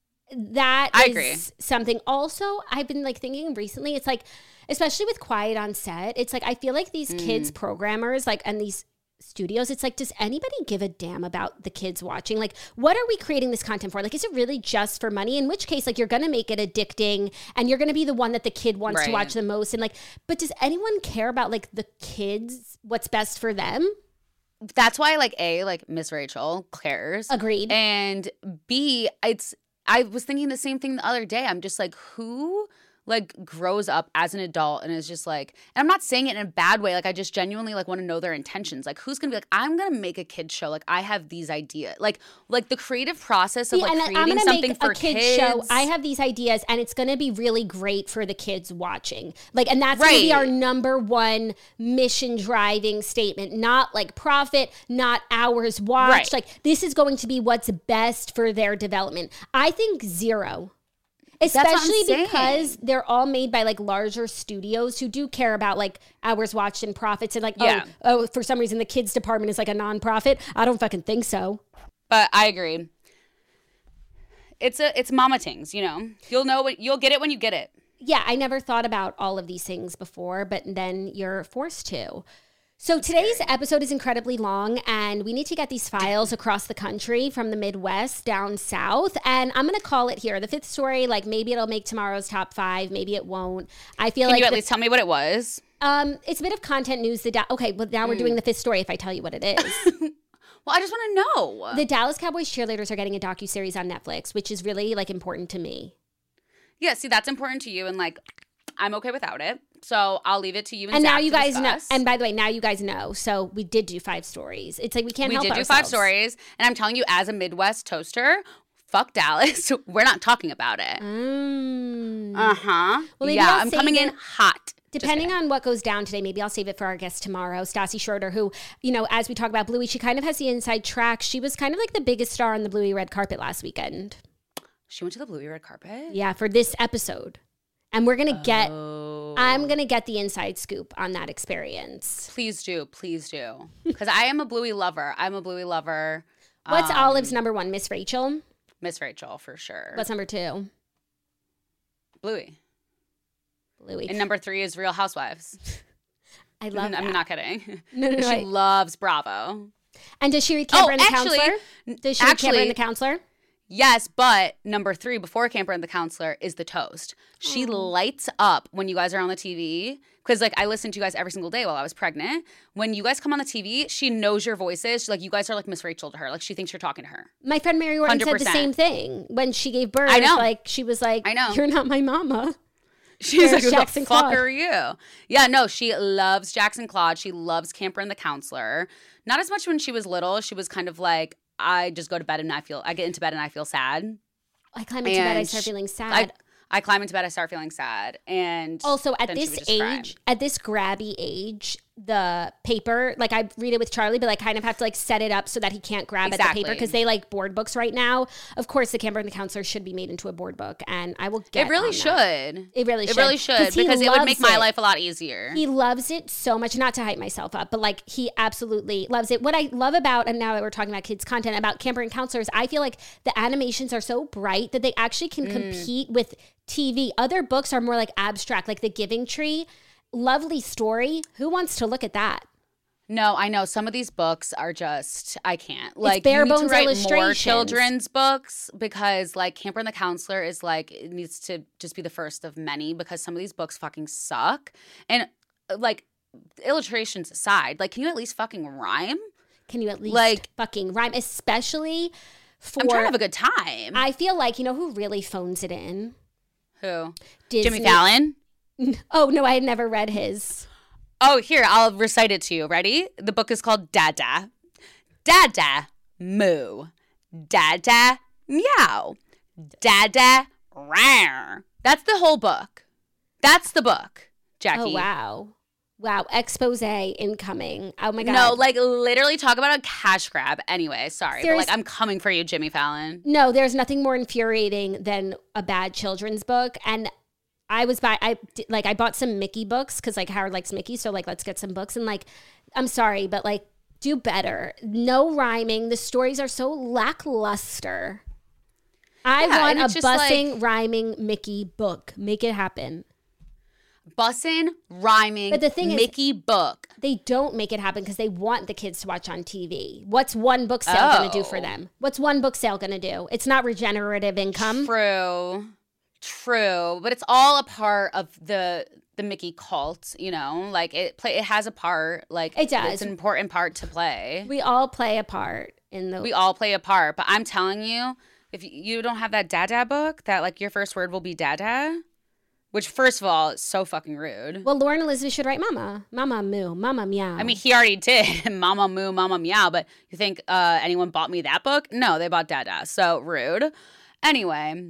Speaker 1: that
Speaker 2: I
Speaker 1: is
Speaker 2: agree.
Speaker 1: something. Also, I've been like thinking recently, it's like, especially with Quiet on Set, it's like I feel like these
Speaker 2: Mm.
Speaker 1: kids programmers like and these studios, it's like, does anybody give a damn about the kids watching? Like, what are we creating this content for? Like, is it really just for money? In which case, like, you're gonna make it addicting and you're gonna be the one that the kid wants to
Speaker 2: Right.
Speaker 1: watch the most. And like, but does anyone care about like the kids, what's best for them?
Speaker 2: That's why, like, A, like, Miss Rachel cares.
Speaker 1: Agreed.
Speaker 2: And B, it's, I was thinking the same thing the other day. I'm just like, who, like grows up as an adult and is just like, and I'm not saying it in a bad way. Like I just genuinely like want to know their intentions. Like who's going to be like, I'm going to make a kid show. Like I have these ideas. Like, like the creative process of
Speaker 1: See,
Speaker 2: like
Speaker 1: and
Speaker 2: creating
Speaker 1: I'm gonna
Speaker 2: something
Speaker 1: make
Speaker 2: for
Speaker 1: a kids
Speaker 2: kids.
Speaker 1: show. I have these ideas and it's going to be really great for the kids watching. Like, and that's going to be
Speaker 2: Right.
Speaker 1: our number one mission driving statement, not like profit, not hours watched.
Speaker 2: Right.
Speaker 1: Like this is going to be what's best for their development. I think zero.
Speaker 2: what I'm
Speaker 1: Especially
Speaker 2: saying.
Speaker 1: because they're all made by like larger studios who do care about like hours watched and profits and like,
Speaker 2: Yeah.
Speaker 1: oh, oh, for some reason the kids department is like a nonprofit. I don't fucking think so.
Speaker 2: But I agree. It's a it's mama tings, you know. You'll know what you'll get it when you get it.
Speaker 1: Yeah, I never thought about all of these things before, but then you're forced to. So today's episode is incredibly long, and we need to get these files across the country from the Midwest down south. And I'm going to call it here. The fifth story, like maybe it'll make tomorrow's top five, maybe it won't. I feel
Speaker 2: Can
Speaker 1: like
Speaker 2: you at
Speaker 1: the-
Speaker 2: least tell me what it was?
Speaker 1: um, it's a bit of content news. The da- okay, well now we're doing the fifth story. If I tell you what it is,
Speaker 2: Well, I just want to know.
Speaker 1: the Dallas Cowboys cheerleaders are getting a docuseries on Netflix, which is really like important to me.
Speaker 2: Yeah, see, that's important to you, and like, I'm okay without it. So I'll leave it to you and
Speaker 1: And
Speaker 2: Zach
Speaker 1: now you
Speaker 2: to
Speaker 1: guys know.
Speaker 2: discuss.
Speaker 1: And by the way, now you guys know. So we did do five stories. It's like we can't
Speaker 2: we
Speaker 1: help
Speaker 2: did do
Speaker 1: ourselves.
Speaker 2: five stories, and I'm telling you, as a Midwest toaster, fuck Dallas. We're not talking about it.
Speaker 1: Mm.
Speaker 2: Uh huh.
Speaker 1: Well, maybe
Speaker 2: yeah,
Speaker 1: I'll
Speaker 2: I'm
Speaker 1: save
Speaker 2: coming
Speaker 1: it-
Speaker 2: in hot. Just
Speaker 1: Depending
Speaker 2: kidding.
Speaker 1: on what goes down today, maybe I'll save it for our guest tomorrow, Stassi Schroeder, who, you know, as we talk about Bluey, she kind of has the inside track. She was kind of like the biggest star on the Bluey red carpet last weekend.
Speaker 2: She went to the Bluey red carpet.
Speaker 1: Yeah, for this episode. And we're going to get,
Speaker 2: Oh.
Speaker 1: I'm going to get the inside scoop on that experience.
Speaker 2: Please do, please do, because I am a Bluey lover. I'm a Bluey lover.
Speaker 1: What's
Speaker 2: Um,
Speaker 1: Olive's number one? Miss Rachel?
Speaker 2: Miss Rachel for sure.
Speaker 1: What's number two?
Speaker 2: Bluey?
Speaker 1: Bluey.
Speaker 2: And number three is Real Housewives.
Speaker 1: I love
Speaker 2: I'm
Speaker 1: that.
Speaker 2: not kidding.
Speaker 1: No, no, no.
Speaker 2: She
Speaker 1: I-
Speaker 2: loves Bravo.
Speaker 1: and does she read Camper
Speaker 2: Oh,
Speaker 1: and the
Speaker 2: actually-
Speaker 1: Counselor? Does she read Camper
Speaker 2: actually-
Speaker 1: and the Counselor?
Speaker 2: Yes, but number three before Camper and the Counselor is The Toast. She lights up when you guys are on the T V. Because, like, I listen to you guys every single day while I was pregnant. When you guys come on the T V, she knows your voices. She's like, you guys are like Miss Rachel to her. Like, she thinks you're talking to her.
Speaker 1: My friend Mary Orton said the
Speaker 2: one hundred percent.
Speaker 1: same thing when she gave birth.
Speaker 2: I know.
Speaker 1: Like, she was like,
Speaker 2: I know.
Speaker 1: you're not my mama.
Speaker 2: She's
Speaker 1: There's
Speaker 2: like, who
Speaker 1: Jackson
Speaker 2: the fuck
Speaker 1: Claude.
Speaker 2: are you? Yeah, no, she loves Jackson Claude. She loves Camper and the Counselor. Not as much when she was little. She was kind of like, I just go to bed and I feel, I get into bed and I feel sad.
Speaker 1: I climb into bed, I
Speaker 2: And
Speaker 1: start
Speaker 2: she-
Speaker 1: feeling
Speaker 2: I,
Speaker 1: sad.
Speaker 2: I climb into bed, I start feeling sad. And
Speaker 1: Also, at
Speaker 2: then she
Speaker 1: this
Speaker 2: would just cry.
Speaker 1: age, at this grabby age, the paper, like I read it with Charlie, but I kind of have to like set it up so that he can't grab at the
Speaker 2: Exactly.
Speaker 1: paper because they like board books right now. Of course, the Camper and the Counselor should be made into a board book, and I will get
Speaker 2: It really
Speaker 1: on
Speaker 2: should.
Speaker 1: that. It really
Speaker 2: It
Speaker 1: should.
Speaker 2: really should
Speaker 1: 'Cause he
Speaker 2: because it would make
Speaker 1: loves
Speaker 2: my
Speaker 1: it.
Speaker 2: life a lot easier.
Speaker 1: He loves it so much, not to hype myself up, but like he absolutely loves it. What I love about, and now that we're talking about kids' content, about Camper and Counselors, I feel like the animations are so bright that they actually can
Speaker 2: Mm.
Speaker 1: compete with T V. Other books are more like abstract, like The Giving Tree. Lovely story. Who wants to look at that?
Speaker 2: No, I know some of these books are just I can't. Like
Speaker 1: bare
Speaker 2: you need to
Speaker 1: bones
Speaker 2: write more
Speaker 1: illustrations.
Speaker 2: children's books because like Camper and the Counselor is like it needs to just be the first of many because some of these books fucking suck. And uh, like illustrations aside, like can you at least fucking rhyme?
Speaker 1: Can you at least
Speaker 2: Like-
Speaker 1: fucking rhyme? Especially for,
Speaker 2: I'm trying to have a good time.
Speaker 1: I feel like, you know who really phones it in?
Speaker 2: Who?
Speaker 1: Disney.
Speaker 2: Jimmy Fallon?
Speaker 1: Oh, no, I had never read his.
Speaker 2: Oh, here, I'll recite it to you. Ready? The book is called Dada. Dada, moo. Dada, meow. Dada, rawr. That's the whole book. That's the book, Jackie.
Speaker 1: Oh, wow. Wow. Expose incoming. Oh, my God.
Speaker 2: No, like literally talk about a cash grab. Anyway, sorry.
Speaker 1: There's-
Speaker 2: But like I'm coming for you, Jimmy Fallon.
Speaker 1: No, there's nothing more infuriating than a bad children's book. And I was by, I d- like, I bought some Mickey books because like Howard likes Mickey. So like, let's get some books. And like, I'm sorry, but like, do better. No rhyming. The stories are so lackluster. I
Speaker 2: Yeah,
Speaker 1: want
Speaker 2: and
Speaker 1: a
Speaker 2: it's just
Speaker 1: bussing, rhyming Mickey book. Make it happen.
Speaker 2: Bussin', rhyming,
Speaker 1: But the thing is-
Speaker 2: Mickey book.
Speaker 1: They don't make it happen because they want the kids to watch on T V. What's one book sale going to do for
Speaker 2: Oh.
Speaker 1: them? What's one book sale going to do? It's not regenerative income.
Speaker 2: True. True. But it's all a part of the the Mickey cult, you know? Like it play it has a part. Like
Speaker 1: It does.
Speaker 2: It's an important part to play.
Speaker 1: We all play a part in the.
Speaker 2: We all play a part. But I'm telling you, if you- you don't have that dada book, that like your first word will be dada, Which, first of all, is so fucking rude.
Speaker 1: Well, Lauren Elizabeth should write Mama. Mama Moo. Mama Meow.
Speaker 2: I mean, he already did. Mama Moo, Mama Meow. But you think uh, anyone bought me that book? No, they bought Dada. So rude. Anyway.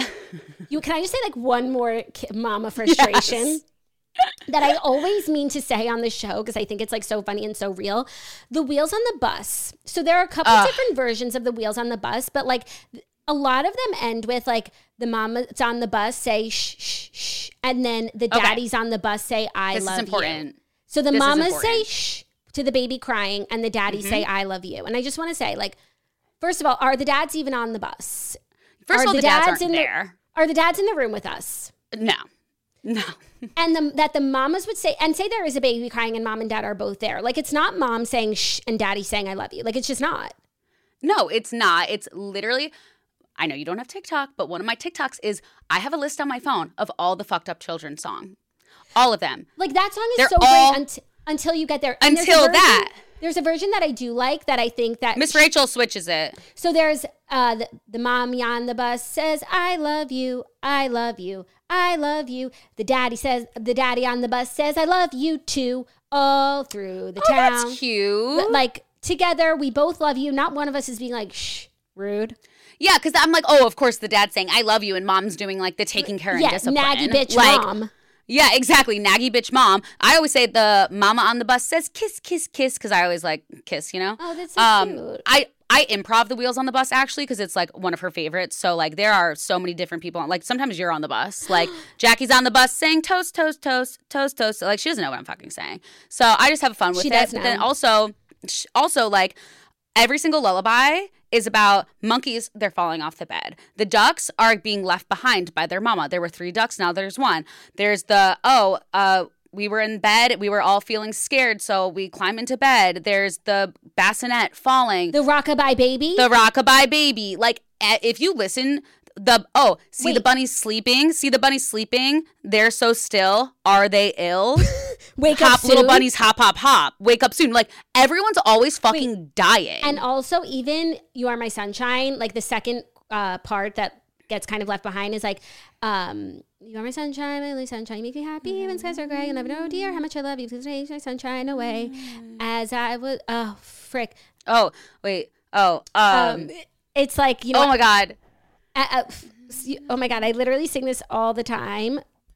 Speaker 1: you Can I just say like one more ki- mama frustration? Yes. That I always mean to say on the show because I think it's like so funny and so real. The wheels on the bus. So there are a couple uh, different versions of the wheels on the bus, but like a lot of them end with like the mama's on the bus say shh, shh, shh, and then the daddies okay. on the bus say I
Speaker 2: this
Speaker 1: love
Speaker 2: is important.
Speaker 1: you. So the
Speaker 2: this
Speaker 1: mamas say shh to the baby crying and the daddies mm-hmm. say I love you. And I just want to say like, first of all, are the dads even on the bus?
Speaker 2: First
Speaker 1: are
Speaker 2: of all, the, the dads, dads aren't
Speaker 1: in
Speaker 2: there.
Speaker 1: The, are the dads in the room with us?
Speaker 2: No. No.
Speaker 1: And the, that the mamas would say, and say there is a baby crying and mom and dad are both there. Like, it's not mom saying shh and daddy saying I love you. Like, it's just not.
Speaker 2: No, it's not. It's literally, I know you don't have TikTok, but one of my TikToks is I have a list on my phone of all the fucked up children song. All of them.
Speaker 1: Like, that song is
Speaker 2: They're
Speaker 1: so
Speaker 2: all,
Speaker 1: great unt- until you get there. And
Speaker 2: until
Speaker 1: version,
Speaker 2: that.
Speaker 1: There's a version that I do like that I think that
Speaker 2: Miss Rachel switches it.
Speaker 1: So there's uh, the, the mommy on the bus says, I love you, I love you, I love you. The daddy says, the daddy on the bus says, I love you too, all through the
Speaker 2: oh,
Speaker 1: town.
Speaker 2: That's cute.
Speaker 1: Like, together, we both love you. Not one of us is being like, shh, rude.
Speaker 2: Yeah, because I'm like, oh, of course the dad's saying, I love you, and mom's doing like the taking care and
Speaker 1: yeah,
Speaker 2: discipline.
Speaker 1: naggy bitch
Speaker 2: like,
Speaker 1: mom.
Speaker 2: Yeah, exactly. Naggy bitch mom. I always say the mama on the bus says kiss, kiss, kiss, because I always like kiss, you know?
Speaker 1: Oh, that's so
Speaker 2: um,
Speaker 1: cute.
Speaker 2: I, I improv the wheels on the bus, actually, because it's like one of her favorites. So, like, there are so many different people. Like, sometimes you're on the bus. Like, Jackie's on the bus saying toast, toast, toast, toast, toast. Like, she doesn't know what I'm fucking saying. So, I just have fun with
Speaker 1: she
Speaker 2: it.
Speaker 1: Does
Speaker 2: but
Speaker 1: know.
Speaker 2: then also, also, like, every single lullaby is about monkeys, they're falling off the bed. The ducks are being left behind by their mama. There were three ducks, now there's one. There's the, oh, uh, we were in bed, we were all feeling scared, so we climb into bed. There's the bassinet falling.
Speaker 1: The rockabye baby?
Speaker 2: The rockabye baby. Like, if you listen, the, oh, see Wait. the bunnies sleeping? See the bunnies sleeping? They're so still. Are they ill?
Speaker 1: Wake
Speaker 2: hop,
Speaker 1: up soon.
Speaker 2: Little bunnies, hop, hop, hop. Wake up soon. Like, everyone's always fucking Wait. dying.
Speaker 1: And also, even You Are My Sunshine, like the second uh, part that gets kind of left behind is like, um, you are my sunshine, my only sunshine, you make me happy when skies are gray. You'll never know, dear, how much I love you. Please take my sunshine away. As I would, oh, frick.
Speaker 2: Oh, wait. Oh, um. um
Speaker 1: it's like, you know.
Speaker 2: Oh, my God.
Speaker 1: Uh, uh, oh, my God. I literally sing this all the time.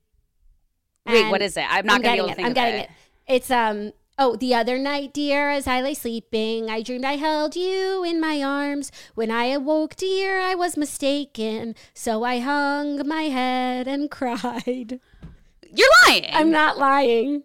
Speaker 2: Wait, what is it? I'm not going to be able to
Speaker 1: it.
Speaker 2: think
Speaker 1: I'm
Speaker 2: of
Speaker 1: getting
Speaker 2: it.
Speaker 1: it. It's, um. Oh, the other night, dear, as I lay sleeping, I dreamed I held you in my arms. When I awoke, dear, I was mistaken. So I hung my head and cried.
Speaker 2: You're lying.
Speaker 1: I'm not lying.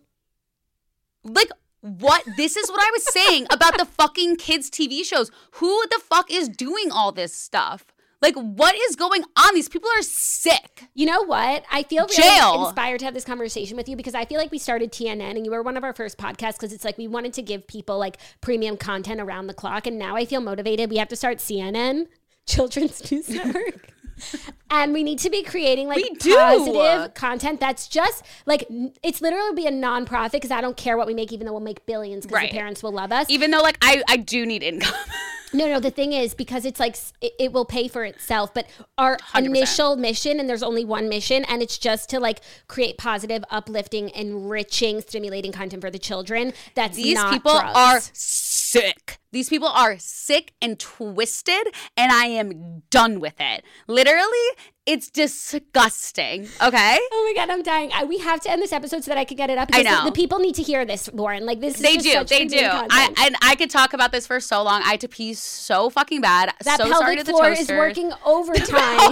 Speaker 2: Like, what? This is what I was saying about the fucking kids' T V shows. Who the fuck is doing all this stuff? Like, what is going on? These people are sick.
Speaker 1: You know what? I feel really
Speaker 2: Jail.
Speaker 1: inspired to have this conversation with you because I feel like we started T N N and you were one of our first podcasts because it's like we wanted to give people like premium content around the clock. And now I feel motivated. We have to start C N N, Children's News Network. And we need to be creating like positive content that's just like, it's literally be a nonprofit because I don't care what we make, even though we'll make billions because right. the parents will love us.
Speaker 2: Even though like I, I do need income.
Speaker 1: No, no, the thing is, because it's like, it, it will pay for itself, but our one hundred percent initial mission, and there's only one mission, and it's just to like create positive, uplifting, enriching, stimulating content for the children. That's
Speaker 2: These
Speaker 1: not
Speaker 2: people
Speaker 1: drugs.
Speaker 2: are sick. These people are sick and twisted, and I am done with it. Literally, it's disgusting. Okay?
Speaker 1: Oh my God, I'm dying. I, we have to end this episode so that I can get it up.
Speaker 2: I know.
Speaker 1: The, the people need to hear this, Lauren. Like, this is
Speaker 2: They
Speaker 1: just
Speaker 2: do.
Speaker 1: such
Speaker 2: They do. I, and I could talk about this for so long. I had to pee so fucking bad.
Speaker 1: That
Speaker 2: so
Speaker 1: pelvic
Speaker 2: sorry to the
Speaker 1: floor
Speaker 2: toaster.
Speaker 1: is working overtime.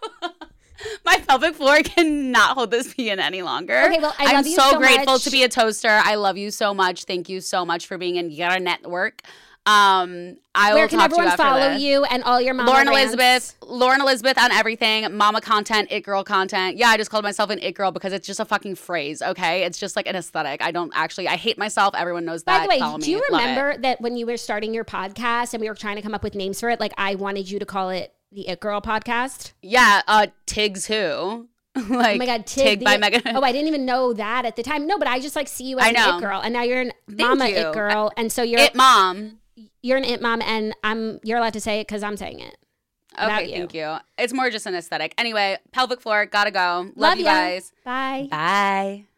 Speaker 2: My pelvic floor cannot hold this pee in any longer.
Speaker 1: Okay, well, I love
Speaker 2: I'm
Speaker 1: you
Speaker 2: so,
Speaker 1: so
Speaker 2: grateful
Speaker 1: much.
Speaker 2: to be a toaster. I love you so much. Thank you so much for being in Yara Network. Um, I
Speaker 1: Where
Speaker 2: will
Speaker 1: can
Speaker 2: talk to you
Speaker 1: everyone
Speaker 2: after
Speaker 1: follow
Speaker 2: this.
Speaker 1: you and all your mama
Speaker 2: Lauren
Speaker 1: rants?
Speaker 2: Elizabeth, Lauren Elizabeth on everything. Mama content, it girl content. Yeah, I just called myself an it girl because it's just a fucking phrase. Okay, it's just like an aesthetic. I don't actually. I hate myself. Everyone knows that.
Speaker 1: By the way,
Speaker 2: Follow
Speaker 1: do
Speaker 2: me.
Speaker 1: you
Speaker 2: Love
Speaker 1: remember
Speaker 2: it.
Speaker 1: that when you were starting your podcast and we were trying to come up with names for it? Like, I wanted you to call it the It Girl Podcast.
Speaker 2: Yeah, uh, Tiggs who. Like,
Speaker 1: oh my God, Tig,
Speaker 2: Tig
Speaker 1: the,
Speaker 2: by Megan.
Speaker 1: Oh, I didn't even know that at the time. No, but I just like see you as
Speaker 2: I
Speaker 1: an
Speaker 2: know.
Speaker 1: It Girl, and now you're an
Speaker 2: Thank
Speaker 1: Mama
Speaker 2: you.
Speaker 1: It Girl, and so you're
Speaker 2: It Mom.
Speaker 1: You're an It Mom, and I'm you're allowed to say it because I'm saying it.
Speaker 2: Okay,
Speaker 1: you.
Speaker 2: thank you. It's more just an aesthetic. Anyway, pelvic floor, gotta go. Love,
Speaker 1: Love
Speaker 2: you
Speaker 1: ya.
Speaker 2: guys.
Speaker 1: Bye.
Speaker 2: Bye.